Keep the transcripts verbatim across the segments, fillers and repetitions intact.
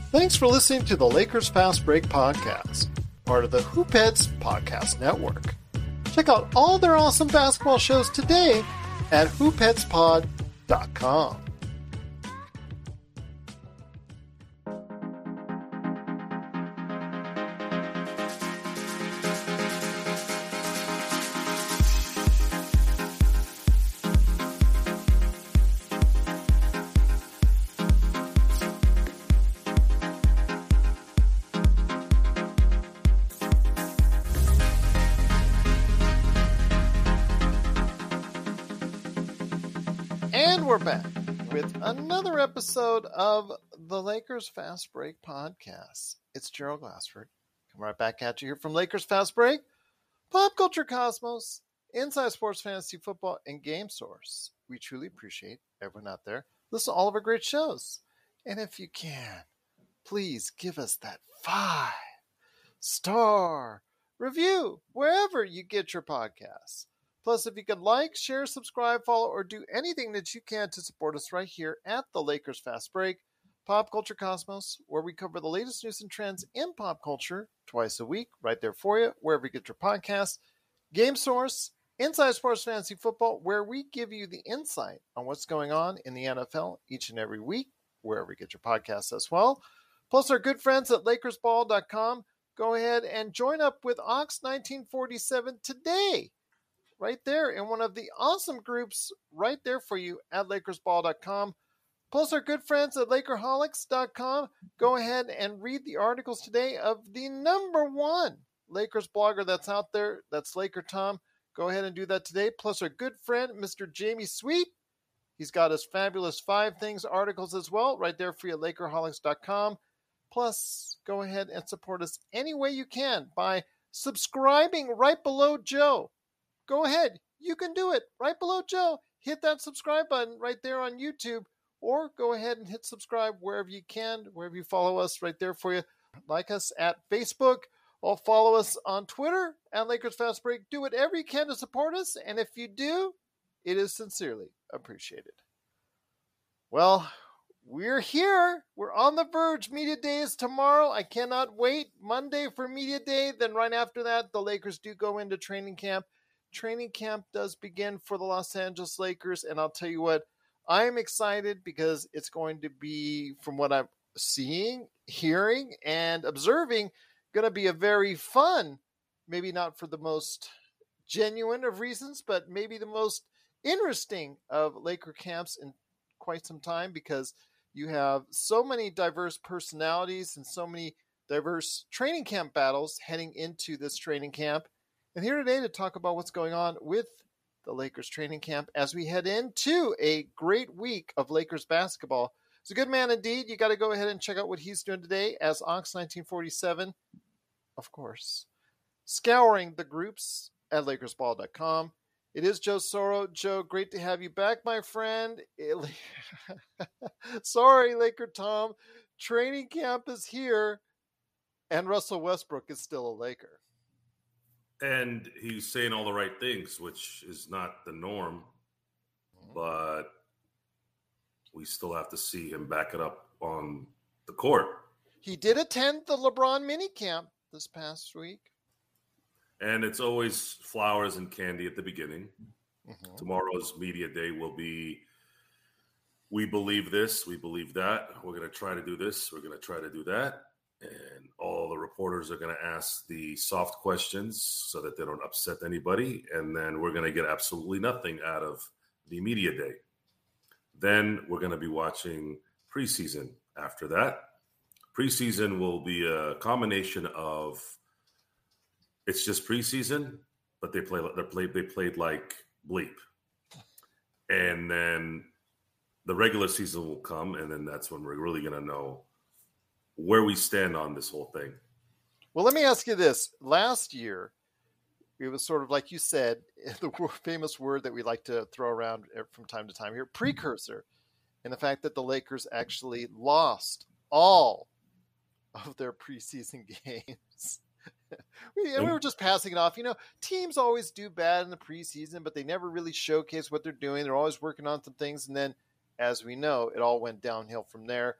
Thanks for listening to the Lakers Fast Break podcast, part of the Hoopheads Podcast Network. Check out all their awesome basketball shows today at hoopheads pod dot com. We're back with another episode of the Lakers Fast Break podcast. It's Gerald Glassford. Come right back at you here from Lakers Fast Break, Pop Culture Cosmos, Inside Sports Fantasy Football, and Game Source. We truly appreciate everyone out there. Listen to all of our great shows. And if you can, please give us that five-star review wherever you get your podcasts. Plus, if you could like, share, subscribe, follow, or do anything that you can to support us right here at the Lakers Fast Break, Pop Culture Cosmos, where we cover the latest news and trends in pop culture twice a week, right there for you, wherever you get your podcasts. Game Source, Inside Sports Fantasy Football, where we give you the insight on what's going on in the N F L each and every week, wherever you get your podcasts as well. Plus, our good friends at Lakers Ball dot com. Go ahead and join up with Ox nineteen forty-seven today. Right there in one of the awesome groups right there for you at Lakers Ball dot com. Plus our good friends at Lakerholics dot com. Go ahead and read the articles today of the number one Lakers blogger that's out there. That's Laker Tom. Go ahead and do that today. Plus our good friend, Mister Jamie Sweet. He's got his fabulous Five Things articles as well right there for you at Lakerholics dot com. Plus, go ahead and support us any way you can by subscribing right below Joe. Go ahead. You can do it right below Joe. Hit that subscribe button right there on YouTube, or go ahead and hit subscribe wherever you can, wherever you follow us right there for you. Like us at Facebook, or follow us on Twitter at Lakers Fast Break. Do whatever you can to support us, and if you do, it is sincerely appreciated. Well, we're here. We're on the verge. Media Day is tomorrow. I cannot wait. Monday for Media Day. Then right after that, the Lakers do go into training camp. Training camp does begin for the Los Angeles Lakers, and I'll tell you what, I'm excited because it's going to be, from what I'm seeing, hearing, and observing, going to be a very fun, maybe not for the most genuine of reasons, but maybe the most interesting of Laker camps in quite some time, because you have so many diverse personalities and so many diverse training camp battles heading into this training camp. And here today to talk about what's going on with the Lakers training camp as we head into a great week of Lakers basketball. It's a good man indeed. You got to go ahead and check out what he's doing today as Ox nineteen forty-seven, of course, scouring the groups at Lakers Ball dot com. It is Joe Soro. Joe, great to have you back, my friend. Sorry, Laker Tom. Training camp is here, and Russell Westbrook is still a Laker. And he's saying all the right things, which is not the norm, but we still have to see him back it up on the court. He did attend the LeBron mini camp this past week. And it's always flowers and candy at the beginning. Mm-hmm. Tomorrow's media day will be, we believe this, we believe that. We're going to try to do this. We're going to try to do that. And all the reporters are going to ask the soft questions so that they don't upset anybody. And then we're going to get absolutely nothing out of the media day. Then we're going to be watching preseason after that. Preseason will be a combination of, it's just preseason, but they play, they played, they played like bleep. And then the regular season will come, and then that's when we're really going to know where we stand on this whole thing. Well, let me ask you this. Last year, it was sort of like you said, the famous word that we like to throw around from time to time here, precursor, and the fact that the Lakers actually lost all of their preseason games. we, and we were just passing it off. You know, teams always do bad in the preseason, but they never really showcase what they're doing. They're always working on some things. And then, as we know, it all went downhill from there.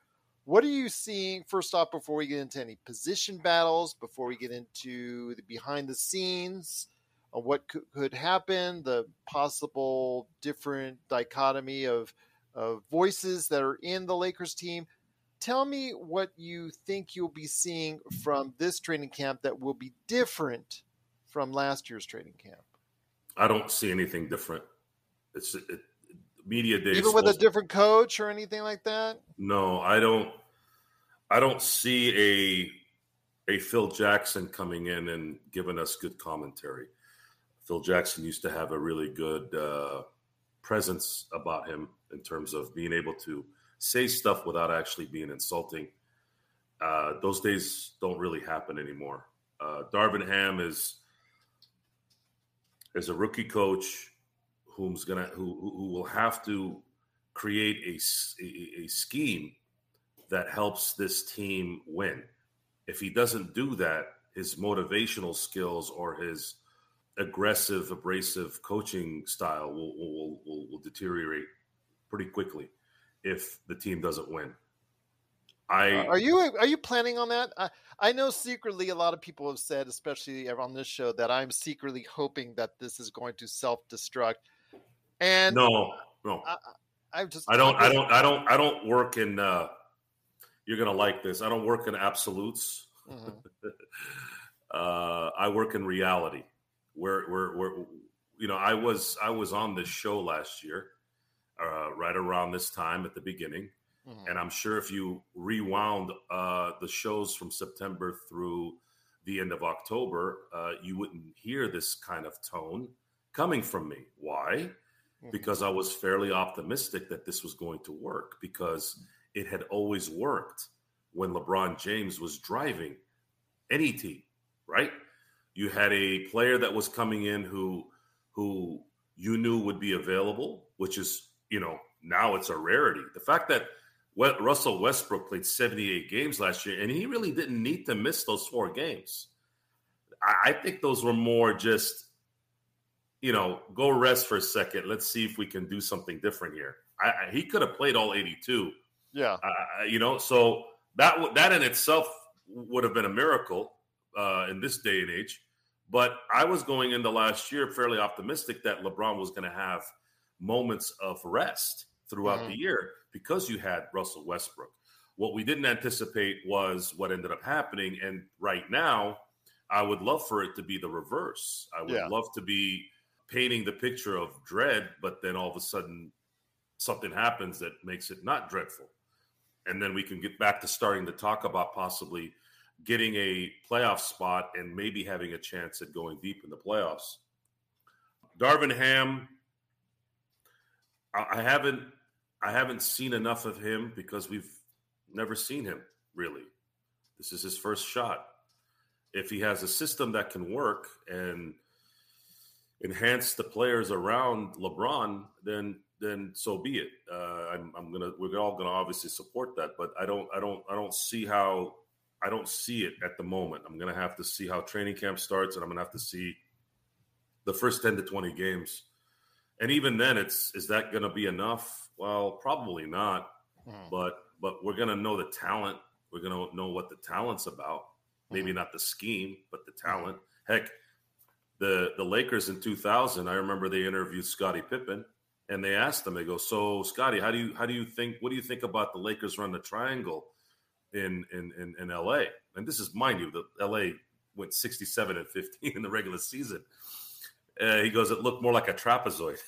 What are you seeing, first off, before we get into any position battles, before we get into the behind the scenes, of what could, could happen, the possible different dichotomy of, of voices that are in the Lakers team? Tell me what you think you'll be seeing from this training camp that will be different from last year's training camp. I don't see anything different. It's it, media day. Even with a different coach or anything like that? No, I don't. I don't see a a Phil Jackson coming in and giving us good commentary. Phil Jackson used to have a really good uh, presence about him in terms of being able to say stuff without actually being insulting. Uh, those days don't really happen anymore. Uh, Darvin Ham is is a rookie coach who's gonna who who will have to create a, a, a scheme that helps this team win. If he doesn't do that, his motivational skills or his aggressive, abrasive coaching style will will, will, will deteriorate pretty quickly if the team doesn't win. I uh, are you are you planning on that? I, I know secretly a lot of people have said, especially on this show, that I'm secretly hoping that this is going to self-destruct. And no, no, I, I just I don't, I, just, I don't, I don't, I don't work in. Uh, you're gonna like this. I don't work in absolutes. Mm-hmm. uh, I work in reality. Where, where, where, you know, I was, I was on this show last year, uh, right around this time at the beginning. Mm-hmm. And I'm sure if you rewound uh, the shows from September through the end of October, uh, you wouldn't hear this kind of tone coming from me. Why? Mm-hmm. Because I was fairly optimistic that this was going to work, because it had always worked when LeBron James was driving any team, right? You had a player that was coming in who who you knew would be available, which is, you know, now it's a rarity. The fact that Russell Westbrook played seventy-eight games last year, and he really didn't need to miss those four games. I think those were more just, you know, go rest for a second. Let's see if we can do something different here. I, I, he could have played all eighty-two. Yeah. Uh, you know, so that that in itself would have been a miracle uh, in this day and age. But I was going into last year fairly optimistic that LeBron was going to have moments of rest throughout mm-hmm. the year because you had Russell Westbrook. What we didn't anticipate was what ended up happening. And right now, I would love for it to be the reverse. I would yeah. love to be painting the picture of dread, but then all of a sudden something happens that makes it not dreadful. And then we can get back to starting to talk about possibly getting a playoff spot and maybe having a chance at going deep in the playoffs. Darvin Ham, I haven't I haven't seen enough of him because we've never seen him, really. This is his first shot. If he has a system that can work and enhance the players around LeBron, then then so be it. Uh, I'm, I'm gonna we're all gonna obviously support that, but I don't I don't I don't see how I don't see it at the moment. I'm gonna have to see how training camp starts, and I'm gonna have to see the first ten to twenty games. And even then, it's is that gonna be enough? Well, probably not. Hmm. But but we're gonna know the talent. We're gonna know what the talent's about. Maybe not the scheme, but the talent. Heck, the the Lakers in two thousand, I remember they interviewed Scottie Pippen, and they asked him, they go, "So, Scottie, how do you how do you think? What do you think about the Lakers run the triangle in in in, in L A?" And this is, mind you, the L A went sixty-seven and fifteen in the regular season. Uh, he goes, "It looked more like a trapezoid."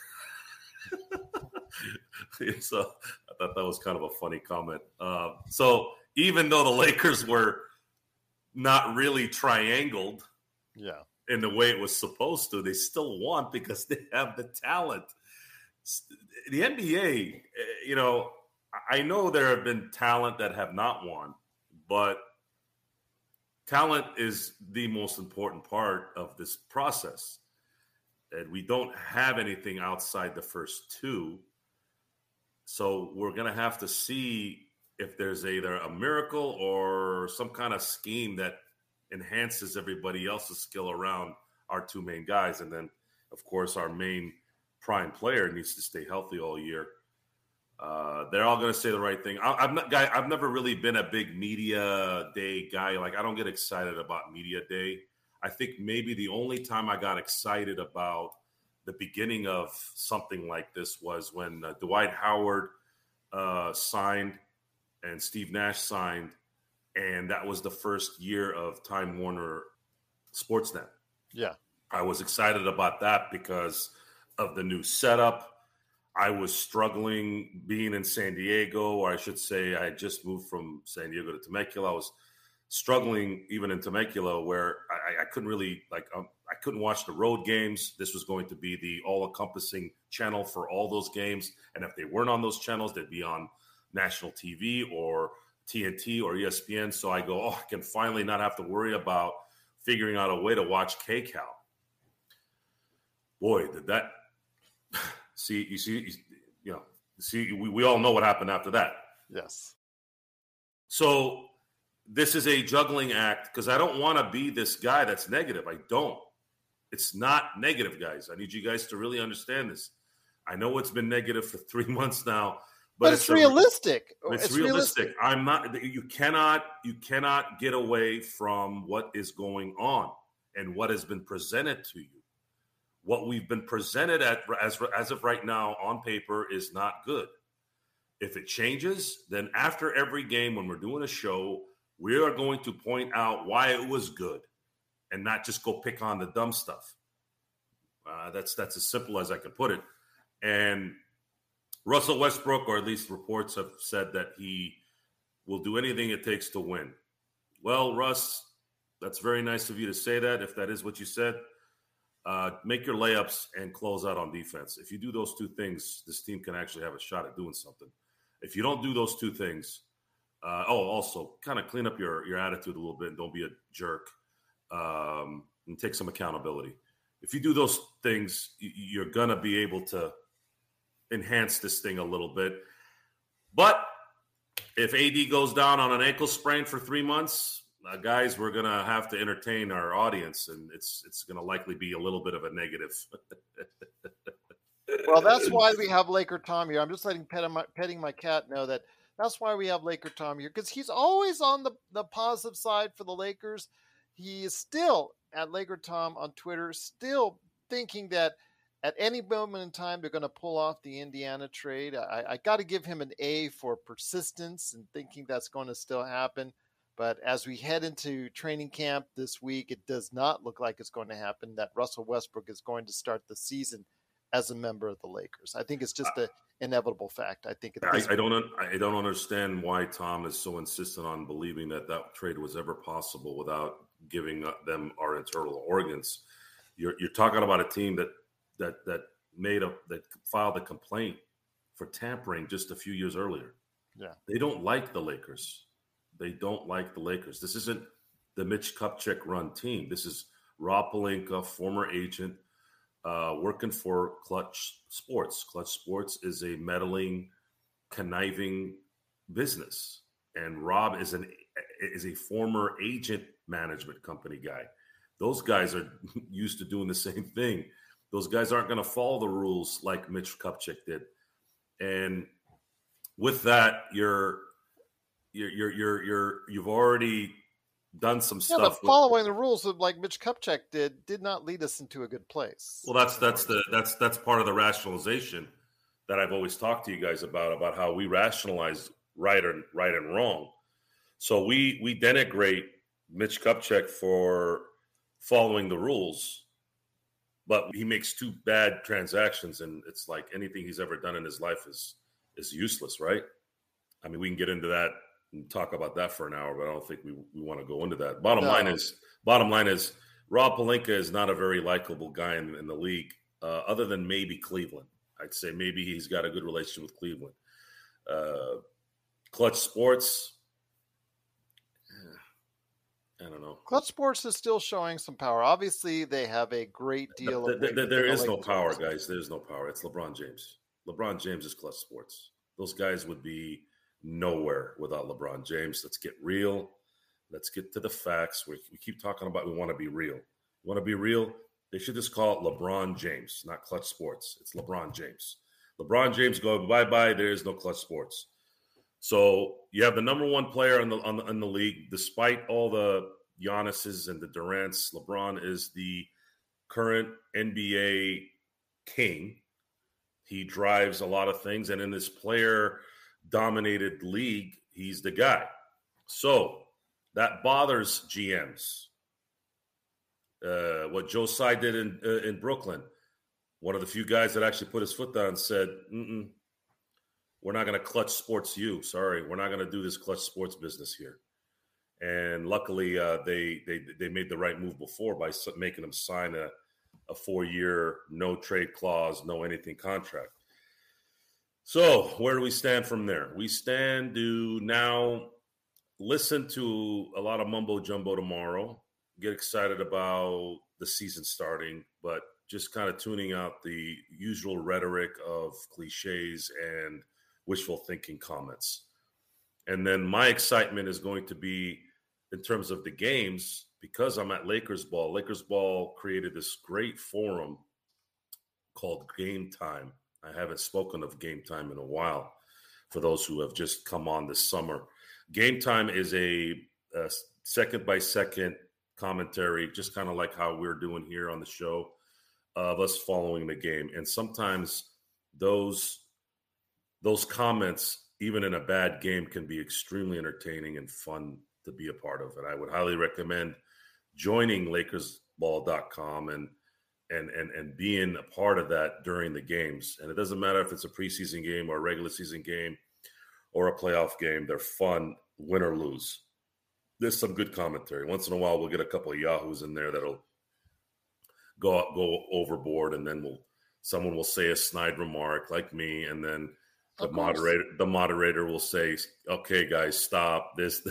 So I thought that was kind of a funny comment. Uh, so even though the Lakers were not really triangled, yeah, in the way it was supposed to, they still won because they have the talent. The N B A, you know, I know there have been talent that have not won, but talent is the most important part of this process. And we don't have anything outside the first two. So we're going to have to see if there's either a miracle or some kind of scheme that enhances everybody else's skill around our two main guys. And then, of course, our main prime player needs to stay healthy all year. Uh, they're all going to say the right thing. I, I'm not guy. I've never really been a big media day guy. Like I don't get excited about media day. I think maybe the only time I got excited about the beginning of something like this was when uh, Dwight Howard uh, signed and Steve Nash signed, and that was the first year of Time Warner Sportsnet. Yeah, I was excited about that because of the new setup. I was struggling being in San Diego, or I should say I had just moved from San Diego to Temecula. I was struggling even in Temecula where I, I couldn't really, like, um, I couldn't watch the road games. This was going to be the all-encompassing channel for all those games. And if they weren't on those channels, they'd be on national T V or T N T or E S P N. So I go, oh, I can finally not have to worry about figuring out a way to watch K Cal. Boy, did that... See, you see, you know, see, we, we all know what happened after that. Yes. So this is a juggling act because I don't want to be this guy that's negative. I don't. It's not negative, guys. I need you guys to really understand this. I know it's been negative for three months now, but, but it's, it's realistic. A, it's, it's realistic. realistic. I'm not. You cannot. You cannot get away from what is going on and what has been presented to you. What we've been presented at as, as of right now on paper is not good. If it changes, then after every game when we're doing a show, we are going to point out why it was good and not just go pick on the dumb stuff. Uh, that's that's as simple as I can put it. And Russell Westbrook, or at least reports have said that he will do anything it takes to win. Well, Russ, that's very nice of you to say that, if that is what you said. Uh, make your layups and close out on defense. If you do those two things, this team can actually have a shot at doing something. If you don't do those two things, uh, oh, also kind of clean up your, your attitude a little bit and don't be a jerk, um, and take some accountability. If you do those things, you're going to be able to enhance this thing a little bit. But if A D goes down on an ankle sprain for three months, Uh, guys, we're going to have to entertain our audience, and it's it's going to likely be a little bit of a negative. Well, that's why we have Laker Tom here. I'm just letting petting my, petting my cat know that that's why we have Laker Tom here, because he's always on the, the positive side for the Lakers. He is still, at Laker Tom on Twitter, still thinking that at any moment in time they're going to pull off the Indiana trade. I, I got to give him an A for persistence and thinking that's going to still happen. But as we head into training camp this week, it does not look like it's going to happen, that Russell Westbrook is going to start the season as a member of the Lakers. I think it's just an inevitable fact. I think I, I don't I don't understand why Tom is so insistent on believing that that trade was ever possible without giving them our internal organs. You're you're talking about a team that that that made a that filed a complaint for tampering just a few years earlier. Yeah, they don't like the Lakers. They don't like the Lakers. This isn't the Mitch Kupchak run team. This is Rob Pelinka, former agent, uh, working for Clutch Sports. Clutch Sports is a meddling, conniving business, and Rob is an is a former agent management company guy. Those guys are used to doing the same thing. Those guys aren't going to follow the rules like Mitch Kupchak did. And with that, you're You're, you're, you're, you're, you've already done some yeah, stuff. But following with, the rules of like Mitch Kupchak did, did not lead us into a good place. Well, that's that's the that's that's part of the rationalization that I've always talked to you guys about about how we rationalize right and right and wrong. So we we denigrate Mitch Kupchak for following the rules, but he makes two bad transactions, and it's like anything he's ever done in his life is is useless, right? I mean, we can get into that and talk about that for an hour, but I don't think we, we want to go into that. Bottom no. line is, bottom line is, Rob Pelinka is not a very likable guy in, in the league, uh, other than maybe Cleveland. I'd say maybe he's got a good relationship with Cleveland. Uh, Clutch Sports, eh, I don't know. Clutch Sports is still showing some power. Obviously, they have a great deal. The, of the, the, there is no power, guys. There's no power. It's LeBron James. LeBron James is Clutch Sports. Those guys would be nowhere without LeBron James. Let's get real. Let's get to the facts. We, we keep talking about we want to be real. We want to be real? They should just call it LeBron James, not Clutch Sports. It's LeBron James. LeBron James go bye-bye, there is no Clutch Sports. So you have the number one player in the, on the, in the league, despite all the Giannis's and the Durant's. LeBron is the current N B A king. He drives a lot of things, and in this player-dominated league, he's the guy. So that bothers G Ms. Uh, what Joe Tsai did in uh, in Brooklyn, one of the few guys that actually put his foot down and said, Mm-mm, we're not going to Clutch Sports you. Sorry, we're not going to do this Clutch Sports business here. And luckily, uh, they they they made the right move before by making him sign a, a four-year no trade clause, no anything contract. So where do we stand from there? We stand to now listen to a lot of mumbo jumbo tomorrow, get excited about the season starting, but just kind of tuning out the usual rhetoric of cliches and wishful thinking comments. And then my excitement is going to be in terms of the games, because I'm at Lakers Ball. Lakers Ball created this great forum called Game Time. I haven't spoken of Game Time in a while for those who have just come on this summer. Game Time is a, a second-by-second commentary, just kind of like how we're doing here on the show, of us following the game. And sometimes those those comments, even in a bad game, can be extremely entertaining and fun to be a part of. And I would highly recommend joining Lakers Ball dot com and and and and being a part of that during the games. And it doesn't matter if it's a preseason game or a regular season game or a playoff game. They're fun, win or lose. There's some good commentary. Once in a while, we'll get a couple of yahoos in there that'll go go overboard, and then we'll someone will say a snide remark like me, and then the Of course. moderator the moderator will say, "Okay, guys, stop this."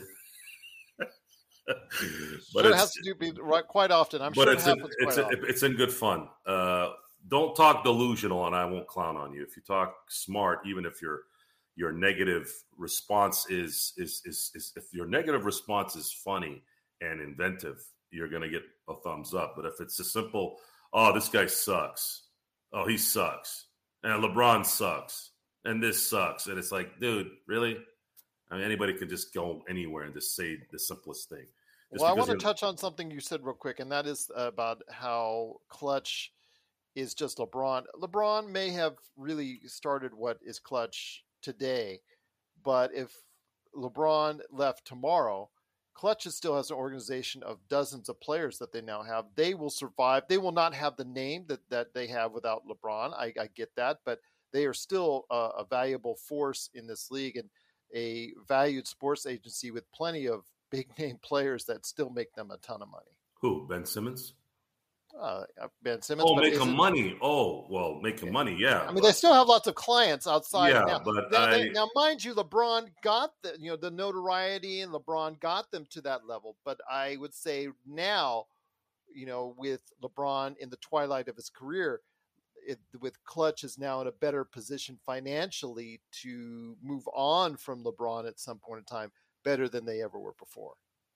But it has to do be right quite often. I'm but sure it's it in, happens it's quite in, often. it's in good fun. Uh, don't talk delusional, and I won't clown on you. If you talk smart, even if your your negative response is is is, is if your negative response is funny and inventive, you're going to get a thumbs up. But if it's a simple, "Oh, this guy sucks. Oh, he sucks. And LeBron sucks. And this sucks," and it's like, dude, really? I mean, anybody could just go anywhere and just say the simplest thing. Just Well, I want to you're- touch on something you said real quick, and that is about how Clutch is just LeBron. LeBron may have really started what is Clutch today, but if LeBron left tomorrow, Clutch still has an organization of dozens of players that they now have. They will survive. They will not have the name that, that they have without LeBron. I, I get that, but they are still a, a valuable force in this league and a valued sports agency with plenty of big name players that still make them a ton of money. Who? Ben Simmons? Uh, Ben Simmons. Oh, but make is him it- money. Oh, well, make him money. Yeah. I mean, they still have lots of clients outside. Yeah, now. but now, I- they- now, mind you, LeBron got the you know the notoriety, and LeBron got them to that level. But I would say now, you know, with LeBron in the twilight of his career, it, with Clutch is now in a better position financially to move on from LeBron at some point in time, better than they ever were before.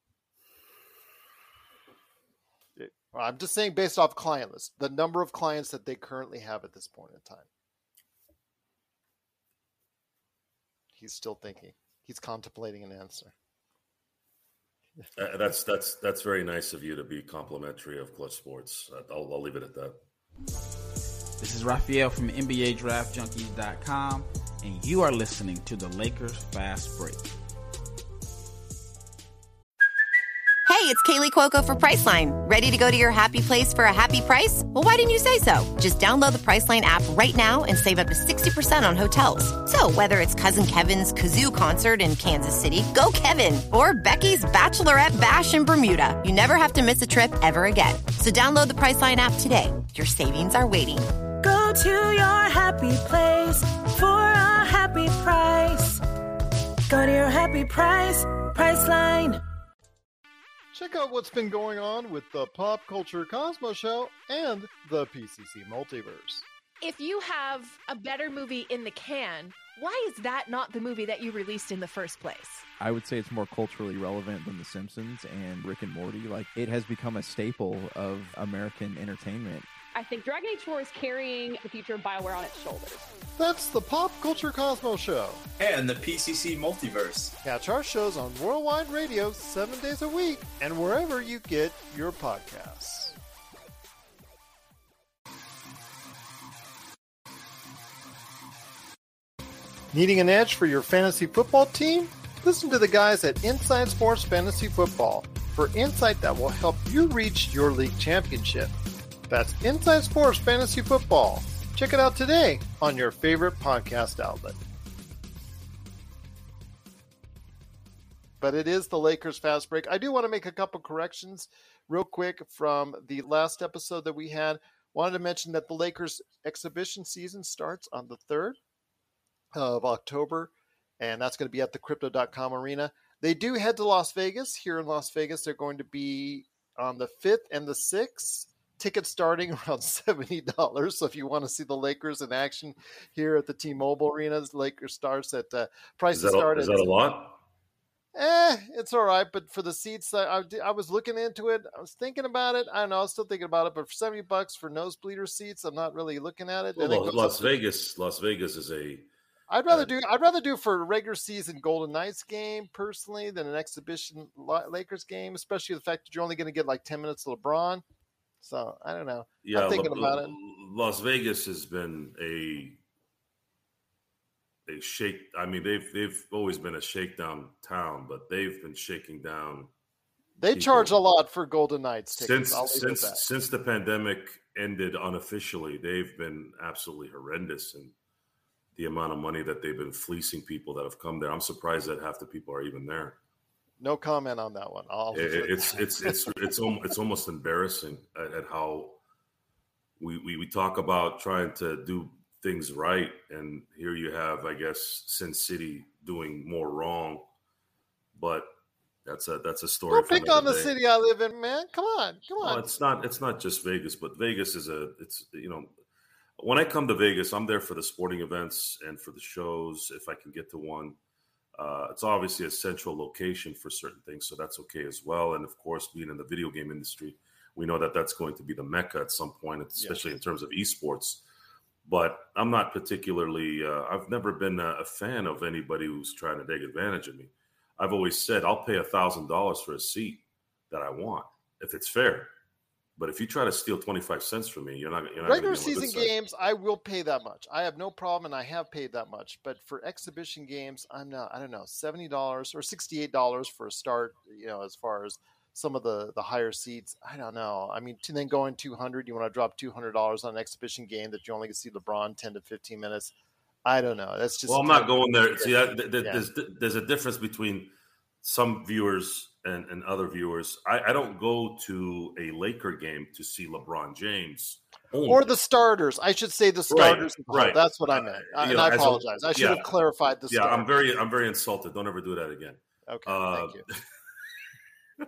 It- I'm just saying based off client list, the number of clients that they currently have at this point in time. He's still thinking. He's contemplating an answer. Uh, that's that's that's very nice of you to be complimentary of Clutch Sports. I'll, I'll leave it at that. This is Raphael from N B A Draft Junkies dot com, and you are listening to the Lakers Fast Break. Hey, it's Kaylee Cuoco for Priceline. Ready to go to your happy place for a happy price? Well, why didn't you say so? Just download the Priceline app right now and save up to sixty percent on hotels. So whether it's Cousin Kevin's Kazoo Concert in Kansas City, go Kevin, or Becky's Bachelorette Bash in Bermuda, you never have to miss a trip ever again. So download the Priceline app today. Your savings are waiting. Go to your happy place for a happy price. Go to your happy price, Priceline. Check out what's been going on with the Pop Culture Cosmos Show and the P C C Multiverse. If you have a better movie in the can, why is that not the movie that you released in the first place? I would say it's more culturally relevant than The Simpsons and Rick and Morty. Like, it has become a staple of American entertainment. I I think Dragon Age four is carrying the future of BioWare on its shoulders. That's the Pop Culture Cosmos Show. And the P C C Multiverse. Catch our shows on Worldwide Radio seven days a week and wherever you get your podcasts. Needing an edge for your fantasy football team? Listen to the guys at Inside Sports Fantasy Football for insight that will help you reach your league championship. That's Inside Sports Fantasy Football. Check it out today on your favorite podcast outlet. But it is the Lakers Fast Break. I do want to make a couple corrections real quick from the last episode that we had. Wanted to mention that the Lakers exhibition season starts on the third of October, and that's going to be at the Crypto dot com arena. They do head to Las Vegas. Here in Las Vegas, they're going to be on the fifth and the sixth. Tickets starting around seventy dollars. So if you want to see the Lakers in action here at the T-Mobile Arena, the Lakers starts at uh, prices is that, start is at, that a lot? Eh, it's all right. But for the seats, I, I, I was looking into it. I was thinking about it. I don't know. I was still thinking about it. But for seventy bucks for nosebleeder seats, I'm not really looking at it. Well, And it goes Las up to- Vegas, Las Vegas is a I'd rather do I'd rather do for a regular season Golden Knights game personally than an exhibition Lakers game, especially the fact that you're only going to get like ten minutes of LeBron. So I don't know. yeah. I'm thinking La- about it. Las Vegas has been a a shake. I mean, they've they've always been a shakedown town, but they've been shaking down. They people. charge a lot for Golden Knights tickets. Since I'll leave it at since that. since the pandemic ended unofficially, they've been absolutely horrendous in the amount of money that they've been fleecing people that have come there. I'm surprised that half the people are even there. No comment on that one. I'll It, it's, it's it's it's almost, it's almost embarrassing at, at how we, we we talk about trying to do things right, and here you have, I guess, Sin City doing more wrong. But that's a that's a story. Don't for pick on the another day. city I live in, man. Come on, come on. Well, it's not it's not just Vegas, but Vegas is a it's you know when I come to Vegas, I'm there for the sporting events and for the shows if I can get to one. Uh, it's obviously a central location for certain things, so that's okay as well. And of course, being in the video game industry, we know that that's going to be the mecca at some point, especially yeah. in terms of esports. But I'm not particularly, uh, I've never been a, a fan of anybody who's trying to take advantage of me. I've always said I'll pay one thousand dollars for a seat that I want, if it's fair. But if you try to steal twenty-five cents from me, you're not you're not regular gonna be on my season good side. games. I will pay that much. I have no problem, and I have paid that much. But for exhibition games, I'm not. I don't know, seventy dollars or sixty-eight dollars for a start. You know, as far as some of the the higher seats, I don't know. I mean, to then going two hundred, you want to drop two hundred dollars on an exhibition game that you only get to see LeBron ten to fifteen minutes. I don't know. That's just Well, I'm not going there. See, that, th- th- Yeah. there's there's a difference between some viewers and, and other viewers. I, I don't go to a Laker game to see LeBron James. Only. Or the starters. I should say the starters. Right, right. That's what I meant. Uh, and you know, I as a- apologize. I should yeah. have clarified the Yeah, starters. I'm very I'm very insulted. Don't ever do that again. Okay, Uh, thank you.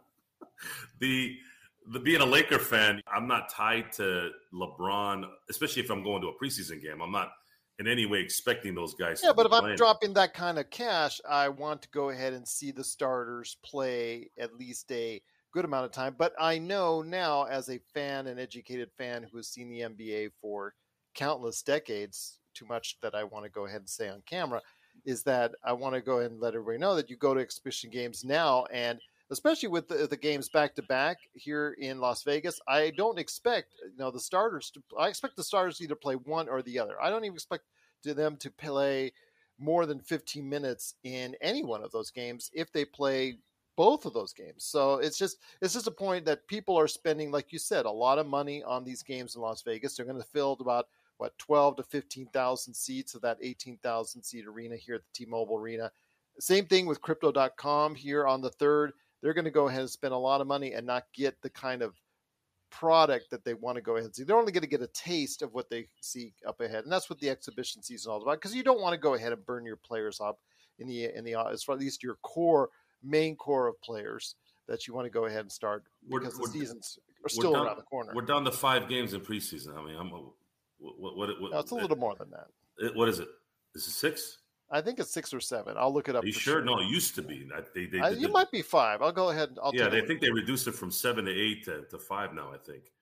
the the being a Laker fan, I'm not tied to LeBron, especially if I'm going to a preseason game. I'm not in any way expecting those guys. Yeah, to but be if I'm playing. dropping that kind of cash, I want to go ahead and see the starters play at least a good amount of time. But I know now, as a fan, an educated fan who has seen the N B A for countless decades, too much that I want to go ahead and say on camera, is that I want to go ahead and let everybody know that you go to exhibition games now, and especially with the, the games back to back here in Las Vegas, I don't expect you know the starters to. I expect the starters to either play one or the other. I don't even expect to them to play more than fifteen minutes in any one of those games if they play both of those games. So it's just it's just a point that people are spending, like you said, a lot of money on these games in Las Vegas. They're going to fill about what twelve to fifteen thousand seats of that eighteen thousand seat arena here at the T-Mobile Arena. Same thing with Crypto dot com here on the third. They're going to go ahead and spend a lot of money and not get the kind of product that they want to go ahead and see. They're only going to get a taste of what they see up ahead, and that's what the exhibition season is all about. Because you don't want to go ahead and burn your players up in the in the as far at least your core main core of players that you want to go ahead and start We're- because the we're- seasons are still down, around the corner. We're down to five games in preseason. I mean, I'm what what, what No, it's a little more than that. it- what is it? Is it six? I think it's six or seven. I'll look it up. Are you for sure? No, it used to be. I- They, they, Uh, did you the- might be five. I'll go ahead. And I'll yeah, take a they look. think they reduced it from seven to eight to, to five now. I think.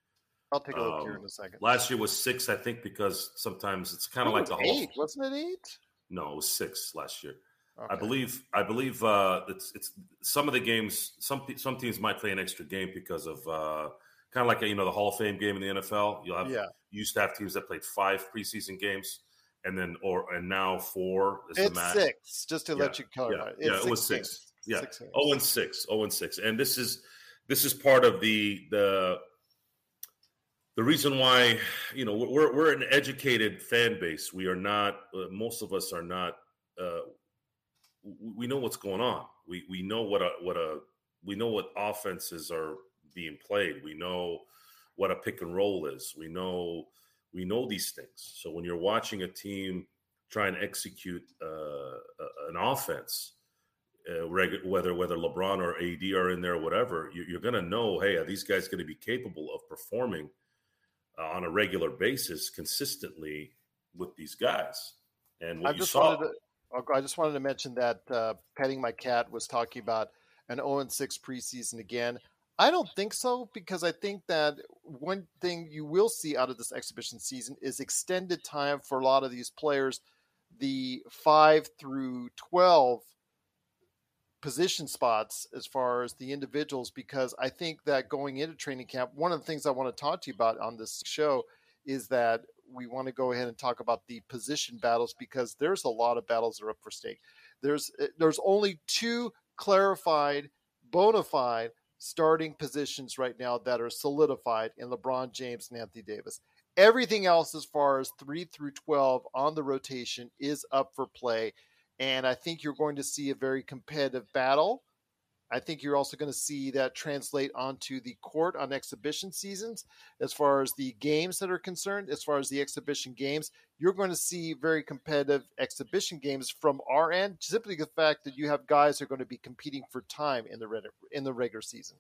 I'll take a look Um, here in a second. Last year was six, I think, because sometimes it's kind of like the eight, whole. wasn't it eight? No, it was six last year. Okay. I believe. I believe uh, it's it's some of the games. Some some teams might play an extra game because of uh, kind of like a, you know the Hall of Fame game in the N F L. You'll have Yeah. you used to have teams that played five preseason games, and then or and now four is It's the match. six, just to Yeah, let you clarify. Yeah, It's yeah, it six was six. games. Yeah, Six games. oh and six, oh and six, and this is this is part of the the the reason why you know we're we're an educated fan base. We are not. Uh, most of us are not. Uh, we know what's going on. We we know what a what a we know what offenses are being played. We know what a pick and roll is. We know we know these things. So when you're watching a team try and execute uh, an offense, uh, reg- whether whether LeBron or A D are in there or whatever, you, you're going to know, hey, are these guys going to be capable of performing uh, on a regular basis consistently with these guys? And what I you just saw. wanted to. I just wanted to mention that uh, Petting My Cat was talking about an oh and six preseason again. I don't think so, because I think that one thing you will see out of this exhibition season is extended time for a lot of these players. The five through twelve position spots as far as the individuals, because I think that going into training camp, one of the things I want to talk to you about on this show is that we want to go ahead and talk about the position battles, because there's a lot of battles that are up for stake. There's there's only two clarified, bona fide starting positions right now that are solidified in LeBron James and Anthony Davis. Everything else, as far as three through twelve on the rotation, is up for play. And I think you're going to see a very competitive battle. I think you're also going to see that translate onto the court on exhibition seasons. As far as the games that are concerned, as far as the exhibition games, you're going to see very competitive exhibition games from our end, simply the fact that you have guys who are going to be competing for time in the in the regular season.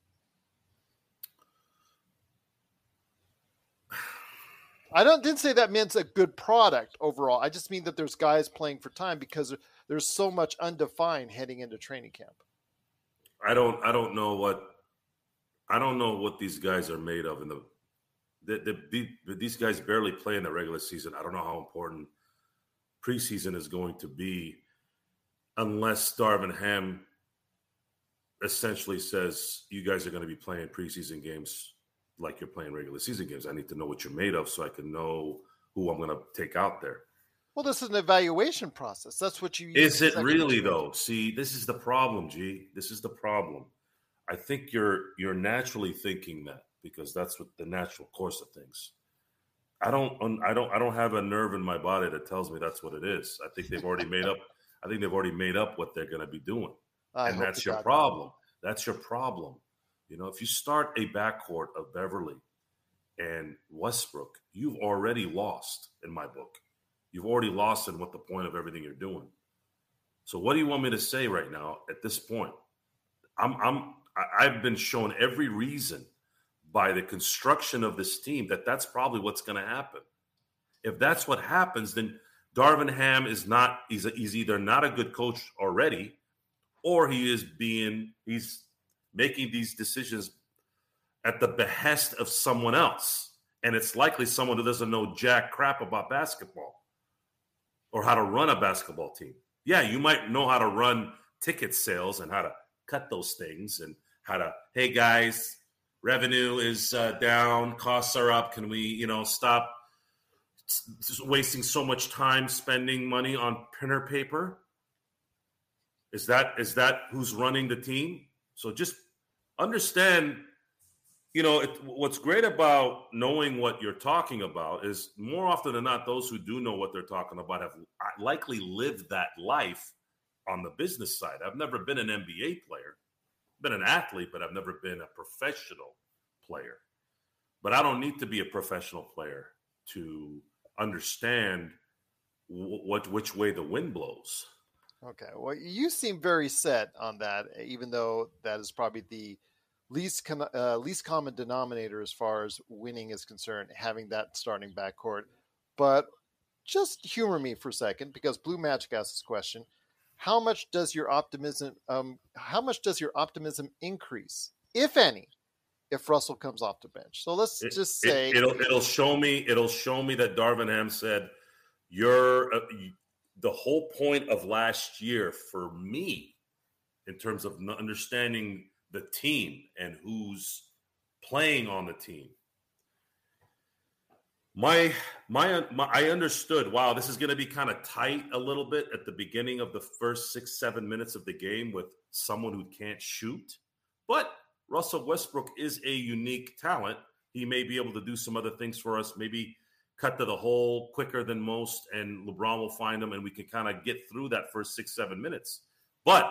I don't didn't say that means a good product overall. I just mean that there's guys playing for time because there's so much undefined heading into training camp. I don't. I don't know what. I don't know what these guys are made of. In the, the, the, the these guys barely play in the regular season. I don't know how important preseason is going to be, unless Darvin Ham essentially says you guys are going to be playing preseason games like you're playing regular season games. I need to know what you're made of so I can know who I'm going to take out there. Well, this is an evaluation process. That's what you use. Is it really though? See, this is the problem, G. This is the problem. I think you're you're naturally thinking that because that's what the natural course of things. I don't I don't I don't have a nerve in my body that tells me that's what it is. I think they've already made up I think they've already made up what they're going to be doing. I and that's your problem. That's your problem. You know, if you start a backcourt of Beverly and Westbrook, you've already lost in my book. You've already lost in what the point of everything you're doing. So what do you want me to say right now at this point? I'm, I'm, I've been shown every reason by the construction of this team that that's probably what's going to happen. If that's what happens, then Darvin Ham is not, he's, a, he's either not a good coach already, or he is being, he's making these decisions at the behest of someone else. And it's likely someone who doesn't know jack crap about basketball or how to run a basketball team. Yeah, you might know how to run ticket sales and how to cut those things and how to, hey guys, revenue is uh, down, costs are up. Can we, you know, stop wasting so much time spending money on printer paper? Is that is that who's running the team? So just understand, you know, it, what's great about knowing what you're talking about is more often than not, those who do know what they're talking about have likely lived that life on the business side. I've never been an N B A player, been an athlete, but I've never been a professional player. But I don't need to be a professional player to understand w- what which way the wind blows. Okay, well, you seem very set on that, even though that is probably the least com- uh, least common denominator as far as winning is concerned, having that starting backcourt. But just humor me for a second, because Blue Magic asked this question: How much does your optimism? Um, how much does your optimism increase, if any, if Russell comes off the bench. So let's it, just say it, it'll it'll show me it'll show me that Darvin Ham said, "You're uh, you, the whole point of last year for me, in terms of understanding the team and who's playing on the team." My, my, my, I understood, wow, this is going to be kind of tight a little bit at the beginning of the first six, seven minutes of the game with someone who can't shoot. But Russell Westbrook is a unique talent. He may be able to do some other things for us, maybe cut to the hole quicker than most, and LeBron will find him, and we can kind of get through that first six, seven minutes. But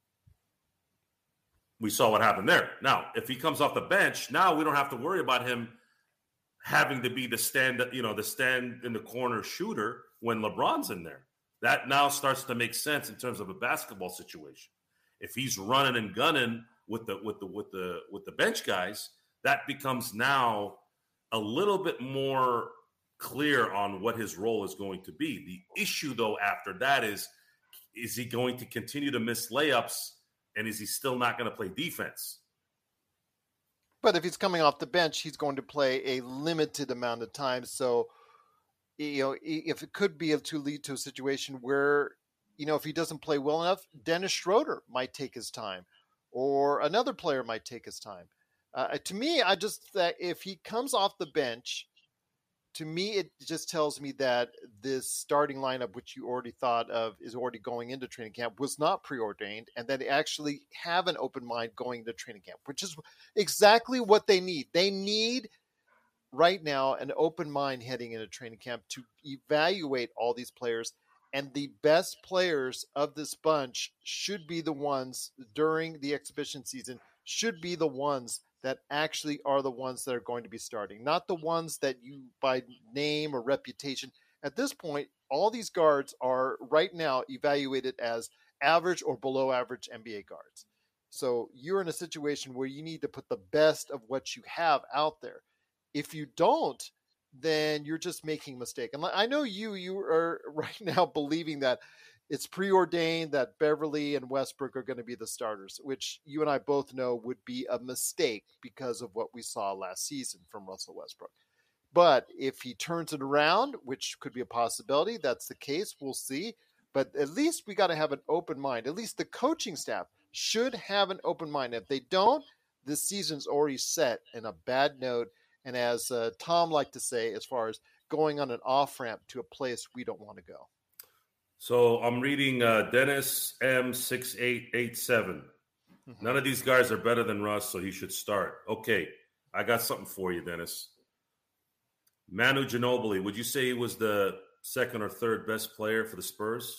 we saw what happened there. Now, if he comes off the bench, now we don't have to worry about him having to be the stand, you know, the stand in the corner shooter when LeBron's in there. That now starts to make sense in terms of a basketball situation. If he's running and gunning with the with the with the with the bench guys, that becomes now a little bit more clear on what his role is going to be. The issue, though, after that is, is he going to continue to miss layups, and is he still not going to play defense? But if he's coming off the bench, he's going to play a limited amount of time. So, you know, if it could be to lead to a situation where, you know, if he doesn't play well enough, Dennis Schroeder might take his time, or another player might take his time. Uh, to me, I just that if he comes off the bench, to me, it just tells me that this starting lineup, which you already thought of, is already going into training camp, was not preordained, and that they actually have an open mind going into training camp, which is exactly what they need. They need right now an open mind heading into training camp to evaluate all these players, and the best players of this bunch should be the ones during the exhibition season, should be the ones that actually are the ones that are going to be starting, not the ones that you by name or reputation. At this point, all these guards are right now evaluated as average or below average N B A guards. So you're in a situation where you need to put the best of what you have out there. If you don't, then you're just making a mistake. And I know you, you are right now believing that it's preordained that Beverly and Westbrook are going to be the starters, which you and I both know would be a mistake because of what we saw last season from Russell Westbrook. But if he turns it around, which could be a possibility, that's the case, we'll see. But at least we got to have an open mind. At least the coaching staff should have an open mind. If they don't, this season's already set in a bad note. And as uh, Tom liked to say, as far as going on an off-ramp to a place we don't want to go. So I'm reading uh, Dennis M six eight eight seven. Mm-hmm. None of these guys are better than Russ, so he should start. Okay, I got something for you, Dennis. Manu Ginobili, would you say he was the second or third best player for the Spurs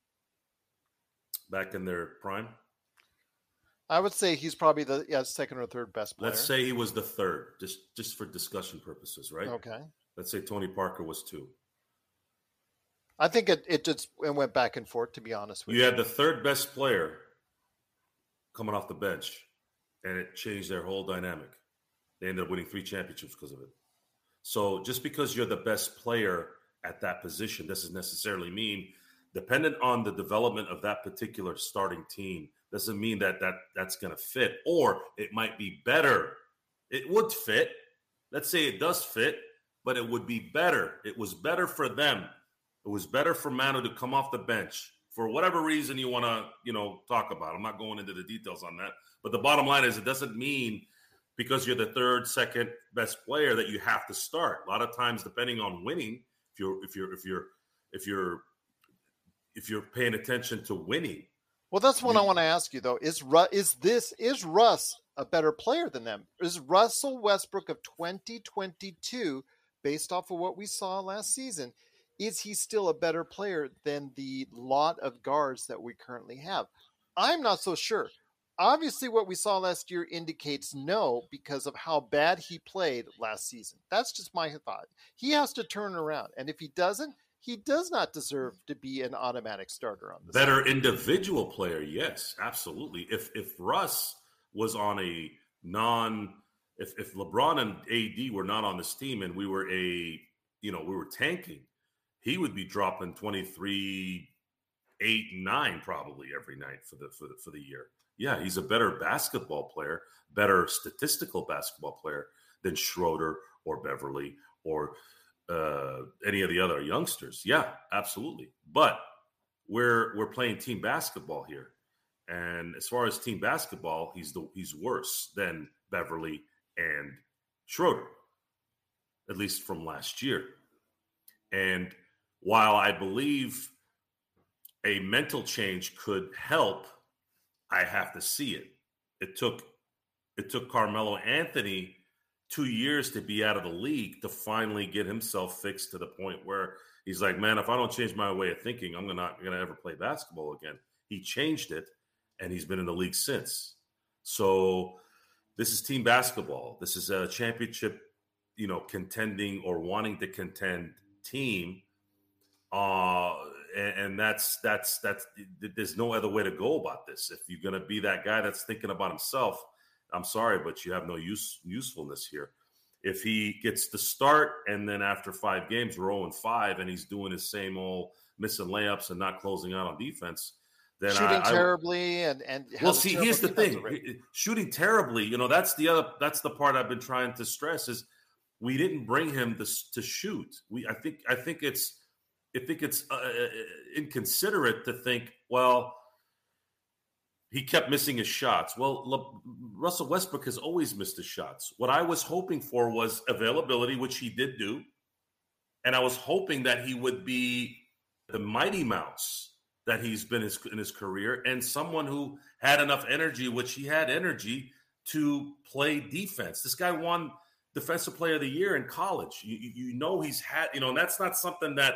back in their prime? I would say he's probably the yeah, second or third best player. Let's say he was the third, just, just for discussion purposes, right? Okay. Let's say Tony Parker was two. I think it, it just it went back and forth, to be honest with you. You had the third best player coming off the bench, and it changed their whole dynamic. They ended up winning three championships because of it. So just because you're the best player at that position doesn't necessarily mean, dependent on the development of that particular starting team, doesn't mean that, that that's going to fit. Or it might be better. It would fit. Let's say it does fit, but it would be better. It was better for them. It was better for Manu to come off the bench for whatever reason you want to, you know, talk about. I'm not going into the details on that. But the bottom line is it doesn't mean because you're the third, second best player that you have to start. A lot of times, depending on winning, if you're if you're if you're if you're if you're paying attention to winning. Well, that's what you, I want to ask you though. Is Ru- is this is Russ a better player than them? Is Russell Westbrook of twenty twenty-two, based off of what we saw last season, is he still a better player than the lot of guards that we currently have? I'm not so sure. Obviously, what we saw last year indicates no because of how bad he played last season. That's just my thought. He has to turn around. And if he doesn't, he does not deserve to be an automatic starter on this. Better team. Individual player, yes, absolutely. If if Russ was on a non – if if LeBron and A D were not on this team and we were a – you know, we were tanking, he would be dropping twenty-three, eight, nine probably every night for the for the, for the year. Yeah, he's a better basketball player, better statistical basketball player than Schroeder or Beverly or uh, any of the other youngsters. Yeah, absolutely. But we're we're playing team basketball here, and as far as team basketball, he's the he's worse than Beverly and Schroeder, at least from last year. And while I believe a mental change could help, I have to see it. It took it took Carmelo Anthony two years to be out of the league to finally get himself fixed to the point where he's like, man, if I don't change my way of thinking, I'm not going to ever play basketball again. He changed it, and he's been in the league since. So this is team basketball. This is a championship, you know, contending or wanting to contend team. Uh, and, and that's, that's, that's, there's no other way to go about this. If you're going to be that guy that's thinking about himself, I'm sorry, but you have no use usefulness here. If he gets the start and then after five games, we're oh and five, and he's doing his same old missing layups and not closing out on defense, then shooting I, terribly I, and and well, see, here's the thing: rate. shooting terribly. You know, that's the other. That's the part I've been trying to stress is we didn't bring him to to shoot. We, I think, I think it's, I think it's uh, inconsiderate to think, well, he kept missing his shots. Well, Le- Russell Westbrook has always missed his shots. What I was hoping for was availability, which he did do. And I was hoping that he would be the Mighty Mouse that he's been his, in his career, and someone who had enough energy, which he had energy, to play defense. This guy won Defensive Player of the Year in college. You, you know he's had, you know, and that's not something that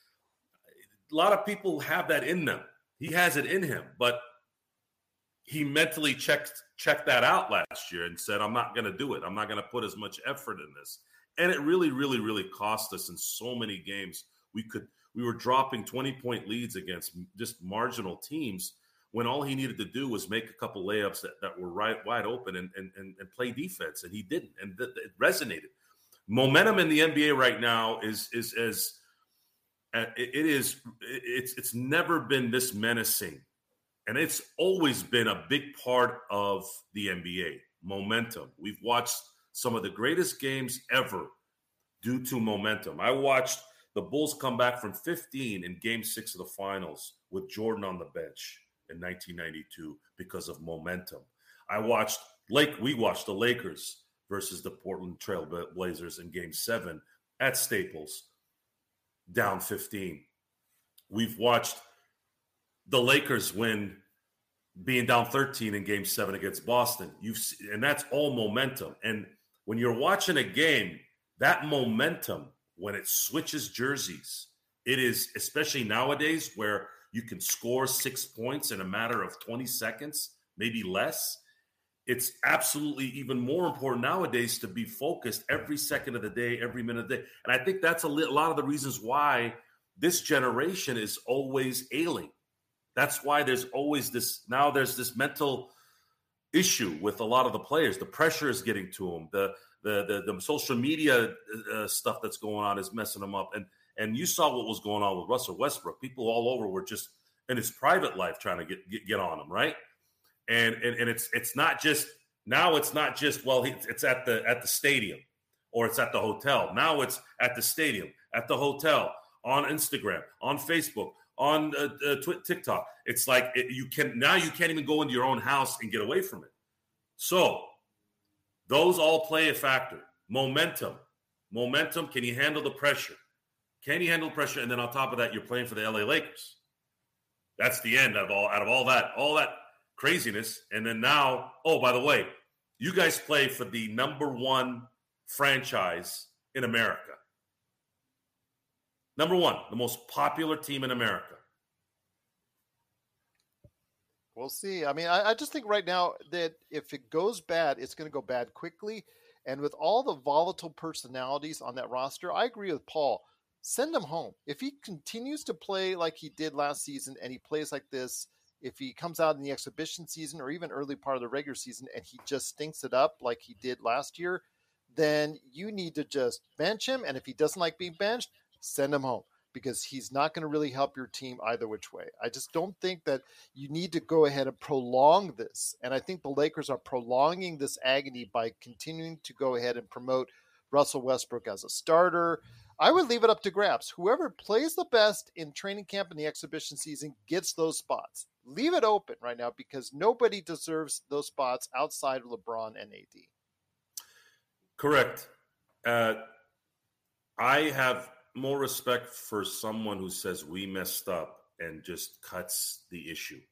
a lot of people have that in them. He has it in him, but he mentally checked checked that out last year and said, I'm not going to do it. I'm not going to put as much effort in this. And it really, really, really cost us in so many games. We could we were dropping twenty-point leads against just marginal teams when all he needed to do was make a couple layups that, that were right wide open and, and, and, and play defense, and he didn't. And th- it resonated. Momentum in the N B A right now is is as uh, it, it is it's it's never been this menacing. And it's always been a big part of the N B A, momentum. We've watched some of the greatest games ever due to momentum. I watched the Bulls come back from fifteen in game six of the finals with Jordan on the bench in nineteen ninety-two because of momentum. I watched Lake. We watched the Lakers versus the Portland Trail Blazers in game seven at Staples, down fifteen. We've watched the Lakers win being down thirteen in game seven against Boston. You've and that's all momentum. And when you're watching a game, that momentum, when it switches jerseys, it is, especially nowadays where you can score six points in a matter of twenty seconds, maybe less. It's absolutely even more important nowadays to be focused every second of the day, every minute of the day. And I think that's a lot of the reasons why this generation is always ailing. That's why there's always this, now there's this mental issue with a lot of the players. The pressure is getting to them. The the the, the social media uh, stuff that's going on is messing them up. And and you saw what was going on with Russell Westbrook. People all over were just in his private life trying to get get, get on him, right? And, and and it's it's not just now. It's not just well, it's at the at the stadium or it's at the hotel. Now it's at the stadium, at the hotel, on Instagram, on Facebook, on uh, uh, tw- TikTok. It's like it, you can now you can't even go into your own house and get away from it. So those all play a factor. Momentum, momentum. Can you handle the pressure? Can you handle pressure? And then on top of that, you're playing for the L A Lakers. That's the end of all out of all that all that craziness. And then now, oh, by the way, you guys play for the number one franchise in America. Number one, the most popular team in America. We'll see. I mean, I, I just think right now that if it goes bad, it's going to go bad quickly. And with all the volatile personalities on that roster, I agree with Paul. Send him home. If he continues to play like he did last season and he plays like this, if he comes out in the exhibition season or even early part of the regular season and he just stinks it up like he did last year, then you need to just bench him. And if he doesn't like being benched, send him home. because he's not going to really help your team either which way. I just don't think that you need to go ahead and prolong this. And I think the Lakers are prolonging this agony by continuing to go ahead and promote Russell Westbrook as a starter. I would leave it up to grabs. Whoever plays the best in training camp and the exhibition season gets those spots. Leave it open right now because nobody deserves those spots outside of LeBron and A D. Correct. Uh, I have more respect for someone who says we messed up and just cuts the issue.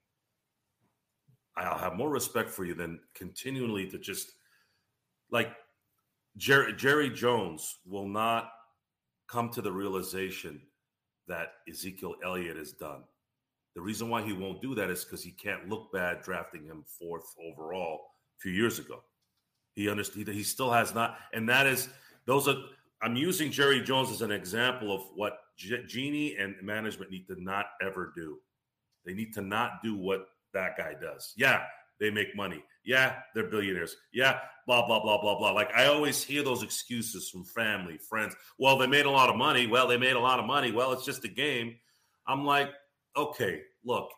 I'll have more respect for you than continually to just, like, Jerry, Jerry Jones will not come to the realization that Ezekiel Elliott is done. The reason why he won't do that is because he can't look bad drafting him fourth overall a few years ago. He understood he still has not, and that is those are. I'm using Jerry Jones as an example of what G- Genie and management need to not ever do. They need to not do what that guy does. Yeah, they make money. Yeah, they're billionaires. Yeah, blah, blah, blah, blah, blah. Like, I always hear those excuses from family, friends. Well, they made a lot of money. Well, they made a lot of money. Well, it's just a game. I'm like, okay, look,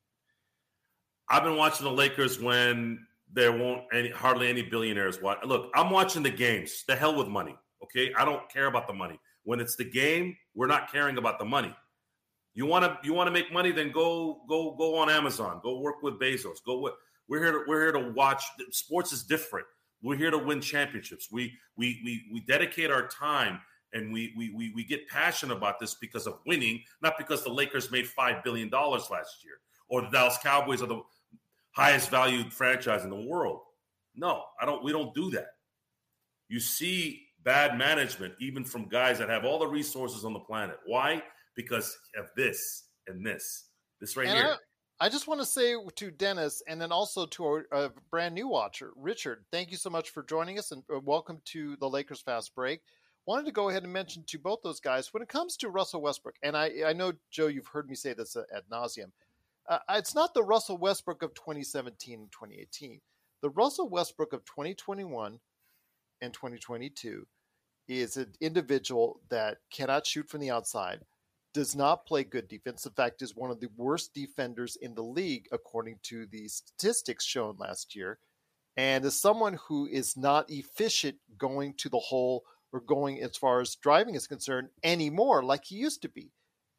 I've been watching the Lakers when there won't any hardly any billionaires watch. Look, I'm watching the games. The hell with money. Okay, I don't care about the money. When it's the game, we're not caring about the money. You want to you want to make money, then go go go on Amazon. Go work with Bezos. Go with. We're here to we're here to watch. Sports is different. We're here to win championships. We we we we dedicate our time and we we we we get passionate about this because of winning, not because the Lakers made five billion dollars last year or the Dallas Cowboys are the highest valued franchise in the world. No, I don't. We don't do that. You see bad management, even from guys that have all the resources on the planet. Why? Because of this and this. This right and here. I, I just want to say to Dennis and then also to our uh, brand new watcher, Richard, thank you so much for joining us and uh, welcome to the Lakers Fast Break. Wanted to go ahead and mention to both those guys, when it comes to Russell Westbrook, and I, I know, Joe, you've heard me say this ad nauseum, uh, it's not the Russell Westbrook of twenty seventeen and twenty eighteen. The Russell Westbrook of twenty twenty-one and twenty twenty-two is an individual that cannot shoot from the outside, does not play good defense. In fact, is one of the worst defenders in the league, according to the statistics shown last year, and is someone who is not efficient going to the hole or going as far as driving is concerned anymore like he used to be.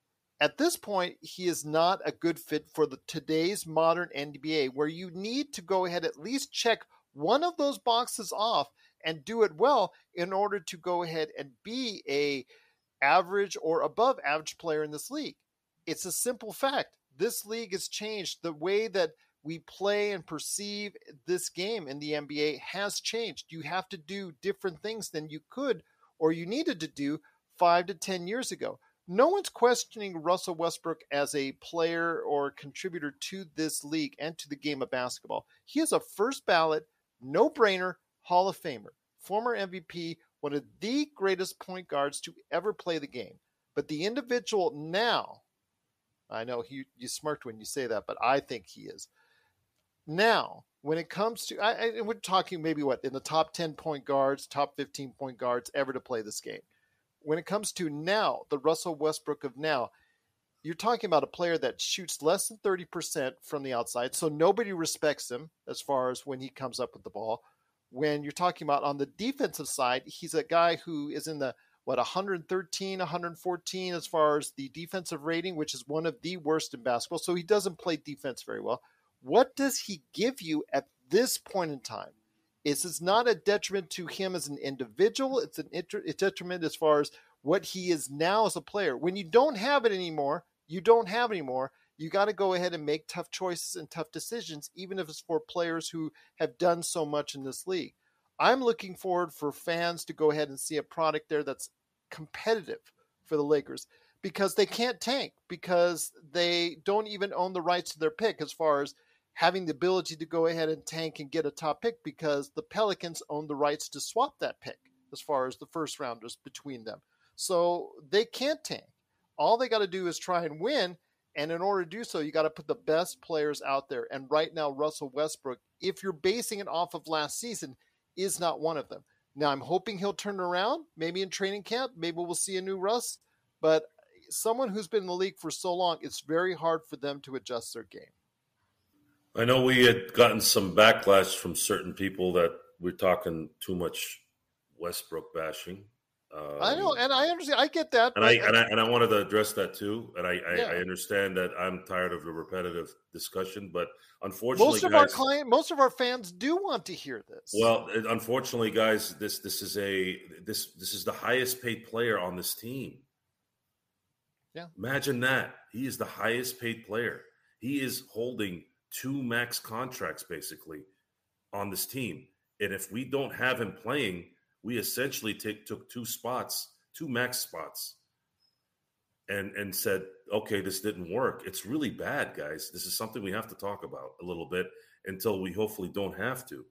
At this point, he is not a good fit for the today's modern N B A, where you need to go ahead at least check one of those boxes off and do it well in order to go ahead and be a average or above average player in this league. It's a simple fact. This league has changed. The way that we play and perceive this game in the N B A has changed. You have to do different things than you could or you needed to do five to ten years ago. No one's questioning Russell Westbrook as a player or contributor to this league and to the game of basketball. He is a first ballot, no-brainer Hall of Famer, former M V P, one of the greatest point guards to ever play the game. But the individual now, I know he, you smirked when you say that, but I think he is. Now, when it comes to, I, I, we're talking maybe what, in the top ten point guards, top fifteen point guards ever to play this game. When it comes to now, the Russell Westbrook of now, you're talking about a player that shoots less than thirty percent from the outside, so nobody respects him as far as when he comes up with the ball. When you're talking about on the defensive side, he's a guy who is in the, what, one thirteen, one fourteen as far as the defensive rating, which is one of the worst in basketball. So he doesn't play defense very well. What does he give you at this point in time? Is it's not a detriment to him as an individual. It's an inter- a detriment as far as what he is now as a player. When you don't have it anymore, you don't have it anymore. You got to go ahead and make tough choices and tough decisions, even if it's for players who have done so much in this league. I'm looking forward for fans to go ahead and see a product there that's competitive for the Lakers because they can't tank because they don't even own the rights to their pick as far as having the ability to go ahead and tank and get a top pick because the Pelicans own the rights to swap that pick as far as the first rounders between them. So they can't tank. All they got to do is try and win. And in order to do so, you got to put the best players out there. And right now, Russell Westbrook, if you're basing it off of last season, is not one of them. Now, I'm hoping he'll turn around, maybe in training camp. Maybe we'll see a new Russ. But someone who's been in the league for so long, it's very hard for them to adjust their game. I know we had gotten some backlash from certain people that we're talking too much Westbrook bashing. Um, I know, and I understand. I get that. And I, and I and I wanted to address that too. And I, I, Yeah. I understand that I'm tired of the repetitive discussion, but unfortunately, most of guys, our client, most of our fans do want to hear this. well, it- unfortunately, guys, this this is a this this is the highest paid player on this team. Yeah. Imagine that. He is the highest paid player. He is holding two max contracts basically on this team. And if we don't have him playing, we essentially take, took two spots, two max spots, and and said, okay, this didn't work. It's really bad, guys. This is something we have to talk about a little bit until we hopefully don't have to.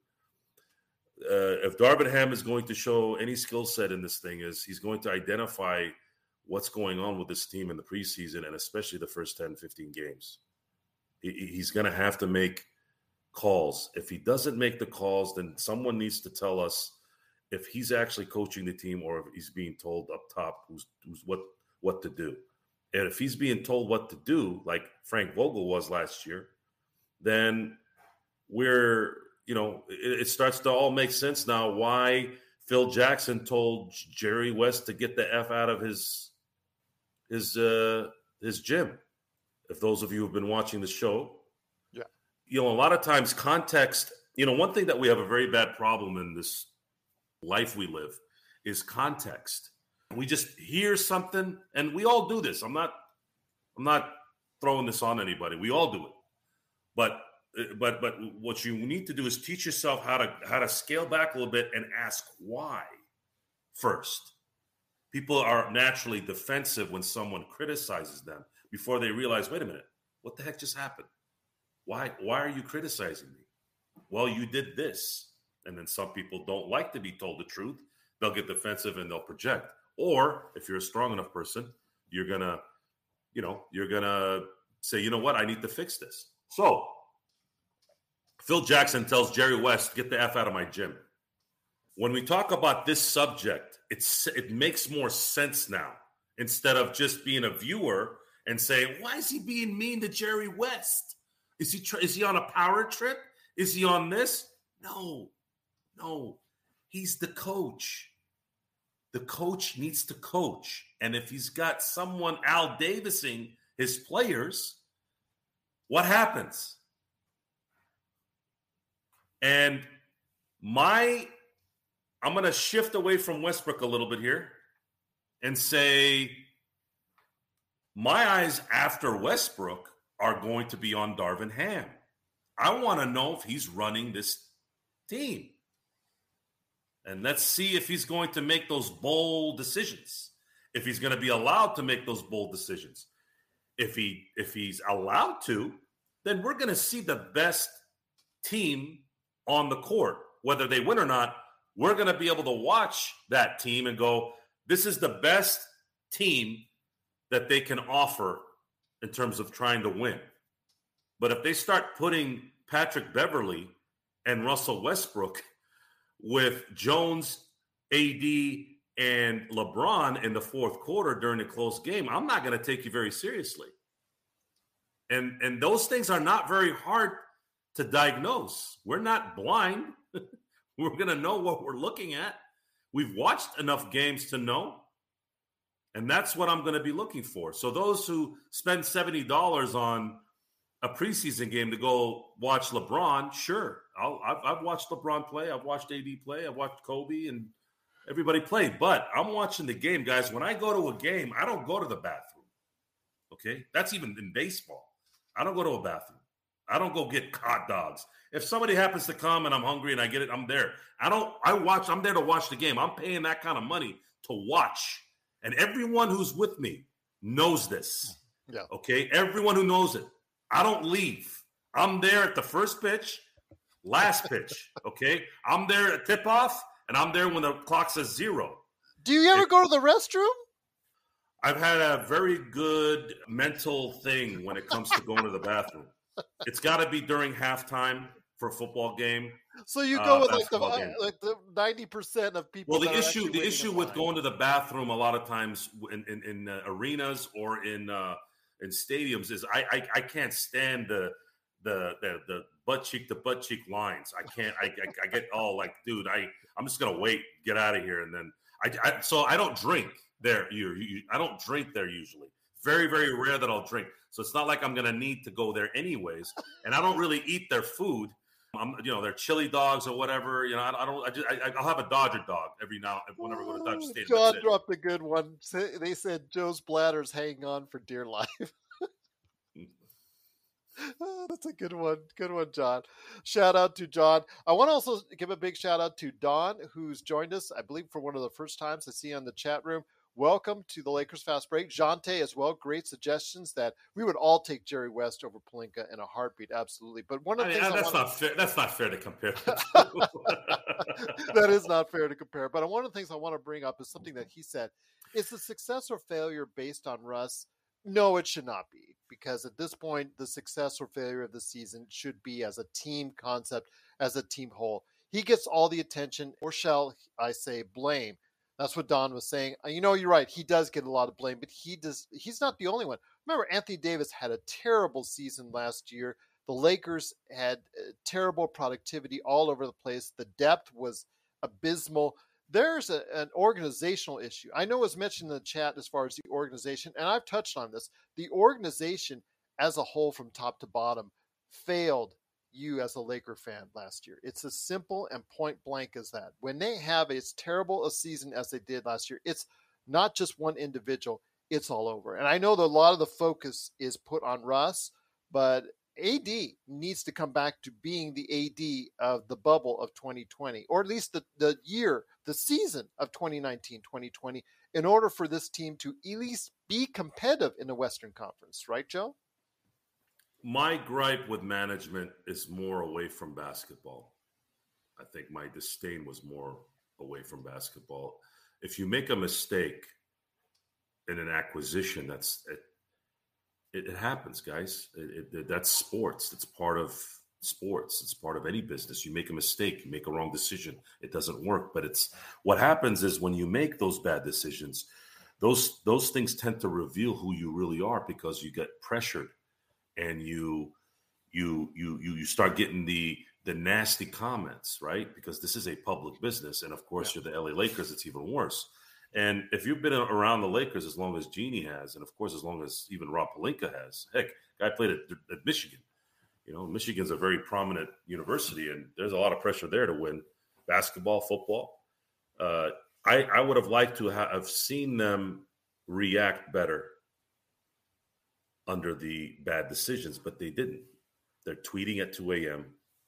Uh, if Darvin Ham is going to show any skill set in this thing, is he's going to identify what's going on with this team in the preseason and especially the first ten, fifteen games. He, he's going to have to make calls. If he doesn't make the calls, then someone needs to tell us if he's actually coaching the team or if he's being told up top who's, who's what what to do. And if he's being told what to do, like Frank Vogel was last year, then we're, you know, it, it starts to all make sense now why Phil Jackson told Jerry West to get the F out of his his uh, his gym. If those of you who've been watching the show, yeah, you know, a lot of times context, you know, one thing that we have a very bad problem in this life we live is context. We just hear something, and we all do this. I'm not, I'm not throwing this on anybody. We all do it, but, but, but what you need to do is teach yourself how to how to scale back a little bit and ask why first. People are naturally defensive when someone criticizes them before they realize, wait a minute, what the heck just happened? Why, why are you criticizing me? Well, you did this. And then some people don't like to be told the truth. They'll get defensive and they'll project. Or if you're a strong enough person, you're going to, you know, you're going to say, you know what, I need to fix this. So Phil Jackson tells Jerry West, get the F out of my gym. When we talk about this subject, it's it makes more sense now instead of just being a viewer and saying, why is he being mean to Jerry West? Is he tr- is he on a power trip? Is he on this? No. No, he's the coach. The coach needs to coach. And if he's got someone Al Davising his players, what happens? And my, I'm going to shift away from Westbrook a little bit here and say my eyes after Westbrook are going to be on Darvin Ham. I want to know if he's running this team. And let's see if he's going to make those bold decisions, if he's going to be allowed to make those bold decisions. If he if he's allowed to, then we're going to see the best team on the court. Whether they win or not, we're going to be able to watch that team and go, this is the best team that they can offer in terms of trying to win. But if they start putting Patrick Beverley and Russell Westbrook with Jones, A D, and LeBron in the fourth quarter during a close game, I'm not going to take you very seriously. And, and those things are not very hard to diagnose. We're not blind. We're going to know what we're looking at. We've watched enough games to know. And that's what I'm going to be looking for. So those who spend seventy dollars on a preseason game to go watch LeBron, sure. I'll, I've, I've watched LeBron play. I've watched A D play. I've watched Kobe and everybody play. But I'm watching the game, guys. When I go to a game, I don't go to the bathroom. Okay? That's even in baseball. I don't go to a bathroom. I don't go get hot dogs. If somebody happens to come and I'm hungry and I get it, I'm there. I don't, I watch, I'm there to watch the game. I'm paying that kind of money to watch. And everyone who's with me knows this. Yeah. Okay? Everyone who knows it. I don't leave. I'm there at the first pitch, last pitch, okay? I'm there at tip-off, and I'm there when the clock says zero. Do you ever If, go to the restroom? I've had a very good mental thing when it comes to going to the bathroom. It's got to be during halftime for a football game. So you go uh, with like the basketball game. like the ninety percent of people. Well, the that are issue actually the waiting issue in with line. going to the bathroom a lot of times in in, in uh, arenas or in uh, in stadiums is I, I I can't stand the the the, the butt cheek to butt cheek lines. I can't. I, I I get all like, dude, I I'm just gonna wait, get out of here, and then I, I so I don't drink there. You, you I don't drink there usually. Very very rare that I'll drink. So it's not like I'm gonna need to go there anyways. And I don't really eat their food. I'm, you know, they're chili dogs or whatever. You know, I, I don't. I just, I, I'll have a Dodger dog every now whenever I go to Dodger Stadium. John dropped a good one. They said Joe's bladder's hanging on for dear life. Oh, that's a good one. Good one, John. Shout out to John. I want to also give a big shout out to Don, who's joined us, I believe, for one of the first times I see on the chat room. Welcome to the Lakers Fast Break. Jante as well. Great suggestions that we would all take Jerry West over Pelinka in a heartbeat. Absolutely. But one of the I mean, things that's I not want fair. That's not fair to compare. that is not fair to compare. But one of the things I want to bring up is something that he said. Is the success or failure based on Russ? No, it should not be. Because at this point, the success or failure of the season should be as a team concept, as a team whole. He gets all the attention, or shall I say blame. That's what Don was saying. You know, you're right. He does get a lot of blame, but he does. He's not the only one. Remember, Anthony Davis had a terrible season last year. The Lakers had terrible productivity all over the place. The depth was abysmal. There's a, an organizational issue. I know it was mentioned in the chat as far as the organization, and I've touched on this. The organization as a whole from top to bottom failed you as a Laker fan last year. It's as simple and point blank as that. When they have as terrible a season as they did last year, it's not just one individual, it's all over. And I know that a lot of the focus is put on Russ, but A D needs to come back to being the A D of the bubble of twenty twenty, or at least the, the year, the season of twenty nineteen twenty twenty, in order for this team to at least be competitive in the Western Conference. Right, Joe? My gripe with management is more away from basketball. I think my disdain was more away from basketball. If you make a mistake in an acquisition, that's it, it happens, guys. It, it, that's sports. It's part of sports. It's part of any business. You make a mistake, you make a wrong decision, it doesn't work. But it's what happens is when you make those bad decisions, those those things tend to reveal who you really are because you get pressured. And you, you, you, you, you start getting the the nasty comments, right? Because this is a public business, and of course, yeah. You're the L A Lakers. It's even worse. And if you've been around the Lakers as long as Jeannie has, and of course, as long as even Rob Pelinka has, heck, guy played at, at Michigan. You know, Michigan's a very prominent university, and there's a lot of pressure there to win basketball, football. Uh, I I would have liked to ha- have seen them react better under the bad decisions, but they didn't. They're tweeting at two a.m.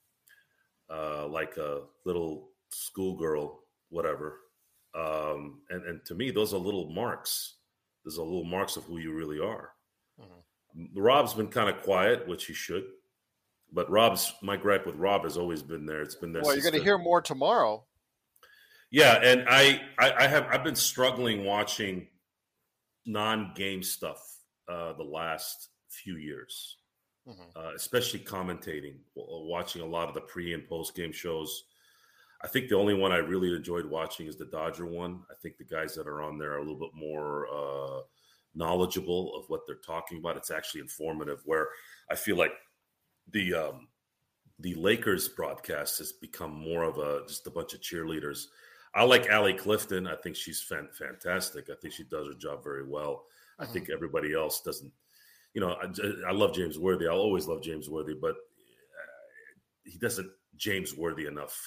Uh, like a little schoolgirl, whatever. Um, and, and to me, those are little marks. Those are little marks of who you really are. Mm-hmm. Rob's been kind of quiet, which he should. But Rob's, my gripe with Rob has always been there. It's been there. Well, you're going to hear more tomorrow. Yeah, and I, I, I have I've been struggling watching non-game stuff uh, the last few years, mm-hmm. uh, especially commentating, watching a lot of the pre and post game shows. I think the only one I really enjoyed watching is the Dodger one. I think the guys that are on there are a little bit more uh, knowledgeable of what they're talking about. It's actually informative. Where I feel like the um, the Lakers broadcast has become more of a just a bunch of cheerleaders. I like Allie Clifton. I think she's fan- fantastic. I think she does her job very well. I think everybody else doesn't. You know, I, I love James Worthy. I'll always love James Worthy, but he doesn't James Worthy enough.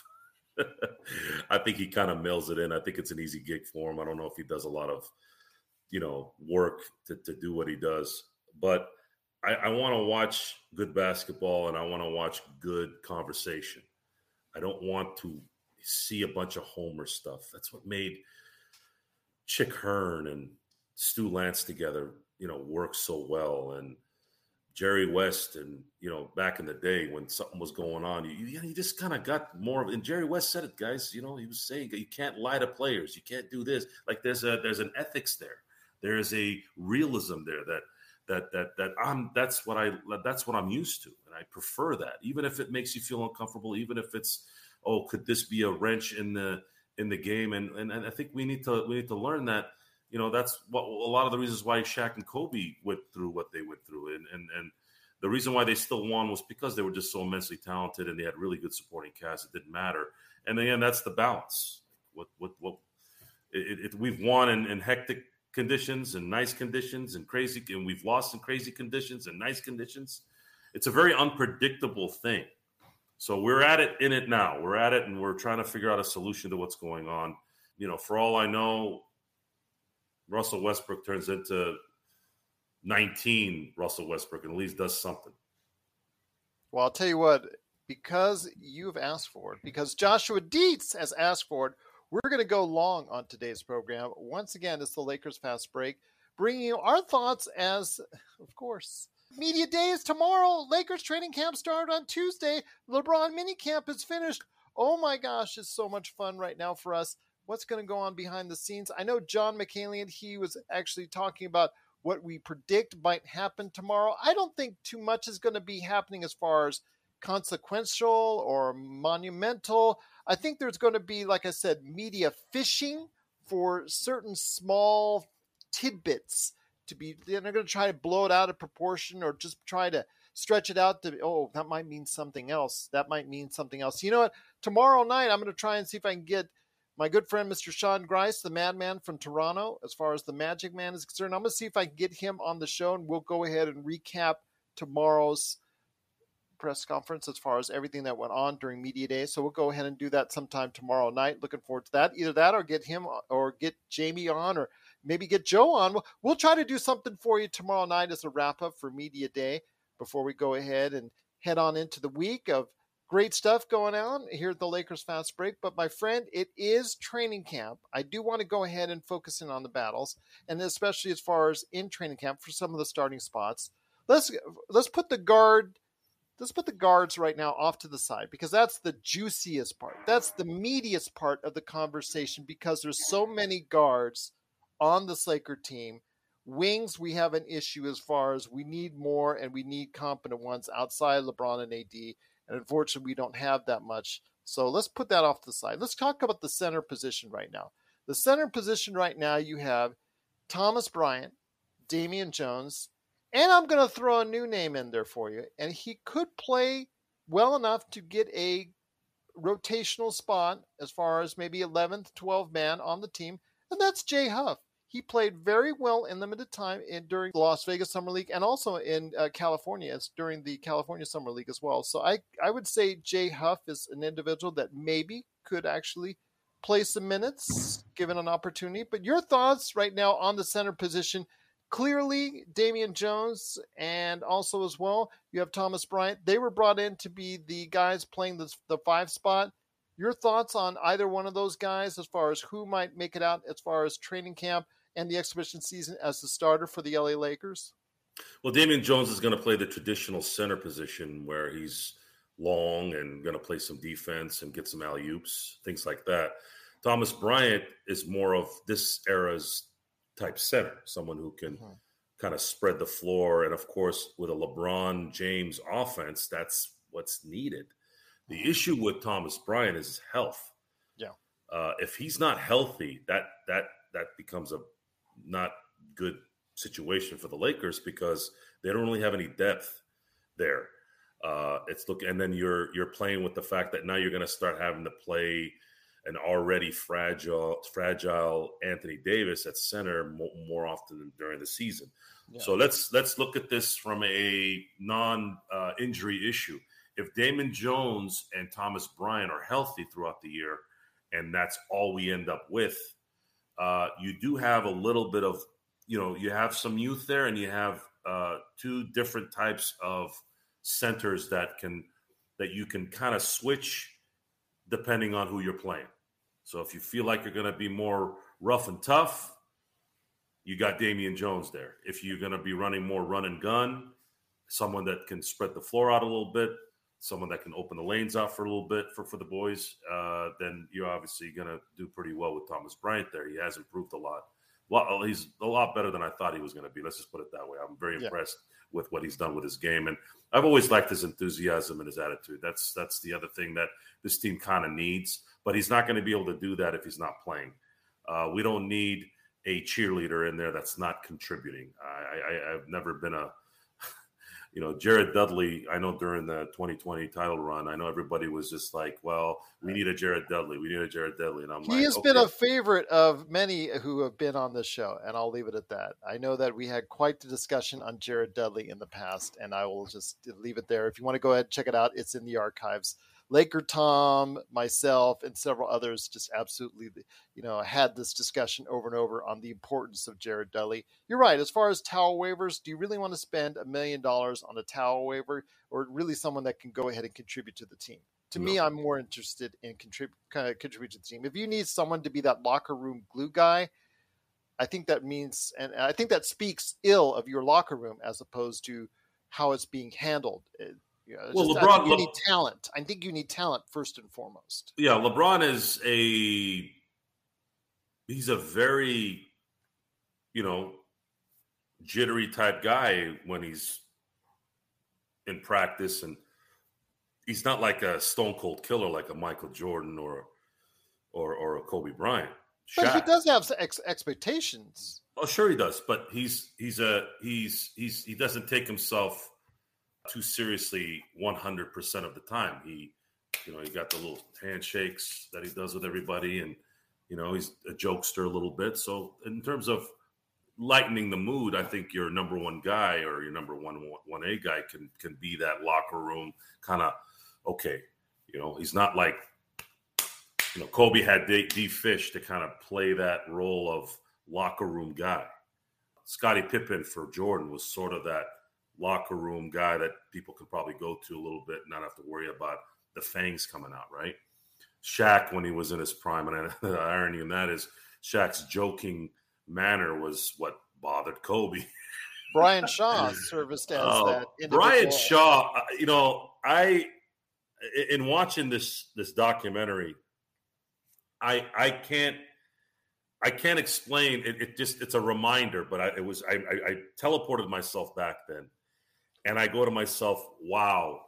I think he kind of mails it in. I think it's an easy gig for him. I don't know if he does a lot of, you know, work to, to do what he does. But I, I want to watch good basketball, and I want to watch good conversation. I don't want to see a bunch of Homer stuff. That's what made Chick Hearn and Stu Lance together, you know, work so well. And Jerry West, and, you know, back in the day when something was going on, you, you, you just kind of got more of, and Jerry West said it, guys, you know, he was saying you can't lie to players. You can't do this. Like there's a, there's an ethics there. There is a realism there that, that, that, that I'm, that's what I, that's what I'm used to. And I prefer that, even if it makes you feel uncomfortable, even if it's oh, could this be a wrench in the in the game? And and, and I think we need to we need to learn that, you know, that's what a lot of the reasons why Shaq and Kobe went through what they went through. And and and the reason why they still won was because they were just so immensely talented and they had really good supporting cast. It didn't matter. And again, that's the balance. What what what it, it, we've won in, in hectic conditions and nice conditions and crazy, and we've lost in crazy conditions and nice conditions. It's a very unpredictable thing. So we're at it in it now. We're at it, and we're trying to figure out a solution to what's going on. You know, for all I know, Russell Westbrook turns into nineteen Russell Westbrook and at least does something. Well, I'll tell you what, because you've asked for it, because Joshua Dietz has asked for it, we're going to go long on today's program. Once again, it's the Lakers Fast Break, bringing you our thoughts as, of course, Media Day is tomorrow. Lakers training camp started on Tuesday. LeBron mini camp is finished. Oh my gosh, it's so much fun right now for us. What's going to go on behind the scenes? I know John McCallion, he was actually talking about what we predict might happen tomorrow. I don't think too much is going to be happening as far as consequential or monumental. I think there's going to be, like I said, media fishing for certain small tidbits to be, they're going to try to blow it out of proportion or just try to stretch it out to, oh, that might mean something else. That might mean something else. You know what? Tomorrow night, I'm going to try and see if I can get my good friend, Mister Sean Grice, the madman from Toronto, as far as the Magic Man is concerned. I'm going to see if I can get him on the show, and we'll go ahead and recap tomorrow's press conference as far as everything that went on during Media Day. So we'll go ahead and do that sometime tomorrow night. Looking forward to that. Either that or get him or get Jamie on or maybe get Joe on. We'll, we'll try to do something for you tomorrow night as a wrap-up for Media Day before we go ahead and head on into the week of great stuff going on here at the Lakers Fast Break. But my friend, it is training camp. I do want to go ahead and focus in on the battles, and especially as far as in training camp for some of the starting spots. Let's let's put the guard Let's put the guards right now off to the side because that's the juiciest part. That's the meatiest part of the conversation because there's so many guards on this Laker team. Wings, we have an issue as far as we need more and we need competent ones outside LeBron and A D. And unfortunately, we don't have that much. So let's put that off to the side. Let's talk about the center position right now. The center position right now, you have Thomas Bryant, Damian Jones, and I'm going to throw a new name in there for you. And he could play well enough to get a rotational spot as far as maybe eleventh, twelfth man on the team. And that's Jay Huff. He played very well in limited time in, during the Las Vegas Summer League and also in uh, California. It's during the California Summer League as well. So I, I would say Jay Huff is an individual that maybe could actually play some minutes given an opportunity. But your thoughts right now on the center position? Clearly, Damian Jones and also as well, you have Thomas Bryant. They were brought in to be the guys playing the, the five spot. Your thoughts on either one of those guys as far as who might make it out as far as training camp and the exhibition season as the starter for the L A Lakers? Well, Damian Jones is going to play the traditional center position where he's long and going to play some defense and get some alley-oops, things like that. Thomas Bryant is more of this era's type center, someone who can mm-hmm. kind of spread the floor. And, of course, with a LeBron James offense, that's what's needed. The mm-hmm. issue with Thomas Bryant is his health. Yeah. Uh, if he's not healthy, that that that becomes a not good situation for the Lakers because they don't really have any depth there. Uh, it's look, and then you're you're playing with the fact that now you're going to start having to play an already fragile fragile Anthony Davis at center more, more often than during the season. Yeah. So let's let's look at this from a non-injury uh, issue. If Damian Jones and Thomas Bryant are healthy throughout the year, and that's all we end up with, uh, you do have a little bit of, you know, you have some youth there, and you have uh, two different types of centers that can that you can kind of switch depending on who you're playing. So if you feel like you're going to be more rough and tough, you got Damian Jones there. If you're going to be running more run and gun, someone that can spread the floor out a little bit, someone that can open the lanes out for a little bit for, for the boys, uh, then you're obviously going to do pretty well with Thomas Bryant there. He has improved a lot well, he's a lot better than I thought he was going to be. Let's just put it that way. I'm very Yeah. impressed with what he's done with his game, and I've always liked his enthusiasm and his attitude. That's that's the other thing that this team kind of needs. But he's not going to be able to do that if he's not playing. Uh, we don't need a cheerleader in there that's not contributing. I, I, I've never been a, you know, Jared Dudley. I know during the twenty twenty title run, I know everybody was just like, well, we need a Jared Dudley. We need a Jared Dudley. And I'm He like, has okay. been a favorite of many who have been on this show, and I'll leave it at that. I know that we had quite the discussion on Jared Dudley in the past, and I will just leave it there. If you want to go ahead and check it out, it's in the archives. Laker Tom, myself, and several others just absolutely, you know, had this discussion over and over on the importance of Jared Dudley. You're right. As far as towel waivers, do you really want to spend a million dollars on a towel waiver, or really someone that can go ahead and contribute to the team? To me, I'm more interested in contrib- kind of contribute to the team. If you need someone to be that locker room glue guy, I think that means, and I think that speaks ill of your locker room as opposed to how it's being handled. It, you know, Well, just, LeBron- I think you Le- need talent. I think you need talent first and foremost. Yeah, LeBron is a he's a very, you know, jittery type guy when he's in practice, and he's not like a stone cold killer like a Michael Jordan or or or a Kobe Bryant. But he Shaq. does have some ex- expectations. Oh, sure he does, but he's he's a he's he's he doesn't take himself too seriously one hundred percent of the time. He, you know, he got the little handshakes that he does with everybody, and you know, he's a jokester a little bit. So in terms of lightening the mood, I think your number one guy or your number one one A guy can can be that locker room kind of okay. You know, he's not like, you know, Kobe had D, D Fish to kind of play that role of locker room guy. Scottie Pippen for Jordan was sort of that locker room guy that people could probably go to a little bit and not have to worry about the fangs coming out, right? Shaq, when he was in his prime, and the irony in that is Shaq's joking manner was what bothered Kobe. Brian Shaw serviced as Oh, that individual. Brian Shaw, uh, you know, I in watching this this documentary, I I can't I can't explain it. It just it's a reminder, but I, it was I, I, I teleported myself back then, and I go to myself, wow,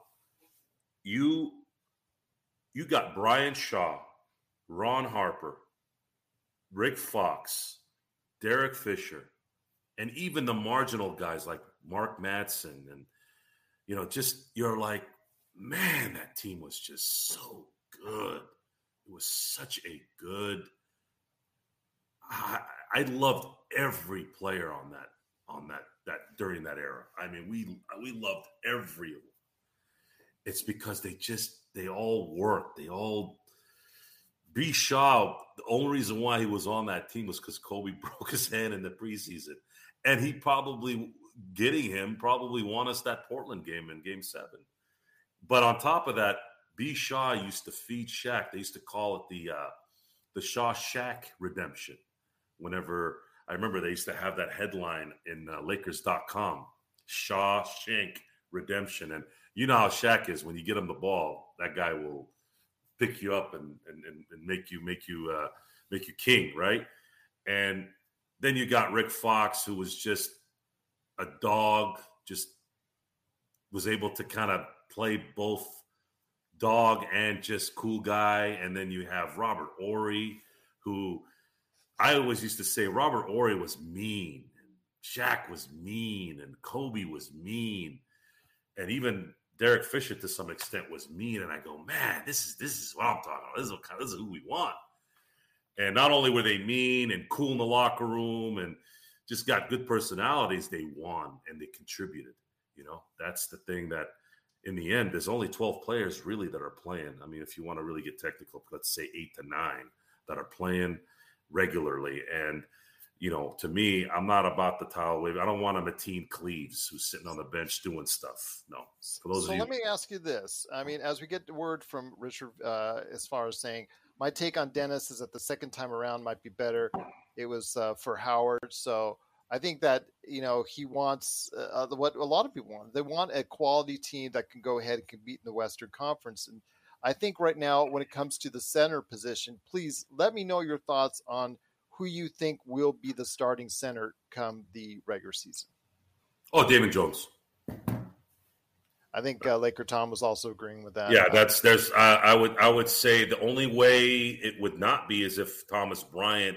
you you got Brian Shaw, Ron Harper, Rick Fox, Derek Fisher, and even the marginal guys like Mark Madsen, and you know, just you're like, man, that team was just so good. It was such a good. I, I loved every player on that on that that during that era. I mean, we we loved every. It's because they just they all worked. They all. B. Shaw. The only reason why he was on that team was because Kobe broke his hand in the preseason, and he probably getting him probably won us that Portland game in Game Seven. But on top of that, B. Shaw used to feed Shaq. They used to call it the uh, the Shaw Shaq redemption. Whenever I remember, they used to have that headline in uh, Lakers dot com, Shaw Shank redemption. And you know how Shaq is. When you get him the ball, that guy will pick you up and and, and make you make you uh, make you king, right? And then you got Rick Fox, who was just a dog, just was able to kind of play both dog and just cool guy. And then you have Robert Horry, who I always used to say Robert Horry was mean, and Shaq was mean, and Kobe was mean, and even Derek Fisher to some extent was mean. And I go, man, this is this is what I'm talking about. This is, what, this is who we want. And not only were they mean and cool in the locker room and just got good personalities, they won and they contributed. You know, that's the thing that in the end, there's only twelve players really that are playing. I mean, if you want to really get technical, let's say eight to nine that are playing regularly. And, you know, to me, I'm not about the towel wave. I don't want a Mateen Cleaves who's sitting on the bench doing stuff. No. For those so of you, let me ask you this. I mean, as we get the word from Richard, uh, as far as saying, my take on Dennis is that the second time around might be better. It was uh, for Howard. So I think that, you know, he wants uh, what a lot of people want. They want a quality team that can go ahead and compete in the Western Conference. And I think right now, when it comes to the center position, please let me know your thoughts on who you think will be the starting center come the regular season. Oh, Damon Jones. I think uh, Laker Tom was also agreeing with that. Yeah, that's there's. Uh, I would I would say the only way it would not be is if Thomas Bryant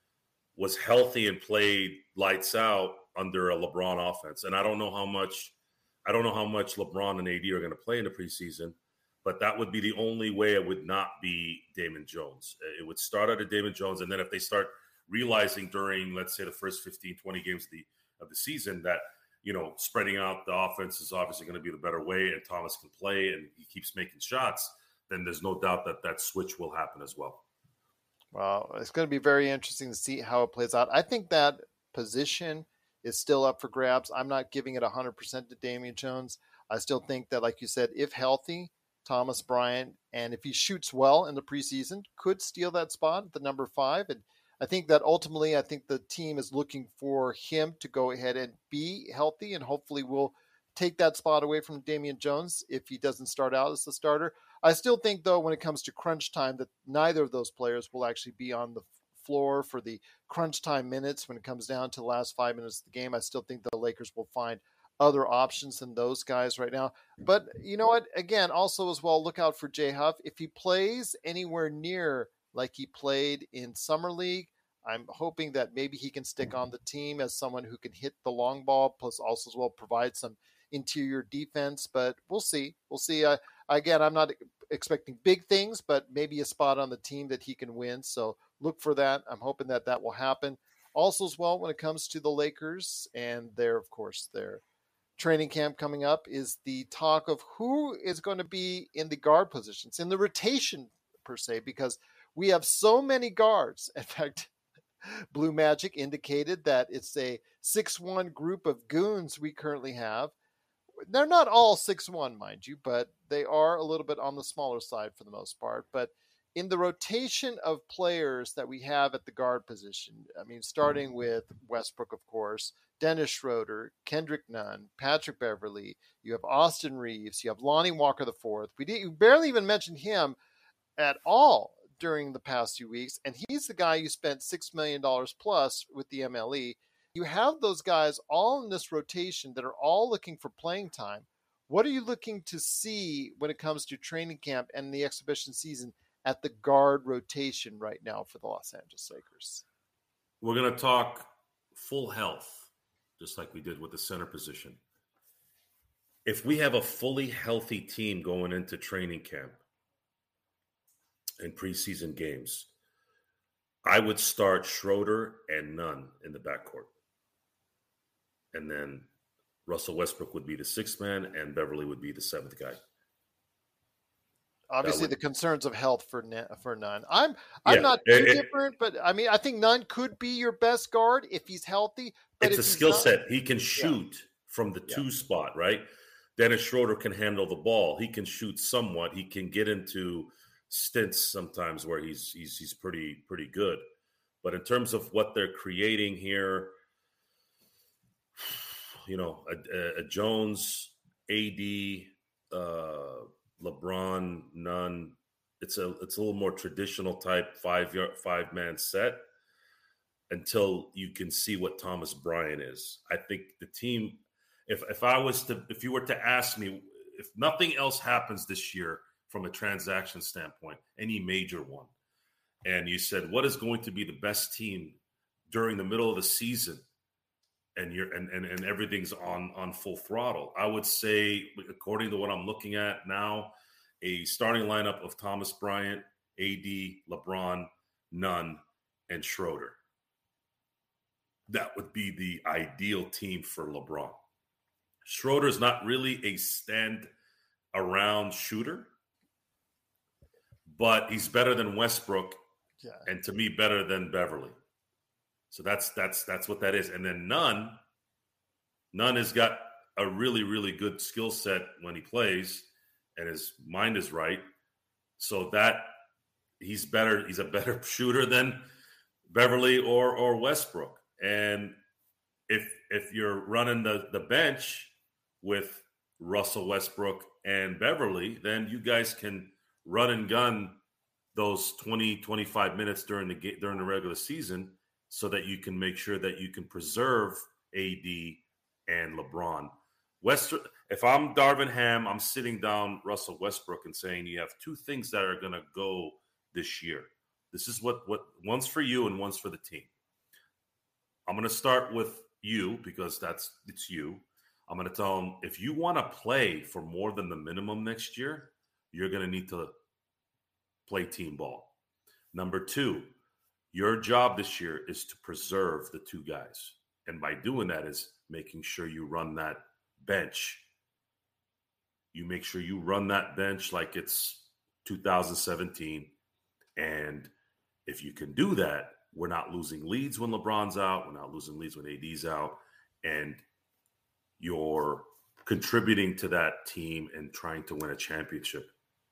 was healthy and played lights out under a LeBron offense. And I don't know how much I don't know how much LeBron and A D are going to play in the preseason, but that would be the only way it would not be Damon Jones. It would start out at Damon Jones, and then if they start realizing during, let's say, the first fifteen, twenty games of the of the season that, you know, spreading out the offense is obviously going to be the better way, and Thomas can play and he keeps making shots, then there's no doubt that that switch will happen as well. Well, it's going to be very interesting to see how it plays out. I think that position is still up for grabs. I'm not giving it one hundred percent to Damian Jones. I still think that, like you said, if healthy, Thomas Bryant, and if he shoots well in the preseason, could steal that spot at the number five. And I think that ultimately, I think the team is looking for him to go ahead and be healthy, and hopefully will take that spot away from Damian Jones if he doesn't start out as the starter. I still think, though, when it comes to crunch time, that neither of those players will actually be on the floor for the crunch time minutes when it comes down to the last five minutes of the game. I still think the Lakers will find other options than those guys right now. But you know what? Again, also as well, look out for Jay Huff. If he plays anywhere near like he played in Summer League, I'm hoping that maybe he can stick on the team as someone who can hit the long ball, plus also as well provide some interior defense. But we'll see. We'll see. Uh, again, I'm not expecting big things, but maybe a spot on the team that he can win. So look for that. I'm hoping that that will happen. Also as well, when it comes to the Lakers and their, of course, their training camp coming up, is the talk of who is going to be in the guard positions, in the rotation per se, because we have so many guards. In fact, Blue Magic indicated that it's a six one group of goons we currently have. They're not all six one, mind you, but they are a little bit on the smaller side for the most part. But in the rotation of players that we have at the guard position, I mean, starting with Westbrook, of course, Dennis Schroeder, Kendrick Nunn, Patrick Beverley, you have Austin Reeves, you have Lonnie Walker the fourth. We didn't you barely even mentioned him at all during the past few weeks, and he's the guy you spent six million dollars plus with the M L E. You have those guys all in this rotation that are all looking for playing time. What are you looking to see when it comes to training camp and the exhibition season at the guard rotation right now for the Los Angeles Lakers? We're going to talk full health, just like we did with the center position. If we have a fully healthy team going into training camp and preseason games, I would start Schroeder and Nunn in the backcourt. And then Russell Westbrook would be the sixth man and Beverly would be the seventh guy. Obviously, would, the concerns of health for for Nunn. I'm I'm yeah, not too it, different, but I mean, I think Nunn could be your best guard if he's healthy. But it's if a skill not, set. He can shoot yeah. from the two yeah. spot, right? Dennis Schroeder can handle the ball. He can shoot somewhat. He can get into stints sometimes where he's he's he's pretty pretty good. But in terms of what they're creating here, you know, a, a Jones, A D, uh, LeBron, Nunn, it's a it's a little more traditional type five yard five man set until you can see what Thomas Bryant is. I think the team, if if I was to if you were to ask me, if nothing else happens this year from a transaction standpoint, any major one, and you said, what is going to be the best team during the middle of the season, and you're and, and, and everything's on, on full throttle, I would say, according to what I'm looking at now, a starting lineup of Thomas Bryant, A D, LeBron, Nunn, and Schroeder. That would be the ideal team for LeBron. Schroeder's not really a stand-around shooter, but he's better than Westbrook, yeah. and to me, better than Beverly. So that's that's that's what that is. And then Nunn, Nunn has got a really, really good skill set when he plays, and his mind is right. So that he's better, he's a better shooter than Beverly or or Westbrook. And if if you're running the, the bench with Russell Westbrook and Beverly, then you guys can run and gun those twenty, twenty-five minutes during the during the regular season so that you can make sure that you can preserve A D and LeBron. West, if I'm Darvin Ham, I'm sitting down Russell Westbrook and saying you have two things that are going to go this year. This is what, what one's for you and one's for the team. I'm going to start with you because that's it's you. I'm going to tell them, if you want to play for more than the minimum next year, you're going to need to play team ball. Number two, your job this year is to preserve the two guys. And by doing that is making sure you run that bench. You make sure you run that bench like it's two thousand seventeen. And if you can do that, we're not losing leads when LeBron's out. We're not losing leads when A D's out. And you're contributing to that team and trying to win a championship.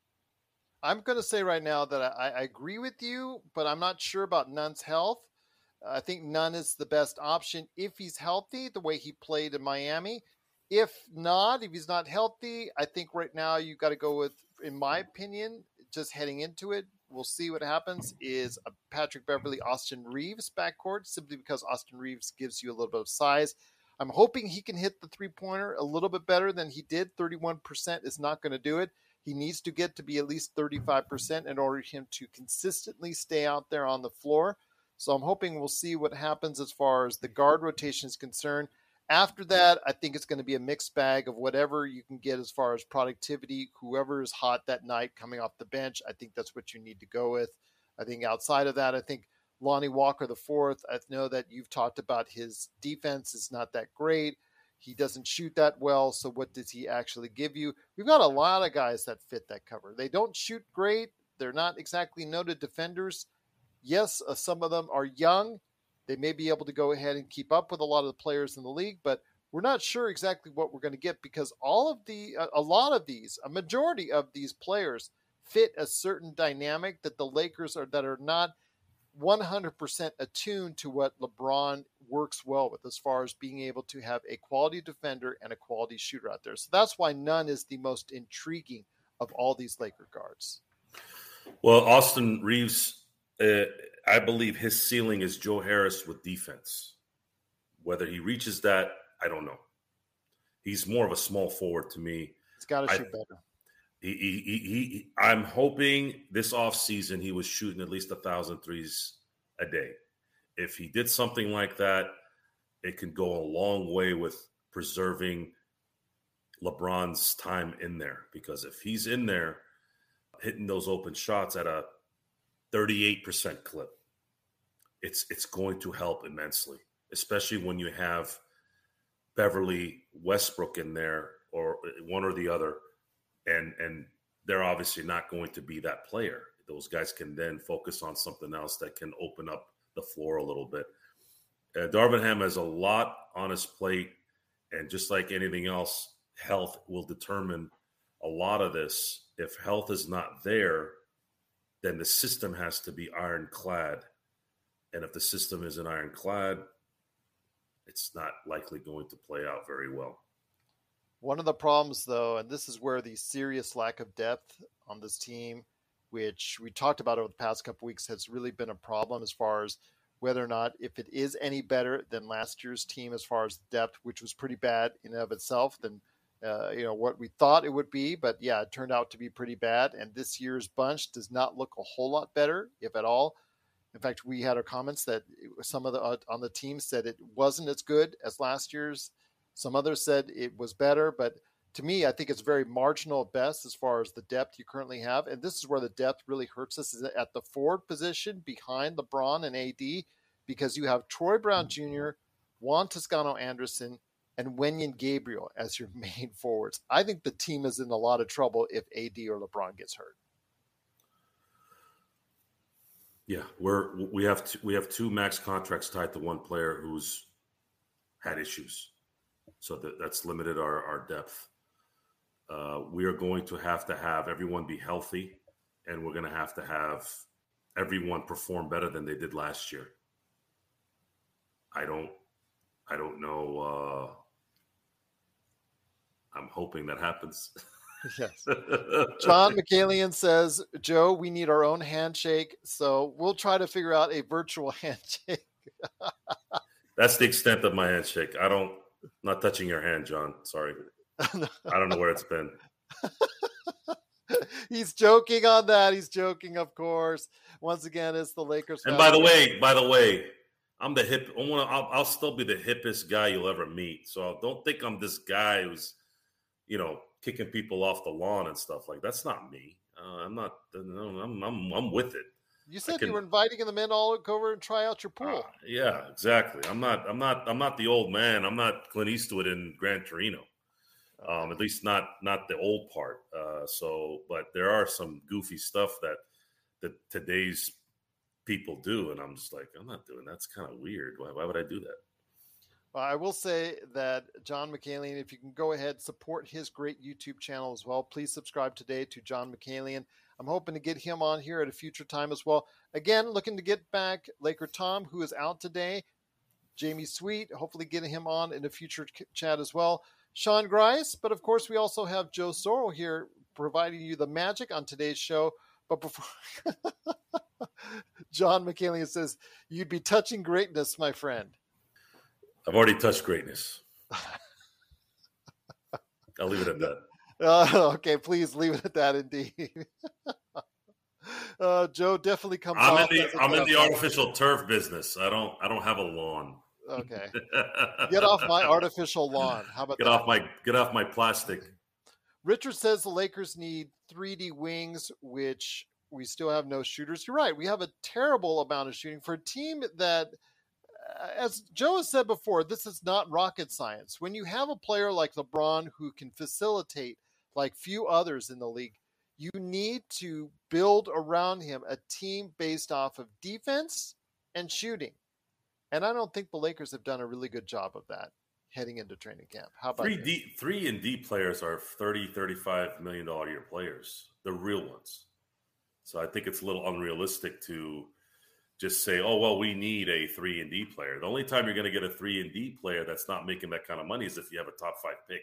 I'm going to say right now that I, I agree with you, but I'm not sure about Nunn's health. I think Nunn is the best option if he's healthy, the way he played in Miami. If not, if he's not healthy, I think right now you got to go with, in my opinion, just heading into it, we'll see what happens, is a Patrick Beverley, Austin Reeves backcourt, simply because Austin Reeves gives you a little bit of size. I'm hoping he can hit the three-pointer a little bit better than he did. thirty-one percent is not going to do it. He needs to get to be at least thirty-five percent in order for him to consistently stay out there on the floor. So I'm hoping we'll see what happens as far as the guard rotation is concerned. After that, I think it's going to be a mixed bag of whatever you can get as far as productivity. Whoever is hot that night coming off the bench, I think that's what you need to go with. I think outside of that, I think Lonnie Walker the fourth, I know that you've talked about his defense is not that great. He doesn't shoot that well, so what does he actually give you? We've got a lot of guys that fit that cover. They don't shoot great. They're not exactly noted defenders. Yes, uh, some of them are young. They may be able to go ahead and keep up with a lot of the players in the league, but we're not sure exactly what we're going to get because all of the, a, a lot of these, a majority of these players fit a certain dynamic that the Lakers are, that are not one hundred percent attuned to what LeBron works well with as far as being able to have a quality defender and a quality shooter out there. So that's why Nunn is the most intriguing of all these Laker guards. Well, Austin Reeves, uh, I believe his ceiling is Joe Harris with defense. Whether he reaches that, I don't know. He's more of a small forward to me. He's got to I, shoot better. He, he, he, he, I'm hoping this offseason he was shooting at least a thousand threes a day. If he did something like that, it could go a long way with preserving LeBron's time in there. Because if he's in there hitting those open shots at a thirty-eight percent clip, it's it's going to help immensely, especially when you have Beverly, Westbrook in there, or one or the other, and and they're obviously not going to be that player. Those guys can then focus on something else that can open up the floor a little bit. Uh, Darvin Ham has a lot on his plate, and just like anything else, health will determine a lot of this. If health is not there, then the system has to be ironclad. And if the system isn't ironclad, it's not likely going to play out very well. One of the problems, though, and this is where the serious lack of depth on this team, which we talked about over the past couple weeks, has really been a problem as far as whether or not, if it is any better than last year's team as far as depth, which was pretty bad in and of itself, than uh, you know what we thought it would be. But yeah, it turned out to be pretty bad. And this year's bunch does not look a whole lot better, if at all. In fact, we had our comments that some of the uh, on the team said it wasn't as good as last year's. Some others said it was better, but to me, I think it's very marginal at best as far as the depth you currently have. And this is where the depth really hurts us, is at the forward position behind LeBron and A D, because you have Troy Brown Junior, Juan Toscano Anderson, and Wenyen Gabriel as your main forwards. I think the team is in a lot of trouble if A D or LeBron gets hurt. Yeah, we're we have two, we have two max contracts tied to one player who's had issues, so that, that's limited our our depth. Uh, we are going to have to have everyone be healthy, and we're going to have to have everyone perform better than they did last year. I don't, I don't know. Uh, I'm hoping that happens. Yes. John McCallion says, Joe, we need our own handshake, so we'll try to figure out a virtual handshake That's the extent of my handshake. I don't, I'm not touching your hand, John. Sorry. I don't know where it's been. He's joking on that. He's joking, of course. Once again, it's the Lakers. And by the way, by the way, I'm the hip. I wanna, I'll, I'll still be the hippest guy you'll ever meet. So don't think I'm this guy who's, you know, kicking people off the lawn and stuff like that's not me. Uh, I'm not. I'm, I'm. I'm with it. You said can, you were inviting the men all to go over and try out your pool. Uh, yeah, exactly. I'm not. I'm not. I'm not the old man. I'm not Clint Eastwood in Gran Torino. Um, at least not not the old part. Uh, so, but there are some goofy stuff that that today's people do, and I'm just like, I'm not doing that. That's kind of weird. Why, why would I do that? Well, I will say that John McCallion, if you can go ahead, support his great YouTube channel as well. Please subscribe today to John McCallion. I'm hoping to get him on here at a future time as well. Again, looking to get back Laker Tom, who is out today. Jamie Sweet, hopefully getting him on in a future chat as well. Sean Grice, but of course we also have Joe Sorrell here providing you the magic on today's show. But before John McCallion says, you'd be touching greatness, my friend. I've already touched greatness. I'll leave it at that. Uh, okay, please leave it at that indeed. uh, Joe definitely comes I'm off in the as a I'm in the tough artificial turf business. I don't I don't have a lawn. Okay. Get off my artificial lawn. How about get that? off my get off my plastic. Richard says the Lakers need three D wings, which we still have no shooters. You're right. We have a terrible amount of shooting for a team that, as Joe has said before, this is not rocket science. When you have a player like LeBron who can facilitate like few others in the league, you need to build around him a team based off of defense and shooting. And I don't think the Lakers have done a really good job of that heading into training camp. How about three you? D three and D players are thirty, thirty-five million dollar a year players. The real ones. So I think it's a little unrealistic to just say, oh, well, we need a three and D player. The only time you're going to get a three and D player that's not making that kind of money is if you have a top five pick.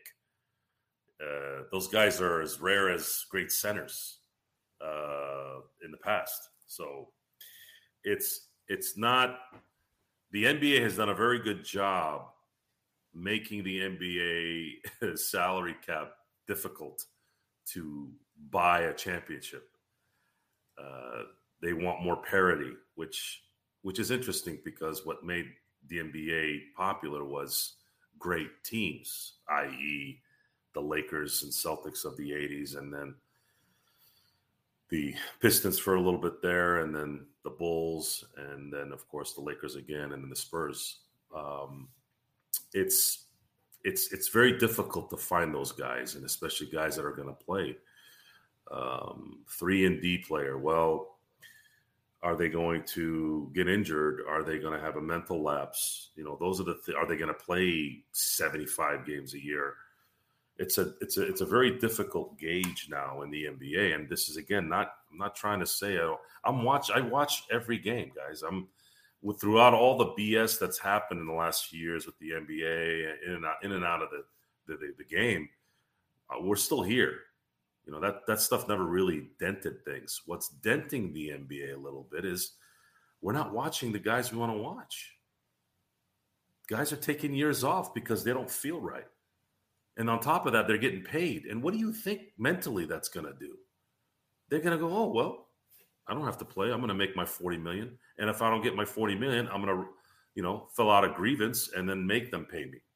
Uh, those guys are as rare as great centers uh, in the past. So it's it's not – the N B A has done a very good job making the N B A salary cap difficult to buy a championship. Uh, they want more parity, which which is interesting because what made the N B A popular was great teams, that is the Lakers and Celtics of the eighties, and then the Pistons for a little bit there, and then the Bulls, and then, of course, the Lakers again, and then the Spurs. Um, it's it's it's very difficult to find those guys, and especially guys that are going to play. Um, three and D player, well, are they going to get injured? Are they going to have a mental lapse? You know, those are the th- are they going to play seventy-five games a year? It's a it's a it's a very difficult gauge now in the N B A, and this is again not I'm not trying to say I I'm watch I watch every game, guys. I'm with throughout all the B S that's happened in the last few years with the N B A in and out in and out of the the, the, the game. Uh, we're still here. You know, that that stuff never really dented things. What's denting the N B A a little bit is we're not watching the guys we want to watch. Guys are taking years off because they don't feel right. And on top of that, they're getting paid. And what do you think mentally that's going to do? They're going to go, oh, well, I don't have to play. I'm going to make my forty million dollars. And if I don't get my forty million dollars, I'm going to, you know, fill out a grievance and then make them pay me.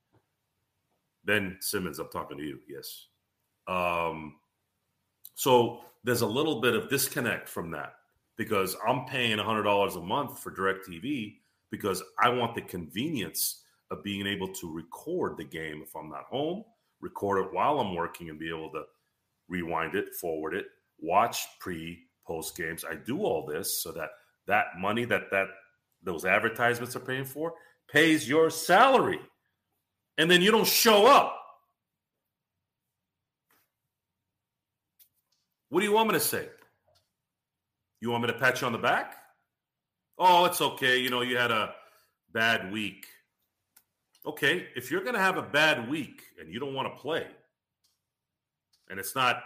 Ben Simmons, I'm talking to you. Yes. Um, so there's a little bit of disconnect from that because I'm paying one hundred dollars a month for DirecTV because I want the convenience of being able to record the game if I'm not home, record it while I'm working and be able to rewind it, forward it, watch pre, post games. I do all this so that that money that, that those advertisements are paying for pays your salary. And then you don't show up. What do you want me to say? You want me to pat you on the back? Oh, it's okay. You know, you had a bad week. Okay, if you're going to have a bad week and you don't want to play, and it's not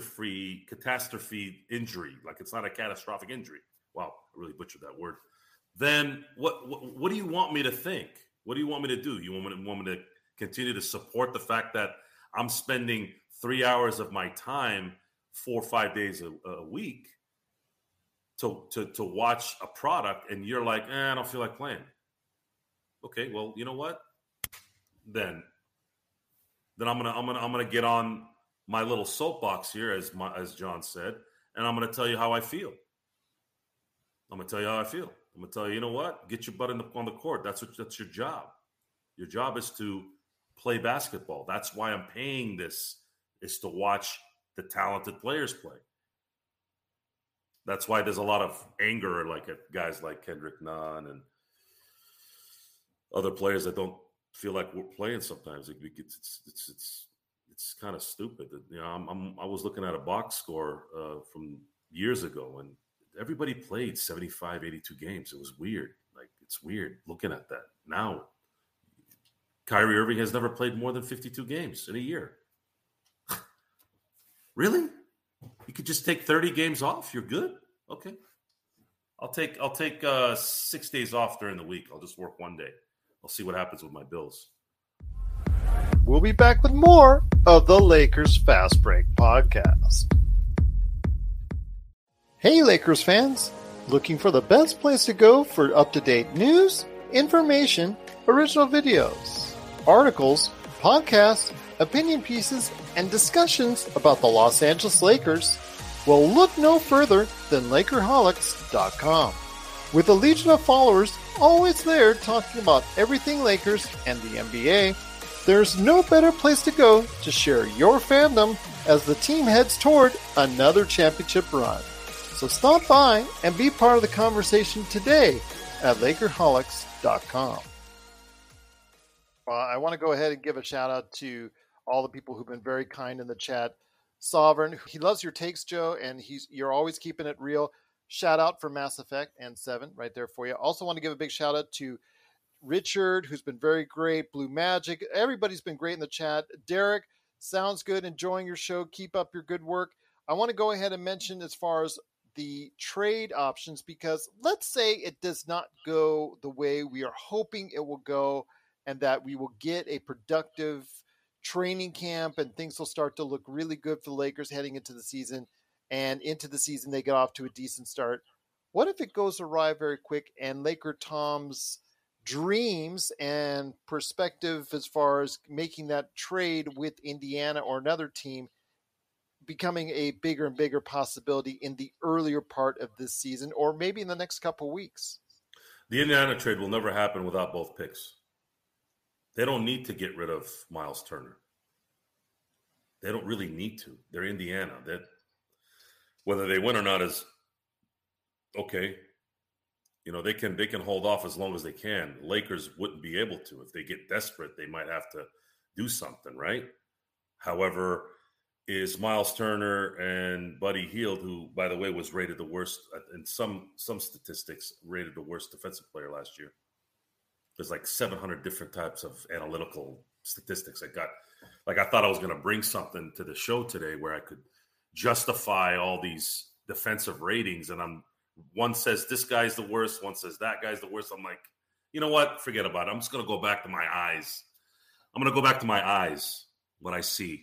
catastrophe, catastrophe injury, like it's not a catastrophic injury. Wow, I really butchered that word. then what, what what do you want me to think? What do you want me to do? You want me to, want me to continue to support the fact that I'm spending three hours of my time four or five days a, a week to, to to watch a product, and you're like, eh, I don't feel like playing. Okay, well, you know what? Then, then I'm gonna I'm gonna I'm gonna get on my little soapbox here, as my, as John said, and I'm gonna tell you how I feel. I'm gonna tell you how I feel. I'm gonna tell you, you know what? Get your butt in the, on the court. That's what that's your job. Your job is to play basketball. That's why I'm paying this, is to watch the talented players play. That's why there's a lot of anger, like at guys like Kendrick Nunn and other players that don't feel like we're playing sometimes. It, it's it's it's it's, it's kind of stupid. You know, I'm, I'm I was looking at a box score uh, from years ago, and everybody played seventy-five, eighty-two games. It was weird. Like, it's weird looking at that. Now, Kyrie Irving has never played more than fifty-two games in a year. Really? You could just take thirty games off. You're good? Okay. I'll take I'll take uh, six days off during the week. I'll just work one day. I'll see what happens with my bills. We'll be back with more of the Lakers Fast Break podcast. Hey, Lakers fans. Looking for the best place to go for up-to-date news, information, original videos, articles, podcasts, opinion pieces, and discussions about the Los Angeles Lakers? Well, look no further than Lakerholics dot com. With a legion of followers always there talking about everything Lakers and the N B A, there's no better place to go to share your fandom as the team heads toward another championship run. So stop by and be part of the conversation today at Lakerholics dot com. Uh, I want to go ahead and give a shout out to all the people who've been very kind in the chat. Sovereign, he loves your takes, Joe, and he's you're always keeping it real. Shout out for Mass Effect and Seven right there for you. Also want to give a big shout out to Richard, who's been very great. Blue Magic, everybody's been great in the chat. Derek, sounds good. Enjoying your show. Keep up your good work. I want to go ahead and mention as far as the trade options, because let's say it does not go the way we are hoping it will go, and that we will get a productive training camp and things will start to look really good for the Lakers heading into the season, and into the season they get off to a decent start. What if it goes awry very quick and Laker Tom's dreams and perspective as far as making that trade with Indiana or another team becoming a bigger and bigger possibility in the earlier part of this season, or maybe in the next couple weeks? The Indiana trade will never happen without both picks. They don't need to get rid of Miles Turner. They don't really need to. They're Indiana. That whether they win or not is okay. You know, they can they can hold off as long as they can. Lakers wouldn't be able to. If they get desperate, they might have to do something, right? However, is Miles Turner and Buddy Hield, who, by the way, was rated the worst in some some statistics, rated the worst defensive player last year. There's like seven hundred different types of analytical statistics. I got, like, I thought I was going to bring something to the show today where I could justify all these defensive ratings. And I'm, one says this guy's the worst, one says that guy's the worst. I'm like, you know what? Forget about it. I'm just going to go back to my eyes. I'm going to go back to my eyes, what I see.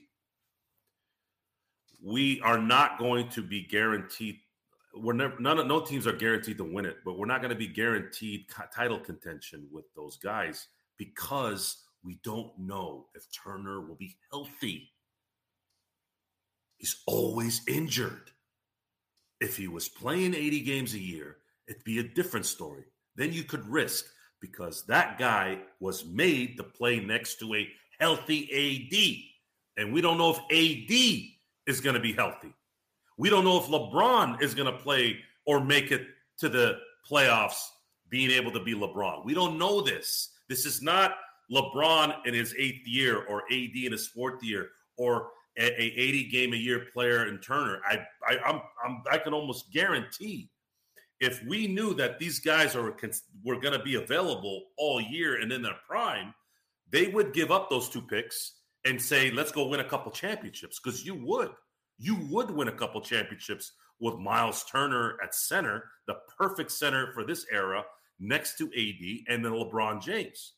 We are not going to be guaranteed. We're never, none of, no teams are guaranteed to win it, but we're not going to be guaranteed co- title contention with those guys because we don't know if Turner will be healthy. He's always injured. If he was playing eighty games a year, it'd be a different story. Then you could risk, because that guy was made to play next to a healthy A D. And we don't know if A D is going to be healthy. We don't know if LeBron is going to play or make it to the playoffs being able to be LeBron. We don't know this. This is not LeBron in his eighth year or A D in his fourth year or a, a eighty game a year player in Turner. I, I, I'm, I'm, I can almost guarantee if we knew that these guys are were going to be available all year and in their prime, they would give up those two picks and say, let's go win a couple championships, because you would. You would win a couple championships with Miles Turner at center, the perfect center for this era, next to A D and then LeBron James.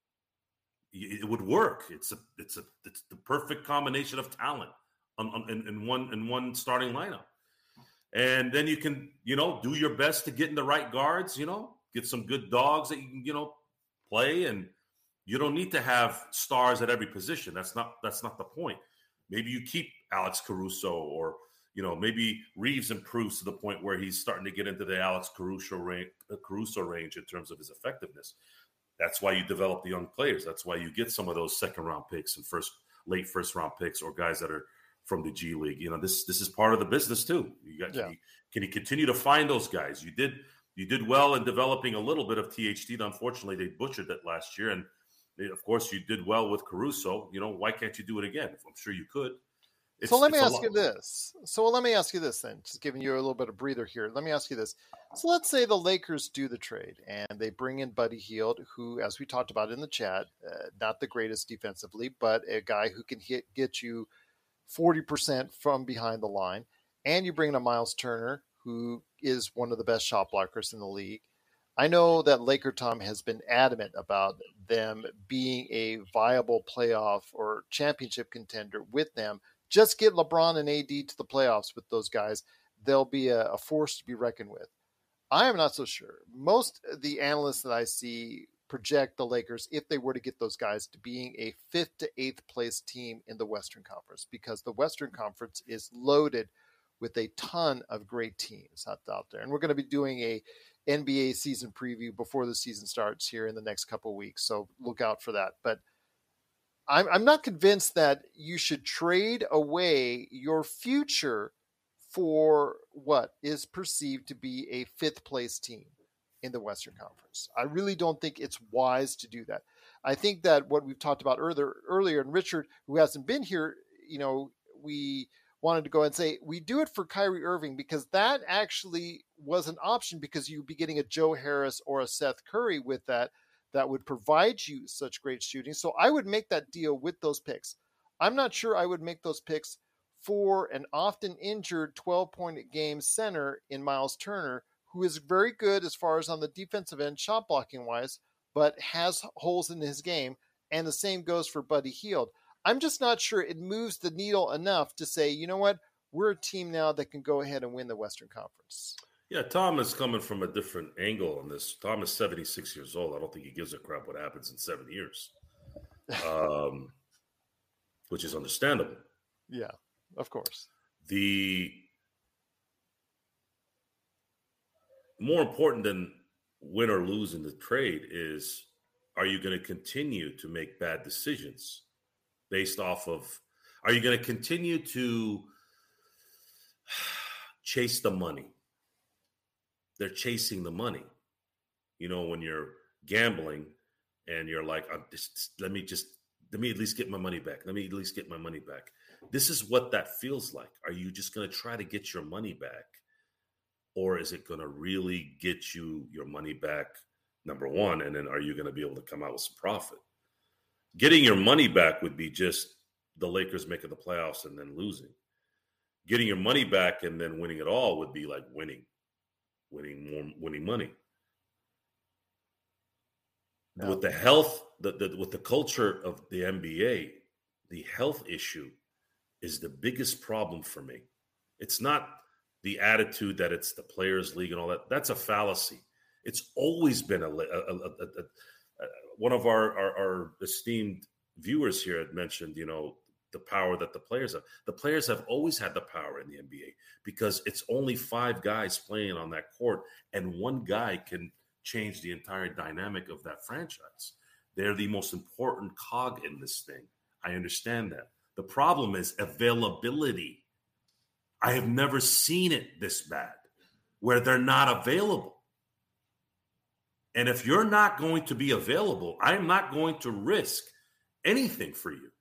It would work. It's a it's a it's the perfect combination of talent on, on, in, in one in one starting lineup. And then you can, you know, do your best to get in the right guards, you know, get some good dogs that you can, you know, play. And you don't need to have stars at every position. That's not that's not the point. Maybe you keep Alex Caruso, or, you know, maybe Reeves improves to the point where he's starting to get into the Alex Caruso range, Caruso range in terms of his effectiveness. That's why you develop the young players. That's why you get some of those second round picks and first late first round picks, or guys that are from the G League. You know, this this is part of the business too. You got yeah. can, you, can you continue to find those guys? You did you did well in developing a little bit of T H T. Unfortunately, they butchered it last year, and they, of course you did well with Caruso. You know, why can't you do it again? I'm sure you could. It's, so let me ask you this. So let me ask you this then, just giving you a little bit of breather here. Let me ask you this. So let's say the Lakers do the trade and they bring in Buddy Hield, who, as we talked about in the chat, uh, not the greatest defensively, but a guy who can hit, get you forty percent from behind the line. And you bring in a Miles Turner, who is one of the best shot blockers in the league. I know that Laker Tom has been adamant about them being a viable playoff or championship contender with them. Just get LeBron and A D to the playoffs with those guys. They'll be a, a force to be reckoned with. I am not so sure. Most of the analysts that I see project the Lakers, if they were to get those guys, to being a fifth to eighth place team in the Western Conference, because the Western Conference is loaded with a ton of great teams out, out there. And we're going to be doing a N B A season preview before the season starts here in the next couple of weeks. So look out for that. But I'm, I'm not convinced that you should trade away your future for what is perceived to be a fifth place team in the Western Conference. I really don't think it's wise to do that. I think that what we've talked about earlier, earlier, and Richard, who hasn't been here, you know, we wanted to go and say, we do it for Kyrie Irving because that actually was an option, because you'd be getting a Joe Harris or a Seth Curry with that, that would provide you such great shooting. So I would make that deal with those picks. I'm not sure I would make those picks for an often injured twelve-point game center in Miles Turner, who is very good as far as on the defensive end, shot blocking wise, but has holes in his game. And the same goes for Buddy Hield. I'm just not sure it moves the needle enough to say, you know what, we're a team now that can go ahead and win the Western Conference. Yeah, Tom is coming from a different angle on this. Tom is seventy-six years old. I don't think he gives a crap what happens in seven years, um, which is understandable. Yeah, of course. The more important than win or lose in the trade is, are you going to continue to make bad decisions based off of, are you going to continue to chase the money? They're chasing the money. You know, when you're gambling and you're like, I'm just, let me just, let me at least get my money back. Let me at least get my money back. This is what that feels like. Are you just going to try to get your money back? Or is it going to really get you your money back, number one? And then are you going to be able to come out with some profit? Getting your money back would be just the Lakers making the playoffs and then losing. Getting your money back and then winning it all would be like winning. Winning more, winning money. No. With the health, the, the, with the culture of the N B A, the health issue is the biggest problem for me. It's not the attitude that it's the players' league and all that. That's a fallacy. It's always been a, a, a, a, a one of our, our, our esteemed viewers here had mentioned, you know, the power that the players have. The players have always had the power in the N B A because it's only five guys playing on that court, and one guy can change the entire dynamic of that franchise. They're the most important cog in this thing. I understand that. The problem is availability. I have never seen it this bad, where they're not available. And if you're not going to be available, I am not going to risk anything for you.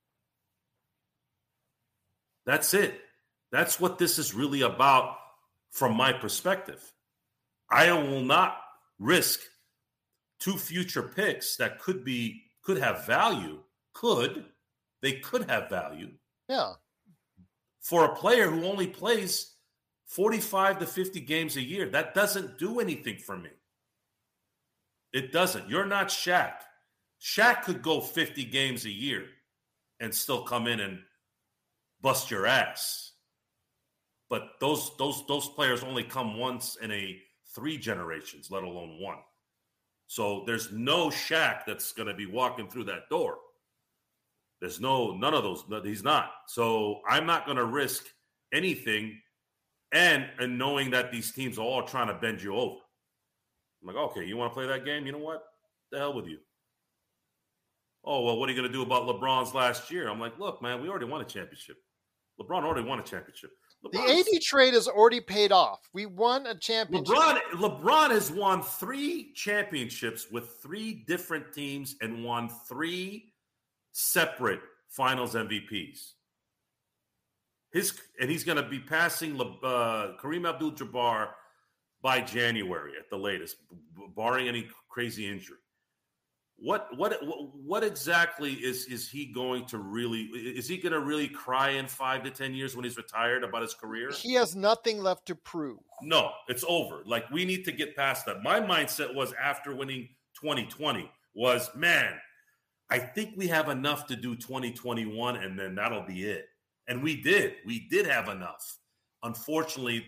That's it. That's what this is really about from my perspective. I will not risk two future picks that could be, could have value. Could. They could have value. Yeah. For a player who only plays forty-five to fifty games a year. That doesn't do anything for me. It doesn't. You're not Shaq. Shaq could go fifty games a year and still come in and bust your ass. But those those those players only come once in a three generations, let alone one. So there's no Shaq that's going to be walking through that door. There's no none of those. No, he's not. So I'm not going to risk anything, and and knowing that these teams are all trying to bend you over. I'm like, okay, you want to play that game? You know what? The hell with you. Oh, well, what are you going to do about LeBron's last year? I'm like, look, man, we already won a championship. LeBron already won a championship. LeBron's, the A D trade has already paid off. We won a championship. LeBron, LeBron has won three championships with three different teams and won three separate finals M V Ps. His And he's going to be passing uh, Kareem Abdul-Jabbar by January at the latest, barring any crazy injury. What what what exactly is is he going to really? Is he going to really cry in five to ten years when he's retired about his career? He has nothing left to prove. No, it's over. Like, we need to get past that. My mindset was after winning twenty twenty was, man, I think we have enough to do twenty twenty-one, and then that'll be it. And we did. We did have enough. Unfortunately,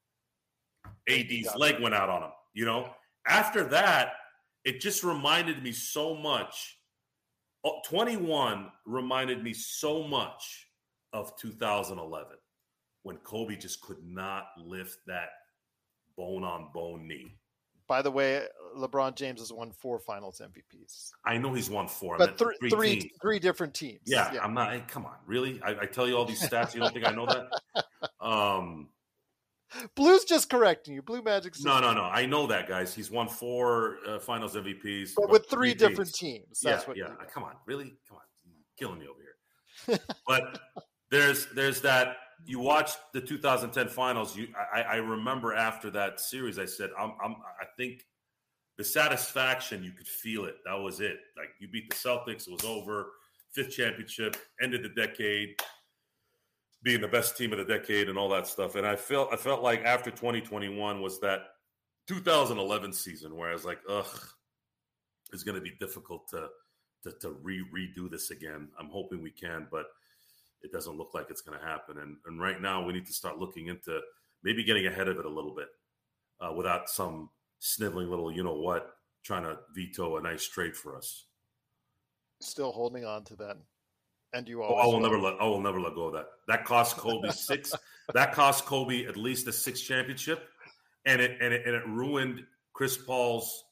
A D's leg went out on him. You know, after that, it just reminded me so much. Oh, twenty-one reminded me so much of two thousand eleven when Kobe just could not lift that bone-on-bone knee. By the way, LeBron James has won four Finals M V Ps. I know he's won four, but th- three, three, teams. three different teams. Yeah, yeah. I'm not. Hey, come on, really? I, I tell you all these stats. You don't think I know that? Um. Blue's just correcting you. Blue Magic. No, no, no. I know that, guys. He's won four uh, Finals M V Ps, but with three, three different teams. teams. That's yeah, what yeah. Come on, really? Come on, You're killing me over here. But there's there's that. You watch the two thousand ten Finals. You, I, I remember after that series, I said, I'm, I'm, I think the satisfaction, you could feel it. That was it. Like, you beat the Celtics, it was over. Fifth championship, ended the decade, being the best team of the decade and all that stuff. And I felt I felt like after twenty twenty-one was that two thousand eleven season where I was like, ugh, it's going to be difficult to to, to re redo this again. I'm hoping we can, but it doesn't look like it's going to happen. And and right now we need to start looking into maybe getting ahead of it a little bit uh, without some sniveling little, you know what, trying to veto a nice trade for us. Still holding on to that. And you oh, I will never let I will never let go of that. That cost Kobe six. That cost Kobe at least a sixth championship, and it and it and it ruined Chris Paul's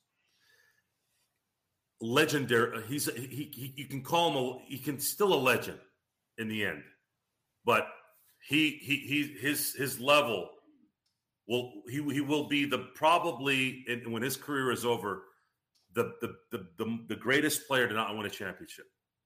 legendary. He's he, he you can call him a, he can still a legend in the end, but he he he his his level will he he will be the probably in, when his career is over the the the the, the greatest player to not win a championship.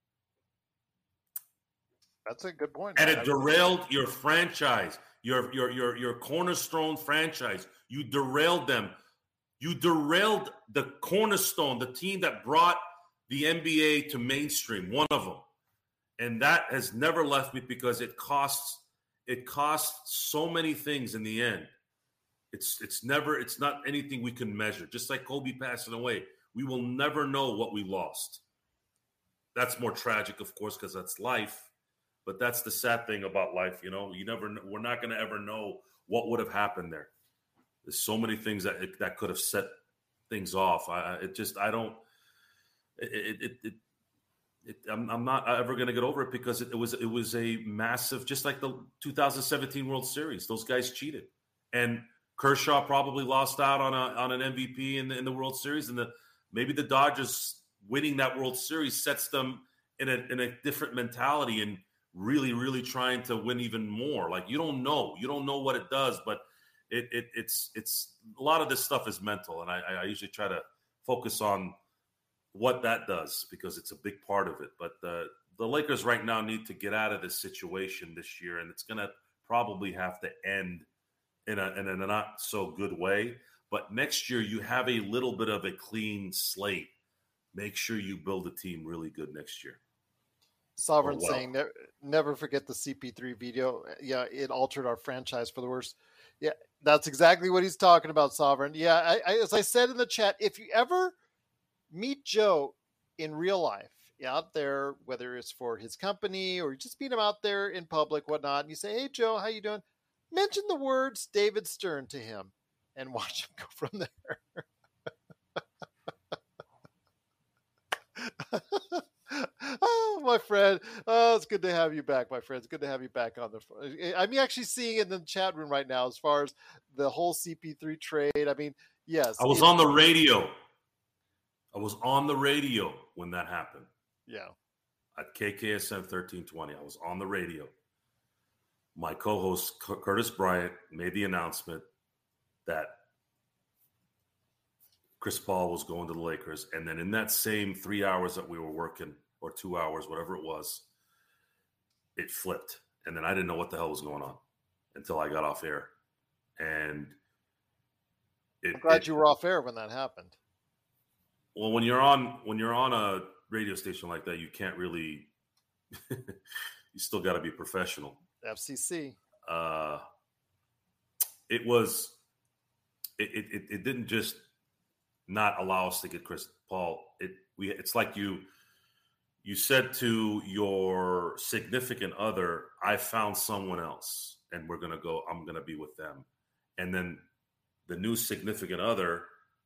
That's a good point. And it derailed your franchise, your your your your cornerstone franchise. You derailed them. You derailed the cornerstone, the team that brought the N B A to mainstream, one of them. And that has never left me because it costs it costs so many things in the end. It's it's never it's not anything we can measure. Just like Kobe passing away, we will never know what we lost. That's more tragic, of course, because that's life. But that's the sad thing about life, you know. You never, we're not going to ever know what would have happened there. There's so many things that that could have set things off. I, it just, I don't. It, it, it, it I'm, I'm not ever going to get over it because it, it was, it was a massive, just like the two thousand seventeen World Series. Those guys cheated, and Kershaw probably lost out on a on an M V P in the in the World Series, and the maybe the Dodgers winning that World Series sets them in a in a different mentality and really, really trying to win even more. Like, you don't know. You don't know what it does, but it, it it's it's a lot of this stuff is mental, and I, I usually try to focus on what that does because it's a big part of it. But the, the Lakers right now need to get out of this situation this year, and it's going to probably have to end in a, in a not so good way. But next year, you have a little bit of a clean slate. Make sure you build a team really good next year. Sovereign oh, wow. saying, never, never forget the C P three video. Yeah, it altered our franchise for the worse. Yeah, that's exactly what he's talking about, Sovereign. Yeah, I, I, as I said in the chat, if you ever meet Joe in real life out there, whether it's for his company or you just meet him out there in public, whatnot, and you say, "Hey, Joe, how you doing?" Mention the words David Stern to him and watch him go from there. Oh, my friend. Oh, it's good to have you back, my friend. It's good to have you back on the. I'm actually seeing it in the chat room right now as far as the whole C P three trade. I mean, yes. I was on the radio. I was on the radio when that happened. Yeah. At K K S M thirteen twenty. I was on the radio. My co-host, Curtis Bryant, made the announcement that Chris Paul was going to the Lakers. And then in that same three hours that we were working, or two hours, whatever it was, it flipped. And then I didn't know what the hell was going on until I got off air. And it, I'm glad it, you were off air when that happened. Well, when you're on when you're on a radio station like that, you can't really you still got to be professional. F C C. Uh, it was it, it it didn't just not allow us to get Chris Paul. It we it's like you you said to your significant other, "I found someone else, and we're gonna go. I'm gonna be with them," and then the new significant other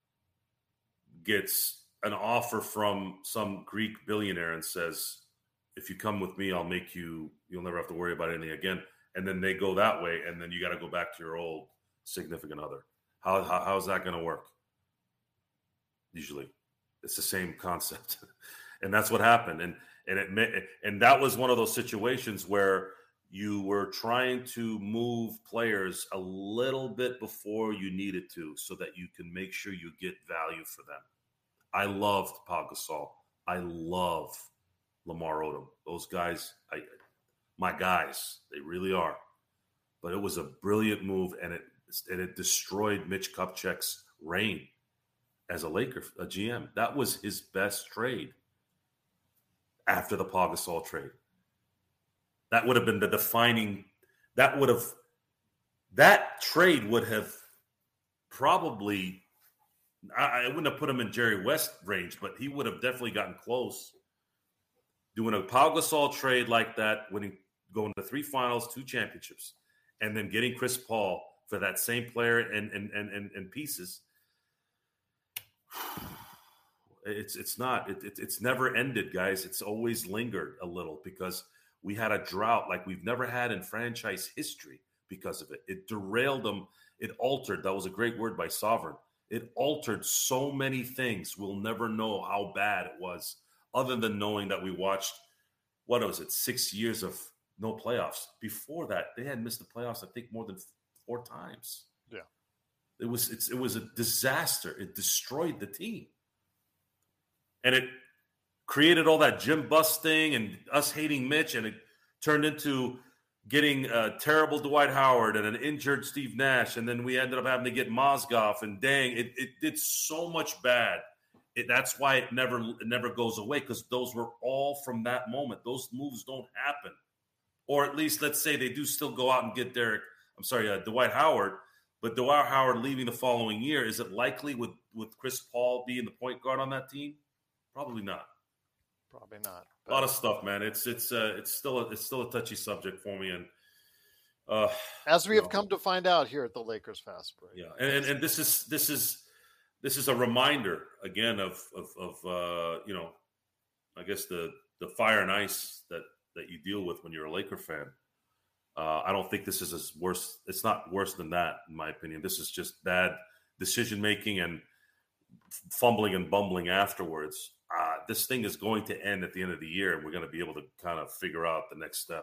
gets an offer from some Greek billionaire and says, "If you come with me, I'll make you, you'll never have to worry about anything again." And then they go that way, and then you got to go back to your old significant other. How, how how's that going to work? Usually, it's the same concept, and that's what happened. And and it and that was one of those situations where you were trying to move players a little bit before you needed to, so that you can make sure you get value for them. I loved Pau Gasol. I love Lamar Odom. Those guys, I, my guys, they really are. But it was a brilliant move, and it and it destroyed Mitch Kupchak's reign as a Laker, a G M. That was his best trade after the Pau Gasol trade. That would have been the defining. That would have. That trade would have probably. I, I wouldn't have put him in Jerry West range, but he would have definitely gotten close. Doing a Pau Gasol trade like that, winning, going to three finals, two championships, and then getting Chris Paul for that same player and and and and, and pieces. It's it's not it, it it's never ended, guys. It's always lingered a little because we had a drought like we've never had in franchise history because of it. It derailed them. It altered. That was a great word by Sovereign. It altered so many things. We'll never know how bad it was, other than knowing that we watched, what was it, six years of no playoffs. Before that, they had missed the playoffs, I think, more than four times. Yeah. It was it's it was a disaster. It destroyed the team. And it created all that Jim Buss thing and us hating Mitch, and it turned into getting a terrible Dwight Howard and an injured Steve Nash, and then we ended up having to get Mozgov, and dang, it, it did so much bad. It, that's why it never it never goes away, because those were all from that moment. Those moves don't happen. Or at least, let's say they do still go out and get Derek, I'm sorry, uh, Dwight Howard, but Dwight Howard leaving the following year, is it likely with, with Chris Paul being the point guard on that team? Probably not. Probably not. But a lot of stuff, man. It's it's uh, it's still a, it's still a touchy subject for me, and uh, as we have know. come to find out here at the Lakers Fast Break. Yeah, and, and and this is this is this is a reminder again of of, of uh, you know, I guess the the fire and ice that that you deal with when you're a Laker fan. Uh, I don't think this is as worse. It's not worse than that, in my opinion. This is just bad decision making and fumbling and bumbling afterwards. Uh, this thing is going to end at the end of the year, and we're going to be able to kind of figure out the next step.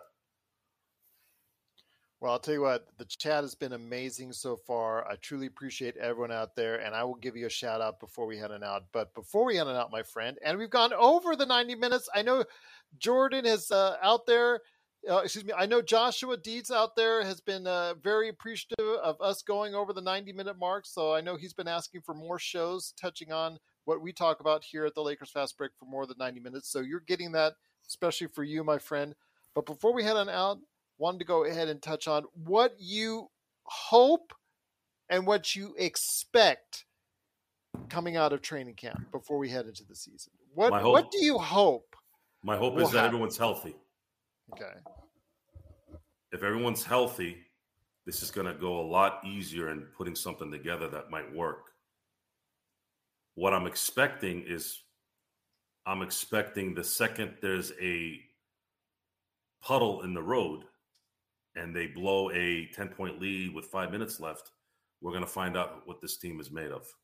Well, I'll tell you what, the chat has been amazing so far. I truly appreciate everyone out there, and I will give you a shout out before we head on out. But before we head on out, my friend, and we've gone over the ninety minutes. I know Jordan is uh, out there. Uh, excuse me. I know Joshua Deeds out there has been uh, very appreciative of us going over the ninety minute mark. So I know he's been asking for more shows touching on what we talk about here at the Lakers Fast Break for more than ninety minutes. So you're getting that, especially for you, my friend. But before we head on out, wanted to go ahead and touch on what you hope and what you expect coming out of training camp before we head into the season? What My hope- What do you hope? My hope will is that happen? everyone's healthy. Okay. If everyone's healthy, this is going to go a lot easier in putting something together that might work. What I'm expecting is I'm expecting the second there's a puddle in the road and they blow a ten-point lead with five minutes left, we're going to find out what this team is made of.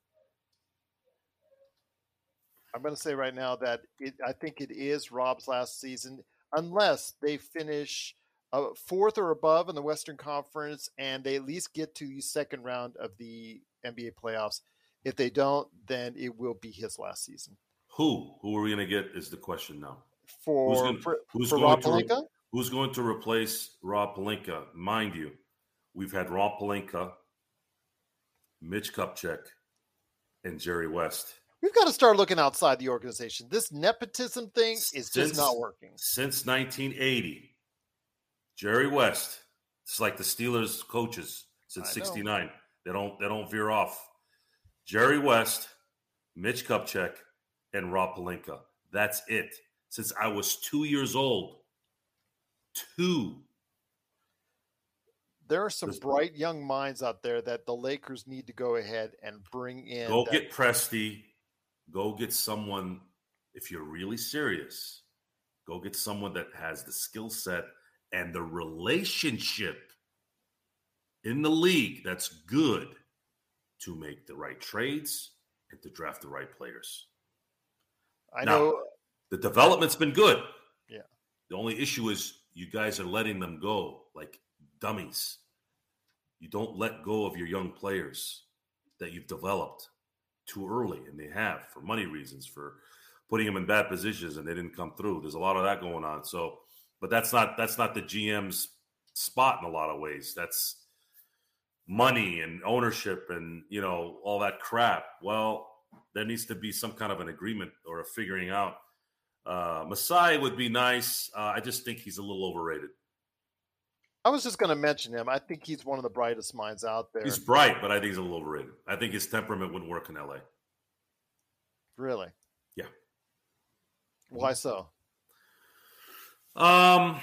I'm going to say right now that it, I think it is Rob's last season, unless they finish uh, fourth or above in the Western Conference and they at least get to the second round of the N B A playoffs. If they don't, then it will be his last season. Who? Who are we going to get is the question now. For, who's going, for, who's for going Rob to re- Pelinka? Who's going to replace Rob Pelinka? Mind you, we've had Rob Pelinka, Mitch Kupchak, and Jerry West. We've got to start looking outside the organization. This nepotism thing is Since- just not working. Since nineteen eighty, Jerry West, it's like the Steelers coaches since I know. sixty-nine. They don't they don't veer off. Jerry West, Mitch Kupchak, and Rob Pelinka. That's it. Since I was two years old. Two. There are some There's- bright young minds out there that the Lakers need to go ahead and bring in. Go that- get Presti. Go get someone, if you're really serious, go get someone that has the skill set and the relationship in the league that's good to make the right trades and to draft the right players. I Now, know. the development's been good. Yeah. The only issue is you guys are letting them go like dummies. You don't let go of your young players that you've developed too early, and they have for money reasons, for putting them in bad positions, and they didn't come through. There's a lot of that going on. So, but that's not that's not the G M's spot in a lot of ways. That's money and ownership and, you know, all that crap. Well, there needs to be some kind of an agreement or a figuring out. Uh, Masai would be nice. Uh, I just think he's a little overrated. I was just going to mention him. I think he's one of the brightest minds out there. He's bright, but I think he's a little overrated. I think his temperament wouldn't work in L A. Really? Yeah. Why so? Um,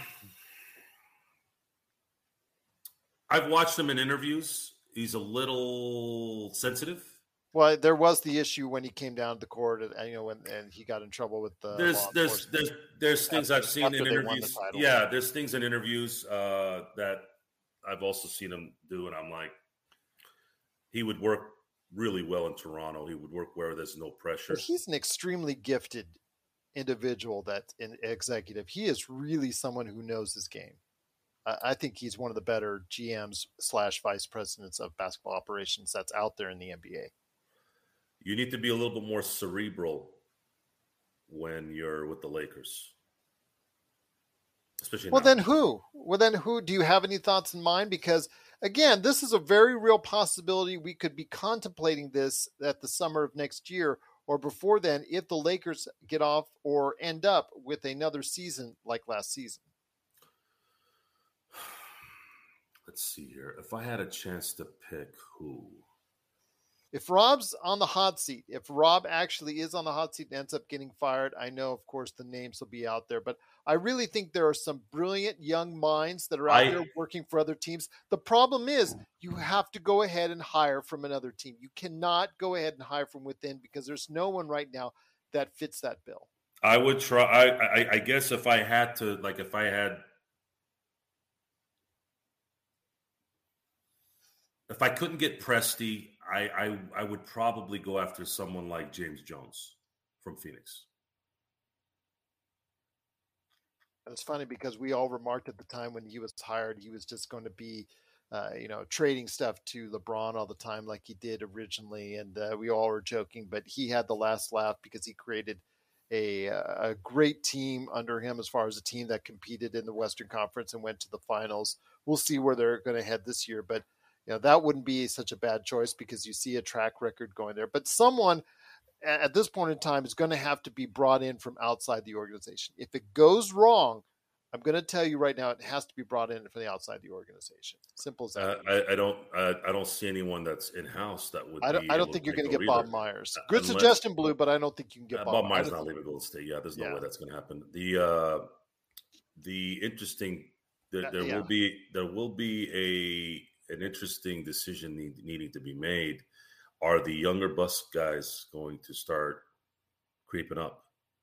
I've watched him in interviews. He's a little sensitive. Well, there was the issue when he came down to the court, and you know, and, and he got in trouble with the. There's law there's enforcement. there's there's things After- I've seen after in they won the interviews. title. Yeah, there's things in interviews uh, that I've also seen him do, and I'm like, he would work really well in Toronto. He would work where there's no pressure. But he's an extremely gifted individual. That an executive. He is really someone who knows his game. I, I think he's one of the better G Ms slash vice presidents of basketball operations that's out there in the N B A. You need to be a little bit more cerebral when you're with the Lakers. Especially Well, now. then who? Well, then who? Do you have any thoughts in mind? Because again, this is a very real possibility. We could be contemplating this at the summer of next year or before then, if the Lakers get off or end up with another season like last season. Let's see here. If I had a chance to pick who. If Rob's on the hot seat, if Rob actually is on the hot seat and ends up getting fired, I know, of course, the names will be out there. But I really think there are some brilliant young minds that are out I- there working for other teams. The problem is you have to go ahead and hire from another team. You cannot go ahead and hire from within because there's no one right now that fits that bill. I would try. I, I, I guess if I had to, like, if I had, if I couldn't get Presti, I, I, I would probably go after someone like James Jones from Phoenix. And it's funny because we all remarked at the time when he was hired, he was just going to be, uh, you know, trading stuff to LeBron all the time like he did originally. And uh, we all were joking, but he had the last laugh because he created a, a great team under him as far as a team that competed in the Western Conference and went to the finals. We'll see where they're going to head this year, but you know, that wouldn't be such a bad choice because you see a track record going there. But someone a- at this point in time is going to have to be brought in from outside the organization. If it goes wrong, I'm going to tell you right now, it has to be brought in from the outside the organization. Simple as that. Uh, I, I don't. I, I don't see anyone that's in house that would. I don't. Be I don't able think to you're going to take get over Bob either. Myers. Uh, Good unless- suggestion, Blue, but I don't think you can get uh, Bob, Bob Myers. Myers I not don't leaving Golden State. Yeah, there's no Yeah. way that's going to happen. The uh, the interesting. There, Uh, there yeah. will be there will be a an interesting decision need, needing to be made. Are the younger bus guys going to start creeping up?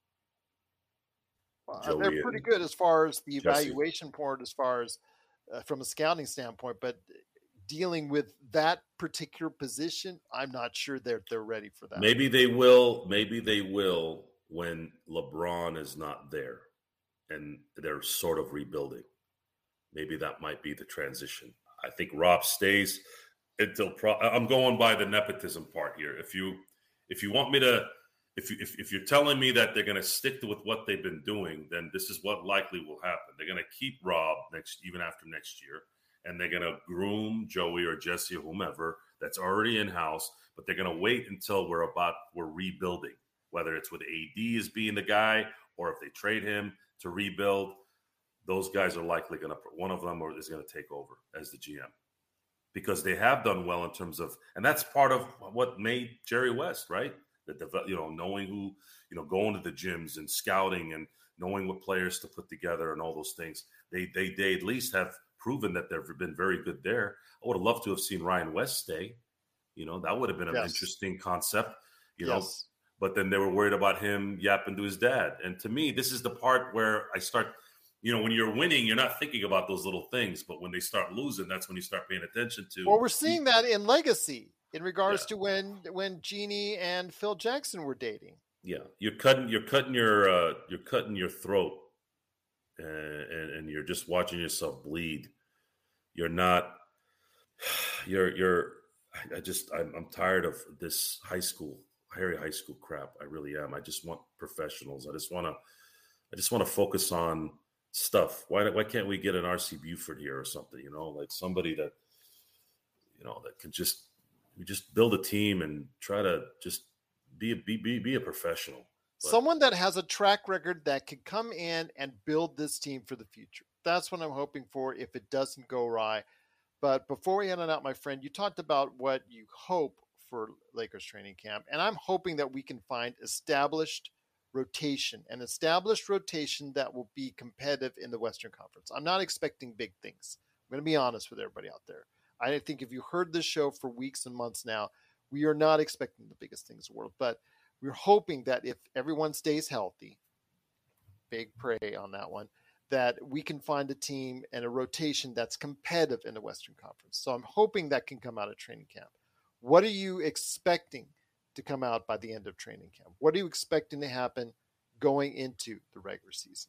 Uh, Joey they're pretty and good as far as the Jesse. evaluation part, as far as uh, from a scouting standpoint. But dealing with that particular position, I'm not sure they're they're ready for that. Maybe they will. Maybe they will when LeBron is not there, and they're sort of rebuilding. Maybe that might be the transition. I think Rob stays until. Pro- I'm going by the nepotism part here. If you if you want me to, if you if, if you're telling me that they're going to stick to with what they've been doing, then this is what likely will happen. They're going to keep Rob next, even after next year, and they're going to groom Joey or Jesse or whomever that's already in house. But they're going to wait until we're about we're rebuilding, whether it's with A D as being the guy or if they trade him to rebuild. Those guys are likely going to, one of them is going to take over as the G M because they have done well in terms of, and that's part of what made Jerry West, right? That, you know, knowing who, you know, going to the gyms and scouting and knowing what players to put together and all those things. They, they, they at least have proven that they've been very good there. I would have loved to have seen Ryan West stay. You know, that would have been an Yes. interesting concept, you Yes. know, but then they were worried about him yapping to his dad. And to me, this is the part where I start, you know, when you're winning, you're not thinking about those little things. But when they start losing, that's when you start paying attention to. Well, we're seeing that in Legacy in regards Yeah. to when when Jeannie and Phil Jackson were dating. Yeah, you're cutting, you're cutting your, uh, you're cutting your throat, and, and and you're just watching yourself bleed. You're not. You're you're. I, I just I'm, I'm tired of this high school, Harry high school crap. I really am. I just want professionals. I just want to. I just want to focus on stuff. Why why can't we get an R C Buford here or something? You know, like somebody that, you know, that can just we just build a team and try to just be a be be, be a professional. But Someone that has a track record that could come in and build this team for the future. That's what I'm hoping for if it doesn't go awry. But before we end it out, my friend, you talked about what you hope for Lakers training camp. And I'm hoping that we can find established rotation, an established rotation that will be competitive in the Western Conference. I'm not expecting big things. I'm going to be honest with everybody out there. I think if you heard this show for weeks and months now, we are not expecting the biggest things in the world. But we're hoping that if everyone stays healthy, big pray on that one, that we can find a team and a rotation that's competitive in the Western Conference. So I'm hoping that can come out of training camp. What are you expecting to come out by the end of training camp? What are you expecting to happen going into the regular season?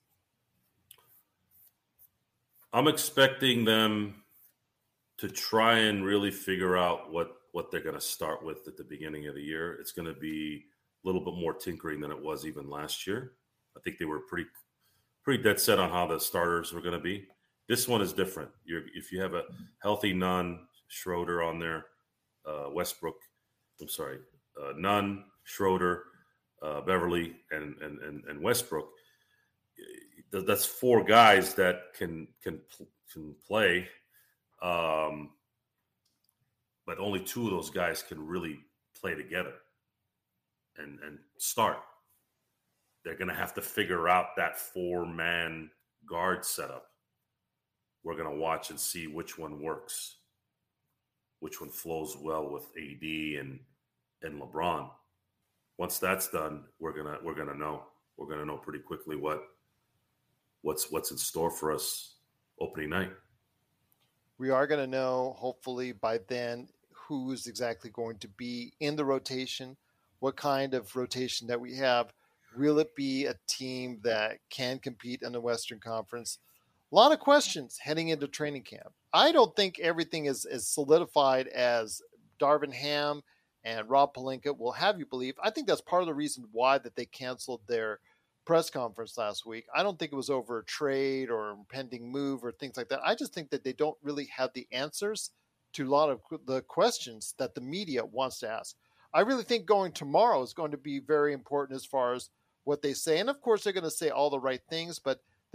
I'm expecting them to try and really figure out what, what they're going to start with at the beginning of the year. It's going to be a little bit more tinkering than it was even last year. I think they were pretty pretty dead set on how the starters were going to be. This one is different. You're, if you have a healthy Nunn, Schroeder on there, uh, Westbrook, I'm sorry, uh, Nunn, Schroeder, uh, Beverly, and, and and and Westbrook. That's four guys that can can can play, um, but only two of those guys can really play together and and start. They're going to have to figure out that four-man guard setup. We're going to watch and see which one works, which one flows well with A D and and LeBron. Once that's done, we're gonna we're gonna know. We're gonna know pretty quickly what what's what's in store for us opening night. We are going to know, hopefully, by then, who's exactly going to be in the rotation, what kind of rotation that we have. Will it be a team that can compete in the Western Conference? A lot of questions heading into training camp. I don't think everything is as solidified as Darvin Ham and Rob Pelinka will have you believe. I think that's part of the reason why that they canceled their press conference last week. I don't think it was over a trade or a pending move or things like that. I just think that they don't really have the answers to a lot of the questions that the media wants to ask. I really think going tomorrow is going to be very important as far as what they say. And of course, they're going to say all the right things, but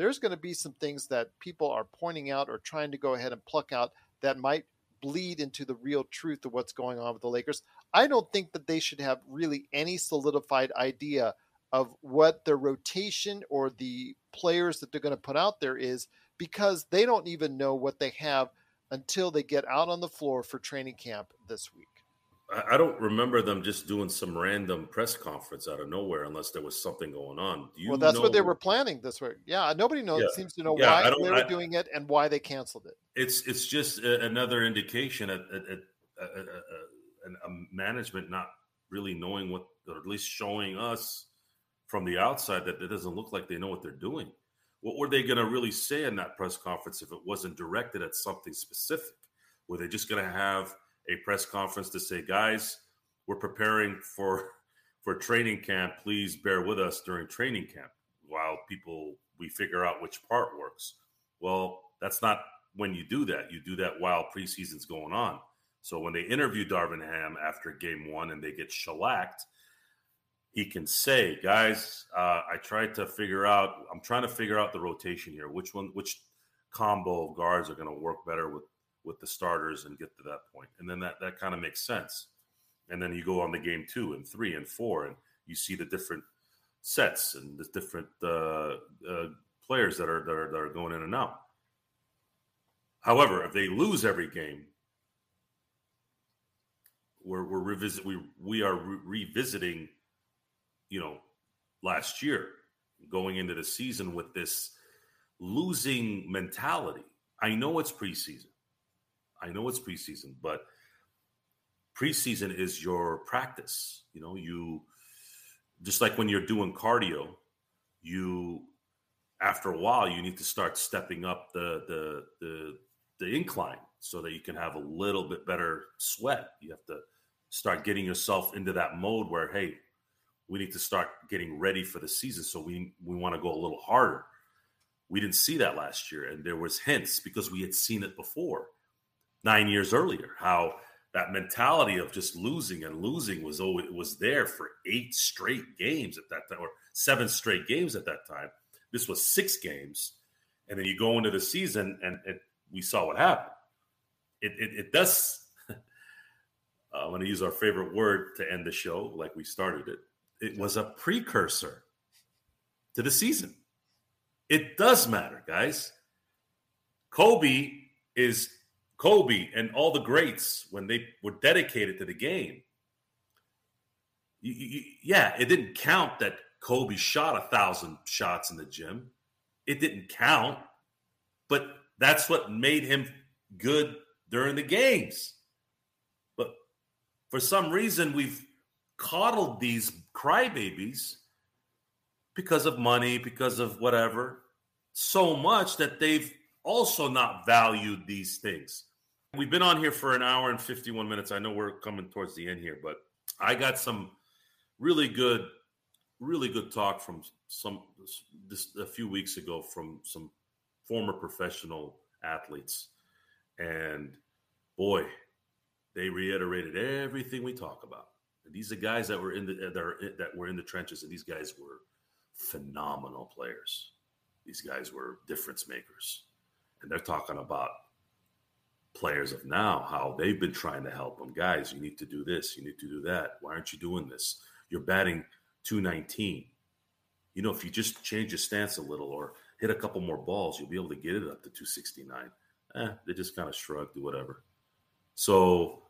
there's going to be some things that people are pointing out or trying to go ahead and pluck out that might bleed into the real truth of what's going on with the Lakers. I don't think that they should have really any solidified idea of what their rotation or the players that they're going to put out there is, because they don't even know what they have until they get out on the floor for training camp this week. I don't remember them just doing some random press conference out of nowhere unless there was something going on. Do you well, that's know... what they were planning this week. Yeah, nobody knows. Yeah. Seems to know yeah, why they were I... doing it and why they canceled it. It's it's just a, another indication at, at, at, at, at a, a management not really knowing what, or at least showing us from the outside that it doesn't look like they know what they're doing. What were they going to really say in that press conference if it wasn't directed at something specific? Were they just going to have a press conference to say, guys, we're preparing for for training camp. Please bear with us during training camp while people, we figure out which part works. Well, that's not when you do that. You do that while preseason's going on. So when they interview Darvin Ham after game one and they get shellacked, he can say, guys, uh, I tried to figure out, I'm trying to figure out the rotation here. Which one, which combo of guards are going to work better with, with the starters and get to that point. And then that, that kind of makes sense. And then you go on the game two and three and four, and you see the different sets and the different uh, uh, players that are, that are that are going in and out. However, if they lose every game, we're we're revisit we we are re- revisiting, you know, last year, going into the season with this losing mentality. I know it's preseason. I know it's preseason, but preseason is your practice. You know, you just like when you're doing cardio, you after a while you need to start stepping up the the the the incline so that you can have a little bit better sweat. You have to start getting yourself into that mode where, hey, we need to start getting ready for the season. So we we want to go a little harder. We didn't see that last year, and there was hints because we had seen it before nine years earlier, how that mentality of just losing and losing was always was there for eight straight games at that time, or seven straight games at that time. This was six games. And then you go into the season and, and we saw what happened. It, it, it does, uh, I'm going to use our favorite word to end the show like we started it. It was a precursor to the season. It does matter, guys. Kobe is Kobe and all the greats when they were dedicated to the game. You, you, yeah, it didn't count that Kobe shot a thousand shots in the gym. It didn't count, but that's what made him good during the games. But for some reason, we've coddled these crybabies because of money, because of whatever, so much that they've also not valued these things. We've been on here for an hour and fifty-one minutes. I know we're coming towards the end here, but I got some really good, really good talk from some just a few weeks ago from some former professional athletes. And boy, they reiterated everything we talk about. And these are guys that were in the that, are, that were in the trenches, and these guys were phenomenal players. These guys were difference makers. And they're talking about players of now, how they've been trying to help them. Guys, you need to do this. You need to do that. Why aren't you doing this? You're batting two nineteen. You know, if you just change your stance a little or hit a couple more balls, you'll be able to get it up to two sixty-nine. Eh, they just kind of shrugged, do whatever. So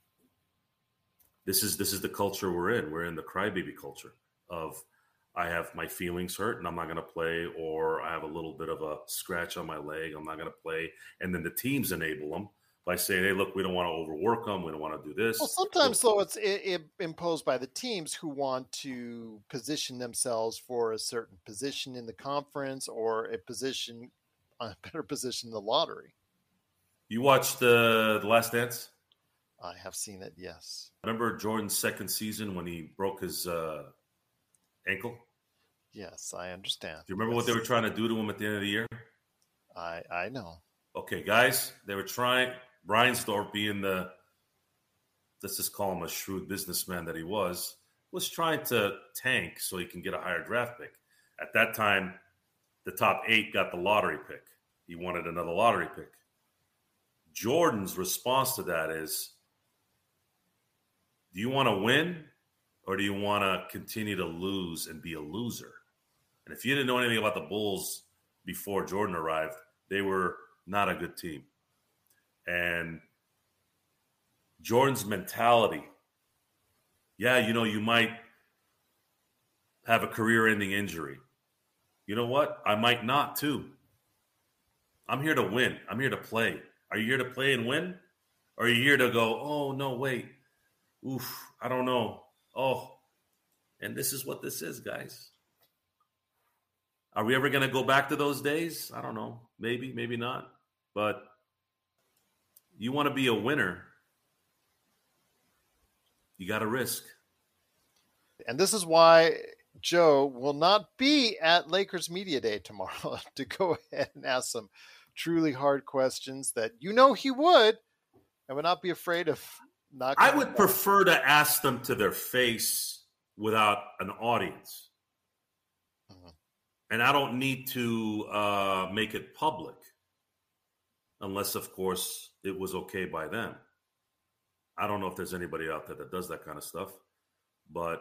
this is this is the culture we're in. We're in the crybaby culture of I have my feelings hurt and I'm not going to play, or I have a little bit of a scratch on my leg, I'm not going to play. And then the teams enable them by saying, hey, look, we don't want to overwork them. We don't want to do this. Well, sometimes, though, it's it, it imposed by the teams who want to position themselves for a certain position in the conference or a position, a better position in the lottery. You watched uh, The Last Dance? I have seen it, yes. Remember Jordan's second season when he broke his uh, ankle? Yes, I understand. Do you remember yes. what they were trying to do to him at the end of the year? I I know. Okay, guys, they were trying – Reinsdorf, being the, let's just call him a shrewd businessman that he was, was trying to tank so he can get a higher draft pick. At that time, the top eight got the lottery pick. He wanted another lottery pick. Jordan's response to that is, do you want to win or do you want to continue to lose and be a loser? And if you didn't know anything about the Bulls before Jordan arrived, they were not a good team. And Jordan's mentality, yeah, you know, you might have a career-ending injury. You know what? I might not too. I'm here to win. I'm here to play. Are you here to play and win? Or are you here to go, oh, no, wait. Oof, I don't know. Oh, and this is what this is, guys. Are we ever going to go back to those days? I don't know. Maybe, maybe not. But you want to be a winner, you got to risk. And this is why Joe will not be at Lakers Media Day tomorrow to go ahead and ask some truly hard questions that you know he would and would not be afraid of not. I would prefer to ask them to their face without an audience. Mm-hmm. And I don't need to uh, make it public unless, of course, it was okay by them. I don't know if there's anybody out there that does that kind of stuff, but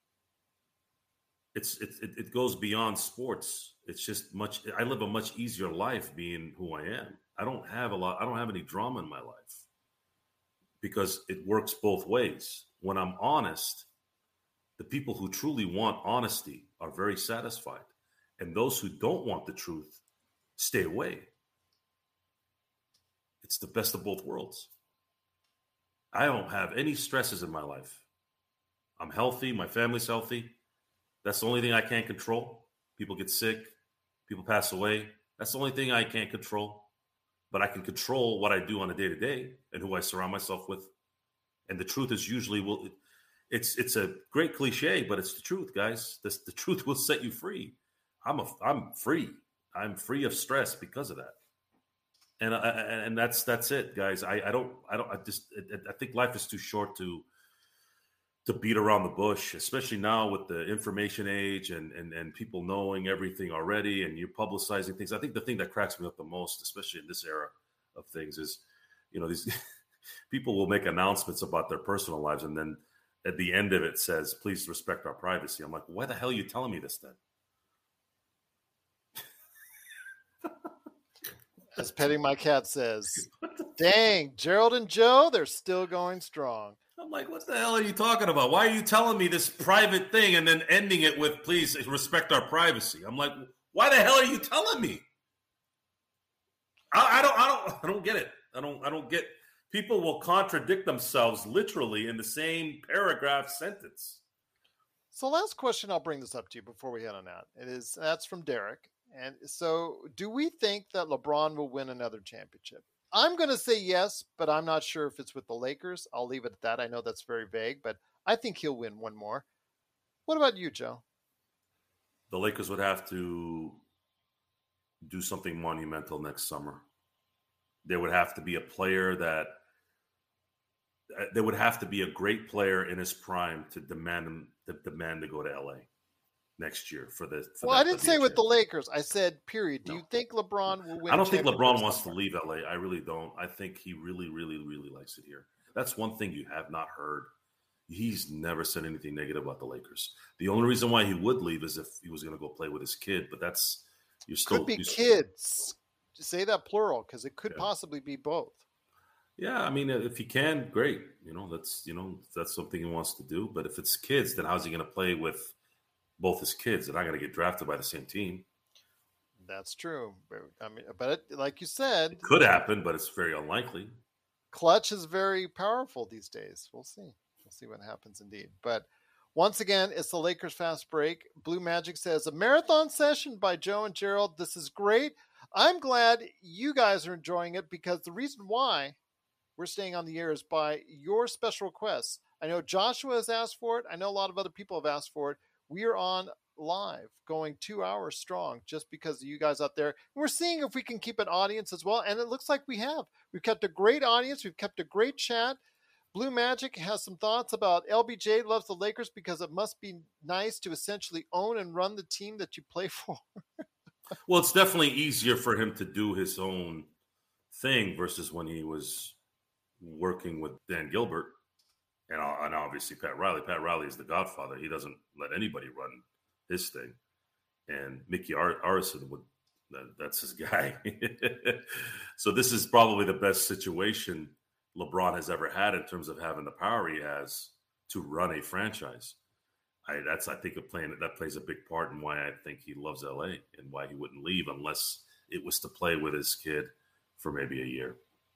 it's it, it, it goes beyond sports. It's just much, I live a much easier life being who I am. I don't have a lot, I don't have any drama in my life because it works both ways. When I'm honest, the people who truly want honesty are very satisfied. And those who don't want the truth stay away. It's the best of both worlds. I don't have any stresses in my life. I'm healthy. My family's healthy. That's the only thing I can't control. People get sick. People pass away. That's the only thing I can't control. But I can control what I do on a day-to-day and who I surround myself with. And the truth is usually, will. it's it's a great cliche, but it's the truth, guys. This, the truth will set you free. I'm a, I'm free. I'm free of stress because of that. And I, and that's that's it, guys. I, I don't I don't I just I think life is too short to to beat around the bush, especially now with the information age and and and people knowing everything already, and you're publicizing things. I think the thing that cracks me up the most, especially in this era of things, is you know these people will make announcements about their personal lives, and then at the end of it says, "Please respect our privacy." I'm like, why the hell are you telling me this then? As Petting My Cat says, dang, Gerald and Joe, they're still going strong. I'm like, what the hell are you talking about? Why are you telling me this private thing and then ending it with, please respect our privacy? I'm like, why the hell are you telling me? I, I don't, I don't, I don't get it. I don't, I don't get. People will contradict themselves literally in the same paragraph sentence. So, last question, I'll bring this up to you before we head on out. It is that's from Derek. And so, do we think that LeBron will win another championship? I'm going to say yes, but I'm not sure if it's with the Lakers. I'll leave it at that. I know that's very vague, but I think he'll win one more. What about you, Joe? The Lakers would have to do something monumental next summer. There would have to be a player that – there would have to be a great player in his prime to demand him to demand to go to L A next year for the. For well, that, I didn't say with the Lakers. I said, period. Do no. you think LeBron will win? I don't think LeBron wants to leave L A. I really don't. I think he really, really, really likes it here. That's one thing you have not heard. He's never said anything negative about the Lakers. The only reason why he would leave is if he was going to go play with his kid. But that's you're still could be you're kids. Still, Say that plural because it could yeah. possibly be both. Yeah, I mean, if he can, great. You know, that's you know that's something he wants to do. But if it's kids, then how's he going to play with both his kids? They're not going to get drafted by the same team. That's true. I mean, but it, like you said, it could happen, but it's very unlikely. Clutch is very powerful these days. We'll see. We'll see what happens indeed. But once again, it's the Lakers Fast Break. Blue Magic says, a marathon session by Joe and Gerald. This is great. I'm glad you guys are enjoying it because the reason why we're staying on the air is by your special requests. I know Joshua has asked for it. I know a lot of other people have asked for it. We are on live going two hours strong just because of you guys out there. We're seeing if we can keep an audience as well. And it looks like we have. We've kept a great audience. We've kept a great chat. Blue Magic has some thoughts about L B J loves the Lakers because it must be nice to essentially own and run the team that you play for. Well, it's definitely easier for him to do his own thing versus when he was working with Dan Gilbert and, and obviously Pat Riley. Pat Riley is the godfather. He doesn't let anybody run his thing. And Mickey Ar- Arison would that, that's his guy. So this is probably the best situation LeBron has ever had in terms of having the power he has to run a franchise. I, that's I think a playing that plays a big part in why I think he loves L A and why he wouldn't leave unless it was to play with his kid for maybe a year.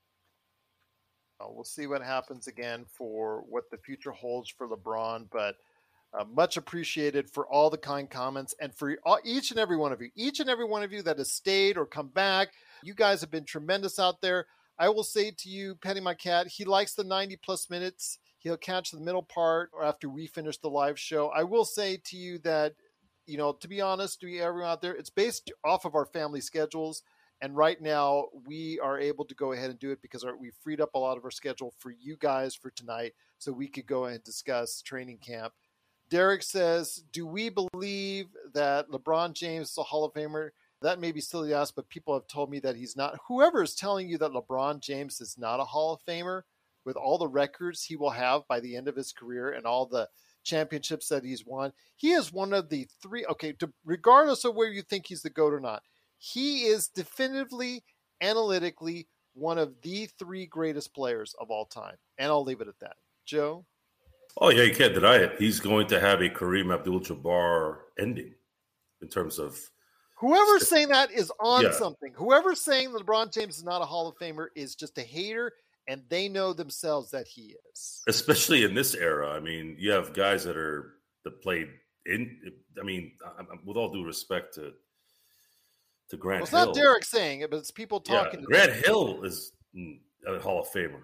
Uh, we'll see what happens again for what the future holds for LeBron, but uh, much appreciated for all the kind comments and for all, each and every one of you, each and every one of you that has stayed or come back. You guys have been tremendous out there. I will say to you, Penny my cat, he likes the ninety plus minutes. He'll catch the middle part or after we finish the live show. I will say to you that, you know, to be honest, to everyone out there, it's based off of our family schedules. And right now we are able to go ahead and do it because our, we freed up a lot of our schedule for you guys for tonight. So we could go ahead and discuss training camp. Derek says, do we believe that LeBron James is a Hall of Famer? That may be silly to ask, but people have told me that he's not. Whoever is telling you that LeBron James is not a Hall of Famer, with all the records he will have by the end of his career and all the championships that he's won, he is one of the three. Okay, to, regardless of where you think he's the GOAT or not, he is definitively, analytically, one of the three greatest players of all time. And I'll leave it at that. Joe? Oh, yeah, you can't deny it. He's going to have a Kareem Abdul-Jabbar ending in terms of... Whoever's saying that is on yeah. something. Whoever's saying LeBron James is not a Hall of Famer is just a hater, and they know themselves that he is. Especially in this era. I mean, you have guys that are that played in. I mean, with all due respect to to Grant well, it's Hill, not Derek saying it, but it's people talking. Yeah, to Grant them. Hill is a Hall of Famer.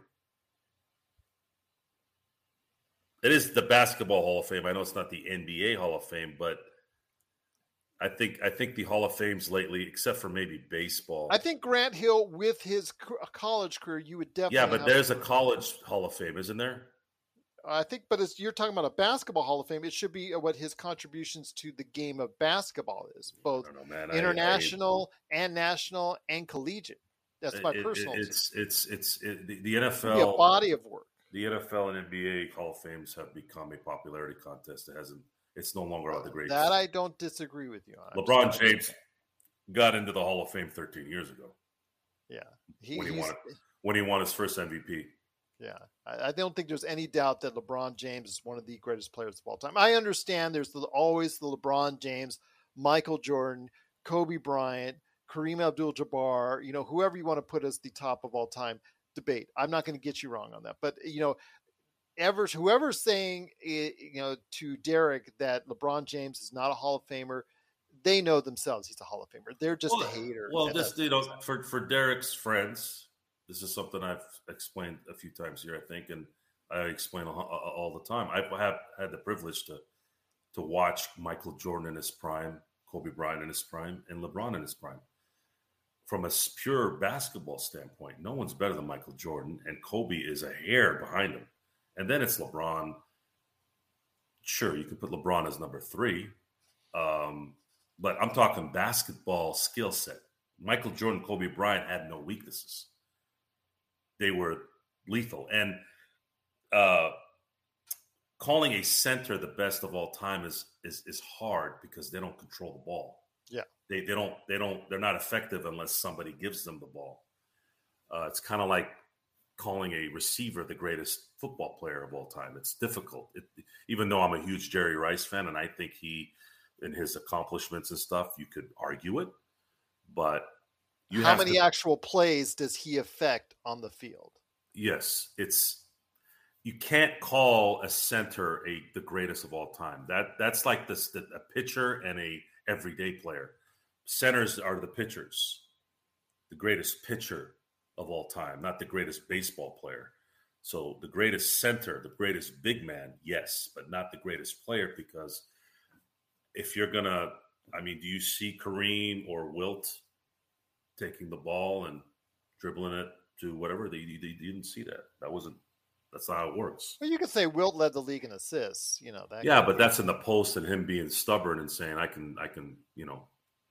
It is the Basketball Hall of Fame. I know it's not the N B A Hall of Fame, but I think I think the Hall of Fames lately, except for maybe baseball. I think Grant Hill, with his college career, you would definitely. Yeah, but have there's a college Hall of Fame, isn't there? I think, but it's, you're talking about a basketball Hall of Fame. It should be what his contributions to the game of basketball is, both I don't know, man. international I, I, and national and collegiate. That's my it, personal. It, it's it's it's it, the, the N F L. It be a body of work. The N F L and N B A Hall of Fames have become a popularity contest. It hasn't. It's no longer about the greatest. That I don't disagree with you on. LeBron James got into the Hall of Fame thirteen years ago. Yeah, he, when he won when he won his first M V P. Yeah, I, I don't think there's any doubt that LeBron James is one of the greatest players of all time. I understand there's the, always the LeBron James, Michael Jordan, Kobe Bryant, Kareem Abdul-Jabbar, you know, whoever you want to put as the top of all time debate. I'm not going to get you wrong on that, but you know. Ever, whoever's saying, you know, to Derek that LeBron James is not a Hall of Famer, they know themselves he's a Hall of Famer. They're just well, a hater. Well, just, you know, for, for Derek's friends, this is something I've explained a few times here, I think, and I explain all, all the time. I have had the privilege to to watch Michael Jordan in his prime, Kobe Bryant in his prime, and LeBron in his prime. From a pure basketball standpoint, no one's better than Michael Jordan, and Kobe is a hair behind him. And then it's LeBron. Sure, you can put LeBron as number three. Um, but I'm talking basketball skill set. Michael Jordan, Kobe Bryant had no weaknesses. They were lethal. And uh, calling a center the best of all time is, is is hard because they don't control the ball. Yeah. They they don't they don't they're not effective unless somebody gives them the ball. Uh, it's kind of like calling a receiver the greatest football player of all time. It's difficult. It, even though I'm a huge Jerry Rice fan, and I think he, in his accomplishments and stuff, you could argue it. But you how have many to, actual plays does he affect on the field? Yes, it's you can't call a center a the greatest of all time. That that's like this the, a pitcher and a everyday player. Centers are the pitchers, the greatest pitcher of all time, not the greatest baseball player. So the greatest center, the greatest big man, yes, but not the greatest player, because if you're going to, I mean, do you see Kareem or Wilt taking the ball and dribbling it to whatever? They, they, they didn't see that. That wasn't, that's not how it works. Well, you could say Wilt led the league in assists, you know. That yeah, but that's in the post and him being stubborn and saying, I can, I can, you know,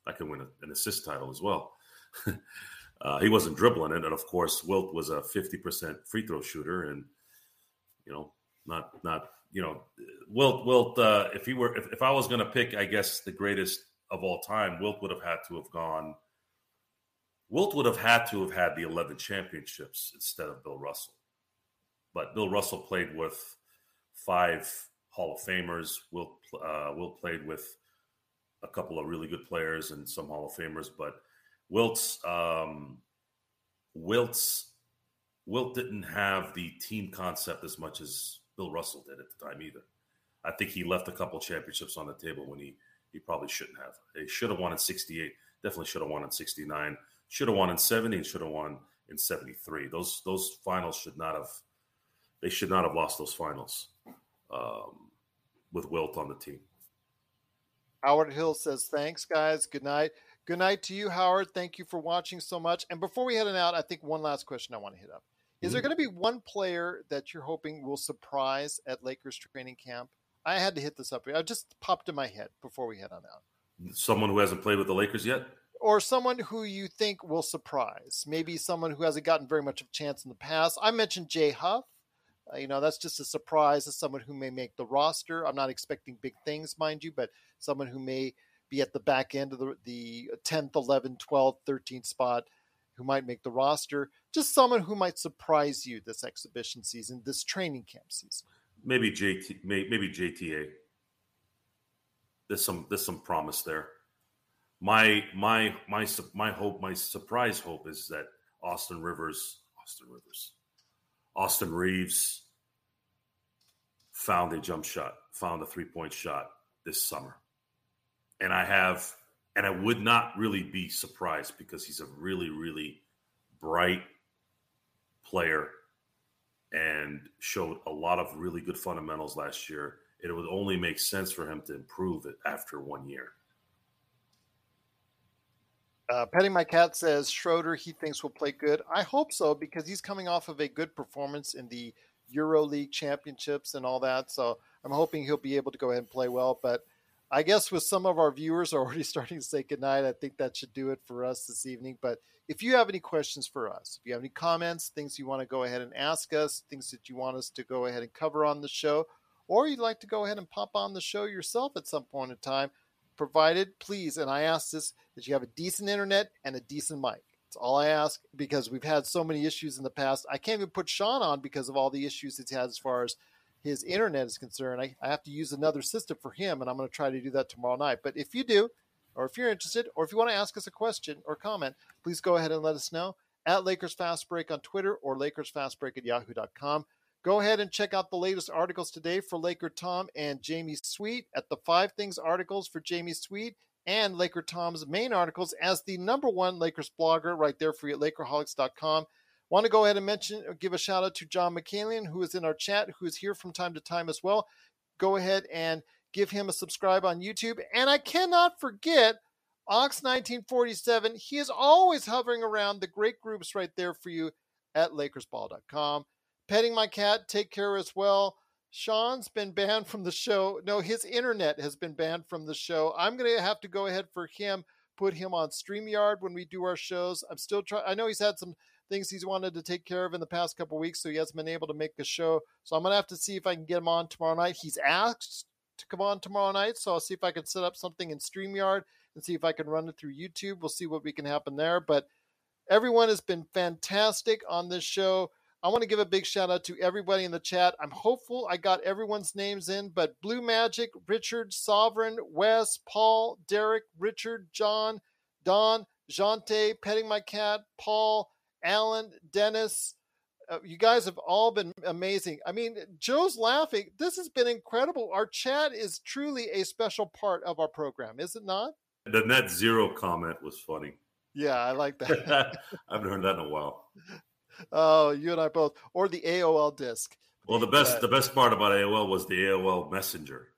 I can win a, an assist title as well. uh, he wasn't dribbling it, and of course, Wilt was a fifty percent free throw shooter, and you know, not not you know, Wilt Wilt. Uh, if he were, if, if I was going to pick, I guess the greatest of all time, Wilt would have had to have gone. Wilt would have had to have had the eleven championships instead of Bill Russell. But Bill Russell played with five Hall of Famers. Wilt, uh, Wilt played with a couple of really good players and some Hall of Famers. But Wilt's um, Wilt's Wilt didn't have the team concept as much as Bill Russell did at the time either. I think he left a couple championships on the table when he he probably shouldn't have. He should have won in sixty-eight. Definitely should have won in sixty-nine. Should have won in seventy and should have won in seventy-three. Those those finals should not have. They should not have lost those finals um, with Wilt on the team. Howard Hill says, thanks, guys. Good night. Good night to you, Howard. Thank you for watching so much. And before we head on out, I think one last question I want to hit up. Is mm-hmm. there going to be one player that you're hoping will surprise at Lakers training camp? I had to hit this up. It just popped in my head before we head on out. Someone who hasn't played with the Lakers yet? Or someone who you think will surprise. Maybe someone who hasn't gotten very much of a chance in the past. I mentioned Jay Huff. Uh, you know, that's just a surprise as someone who may make the roster. I'm not expecting big things, mind you, but someone who may be at the back end of the, the tenth, eleventh, twelfth, thirteenth spot who might make the roster. Just someone who might surprise you this exhibition season, this training camp season. Maybe J T, maybe J T A. There's some there's some promise there. My my my my hope, my surprise hope is that Austin Rivers, Austin Rivers, Austin Reeves found a jump shot, found a three-point shot this summer. And I have, and I would not really be surprised because he's a really, really bright player and showed a lot of really good fundamentals last year. It would only make sense for him to improve it after one year. Uh, Petting My Cat says Schroeder, he thinks will play good. I hope so because he's coming off of a good performance in the EuroLeague championships and all that. So I'm hoping he'll be able to go ahead and play well. But I guess with some of our viewers already starting to say goodnight, I think that should do it for us this evening. But if you have any questions for us, if you have any comments, things you want to go ahead and ask us, things that you want us to go ahead and cover on the show, or you'd like to go ahead and pop on the show yourself at some point in time, provided, please, and I ask this, that you have a decent internet and a decent mic. That's all I ask because we've had so many issues in the past. I can't even put Sean on because of all the issues he's had as far as his internet is concerned. I, I have to use another system for him, and I'm going to try to do that tomorrow night. But if you do, or if you're interested, or if you want to ask us a question or comment, please go ahead and let us know at Lakers Fast Break on Twitter or Lakers Fast Break at yahoo dot com. Go ahead and check out the latest articles today for Laker Tom and Jamie Sweet at the Five Things articles for Jamie Sweet and Laker Tom's main articles as the number one Lakers blogger right there for you at Lakerholics dot com. Want to go ahead and mention, give a shout out to John McCallion, who is in our chat, who is here from time to time as well. Go ahead and give him a subscribe on YouTube. And I cannot forget Ox nineteen forty-seven. He is always hovering around the great groups right there for you at Lakers Ball dot com. Petting My Cat, take care as well. Sean's been banned from the show. No, his internet has been banned from the show. I'm going to have to go ahead for him, put him on StreamYard when we do our shows. I'm still trying. I know he's had some things he's wanted to take care of in the past couple of weeks, so he hasn't been able to make the show. So I'm going to have to see if I can get him on tomorrow night. He's asked to come on tomorrow night, so I'll see if I can set up something in StreamYard and see if I can run it through YouTube. We'll see what we can happen there. But everyone has been fantastic on this show. I want to give a big shout out to everybody in the chat. I'm hopeful I got everyone's names in, but Blue Magic, Richard, Sovereign, Wes, Paul, Derek, Richard, John, Don, Jante, Petting My Cat, Paul, Alan, Dennis, uh, you guys have all been amazing. I mean, Joe's laughing. This has been incredible. Our chat is truly a special part of our program, is it not? The net zero comment was funny. Yeah, I like that. I haven't heard that in a while. Oh, you and I both. Or the A O L disc. Well, the best uh, the best part about A O L was the A O L Messenger.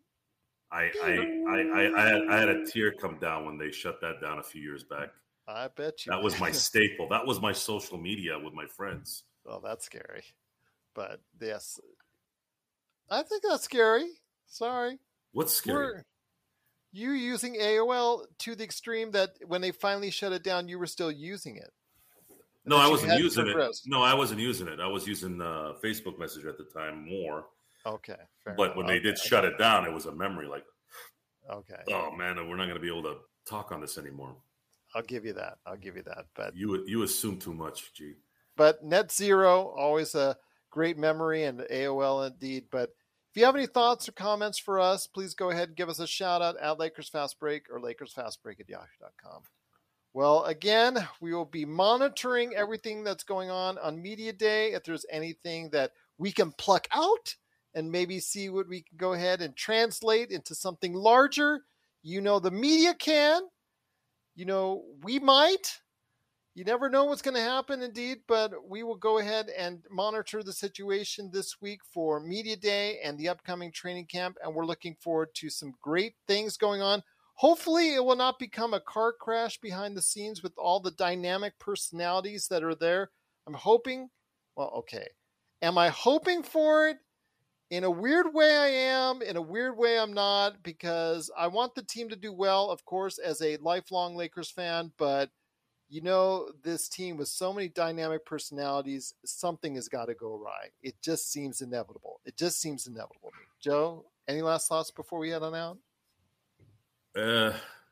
I I, I, I, I, had, I had a tear come down when they shut that down a few years back. I bet you. That was my staple. That was my social media with my friends. Well, that's scary. But yes, I think that's scary. Sorry. What's scary? We're, you using A O L to the extreme that when they finally shut it down, you were still using it. No, I wasn't using it. No, I wasn't using it. I was using uh, Facebook Messenger at the time more. Okay. Fair but enough. when they okay. did shut it down, it was a memory like, okay. Oh, man, we're not going to be able to talk on this anymore. I'll give you that. I'll give you that. But You you assume too much, G. But Net Zero, always a great memory, and A O L indeed. But if you have any thoughts or comments for us, please go ahead and give us a shout out at Lakers Fast Break or Lakers Fast Break at yahoo dot com. Well, again, we will be monitoring everything that's going on on Media Day. If there's anything that we can pluck out and maybe see what we can go ahead and translate into something larger, you know, the media can, you know, we might. You never know what's going to happen, indeed, but we will go ahead and monitor the situation this week for Media Day and the upcoming training camp, and we're looking forward to some great things going on. Hopefully, it will not become a car crash behind the scenes with all the dynamic personalities that are there. I'm hoping, well, okay. Am I hoping for it? In a weird way, I am. In a weird way, I'm not, because I want the team to do well, of course, as a lifelong Lakers fan, but you know, this team with so many dynamic personalities, something has got to go right. It just seems inevitable. It just seems inevitable to me. Joe, any last thoughts before we head on out? Uh,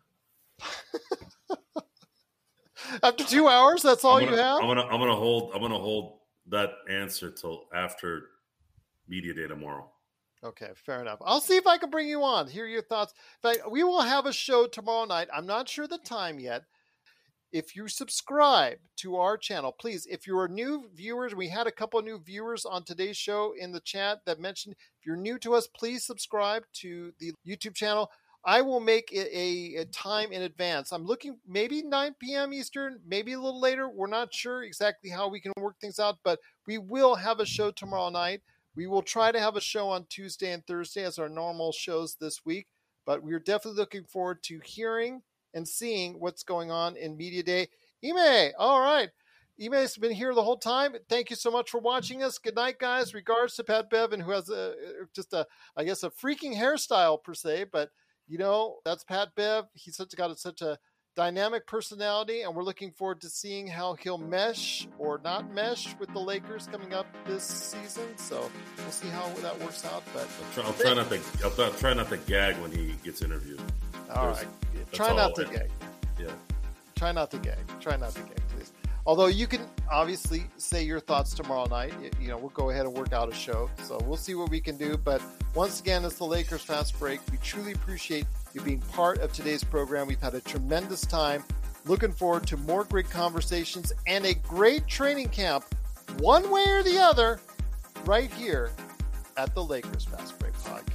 After two hours, that's all gonna, you have? I'm gonna, I'm gonna hold, I'm gonna hold that answer till after Media Day tomorrow. Okay, fair enough. I'll see if I can bring you on. Hear your thoughts. In fact, we will have a show tomorrow night. I'm not sure the time yet. If you subscribe to our channel, please, if you're new viewers, we had a couple of new viewers on today's show in the chat that mentioned, if you're new to us, please subscribe to the YouTube channel. I will make it a, a time in advance. I'm looking maybe nine p.m. Eastern, maybe a little later. We're not sure exactly how we can work things out, but we will have a show tomorrow night. We will try to have a show on Tuesday and Thursday as our normal shows this week, but we're definitely looking forward to hearing and seeing what's going on in Media Day. Ime, all right. Ime's been here the whole time. Thank you so much for watching us. Good night, guys. Regards to Pat Bevan, who has a just a, I guess, a freaking hairstyle per se, but you know, that's Pat Bev. He's such got a, such a dynamic personality, and we're looking forward to seeing how he'll mesh or not mesh with the Lakers coming up this season. So we'll see how that works out. But I'll try, I'll try not to, I'll try not to gag when he gets interviewed. All right. Try not to gag. Yeah. Try not to gag. Try not to gag, please. Although you can obviously say your thoughts tomorrow night. You know, we'll go ahead and work out a show. So we'll see what we can do. But once again, it's the Lakers Fast Break. We truly appreciate you being part of today's program. We've had a tremendous time. Looking forward to more great conversations and a great training camp, one way or the other, right here at the Lakers Fast Break Podcast.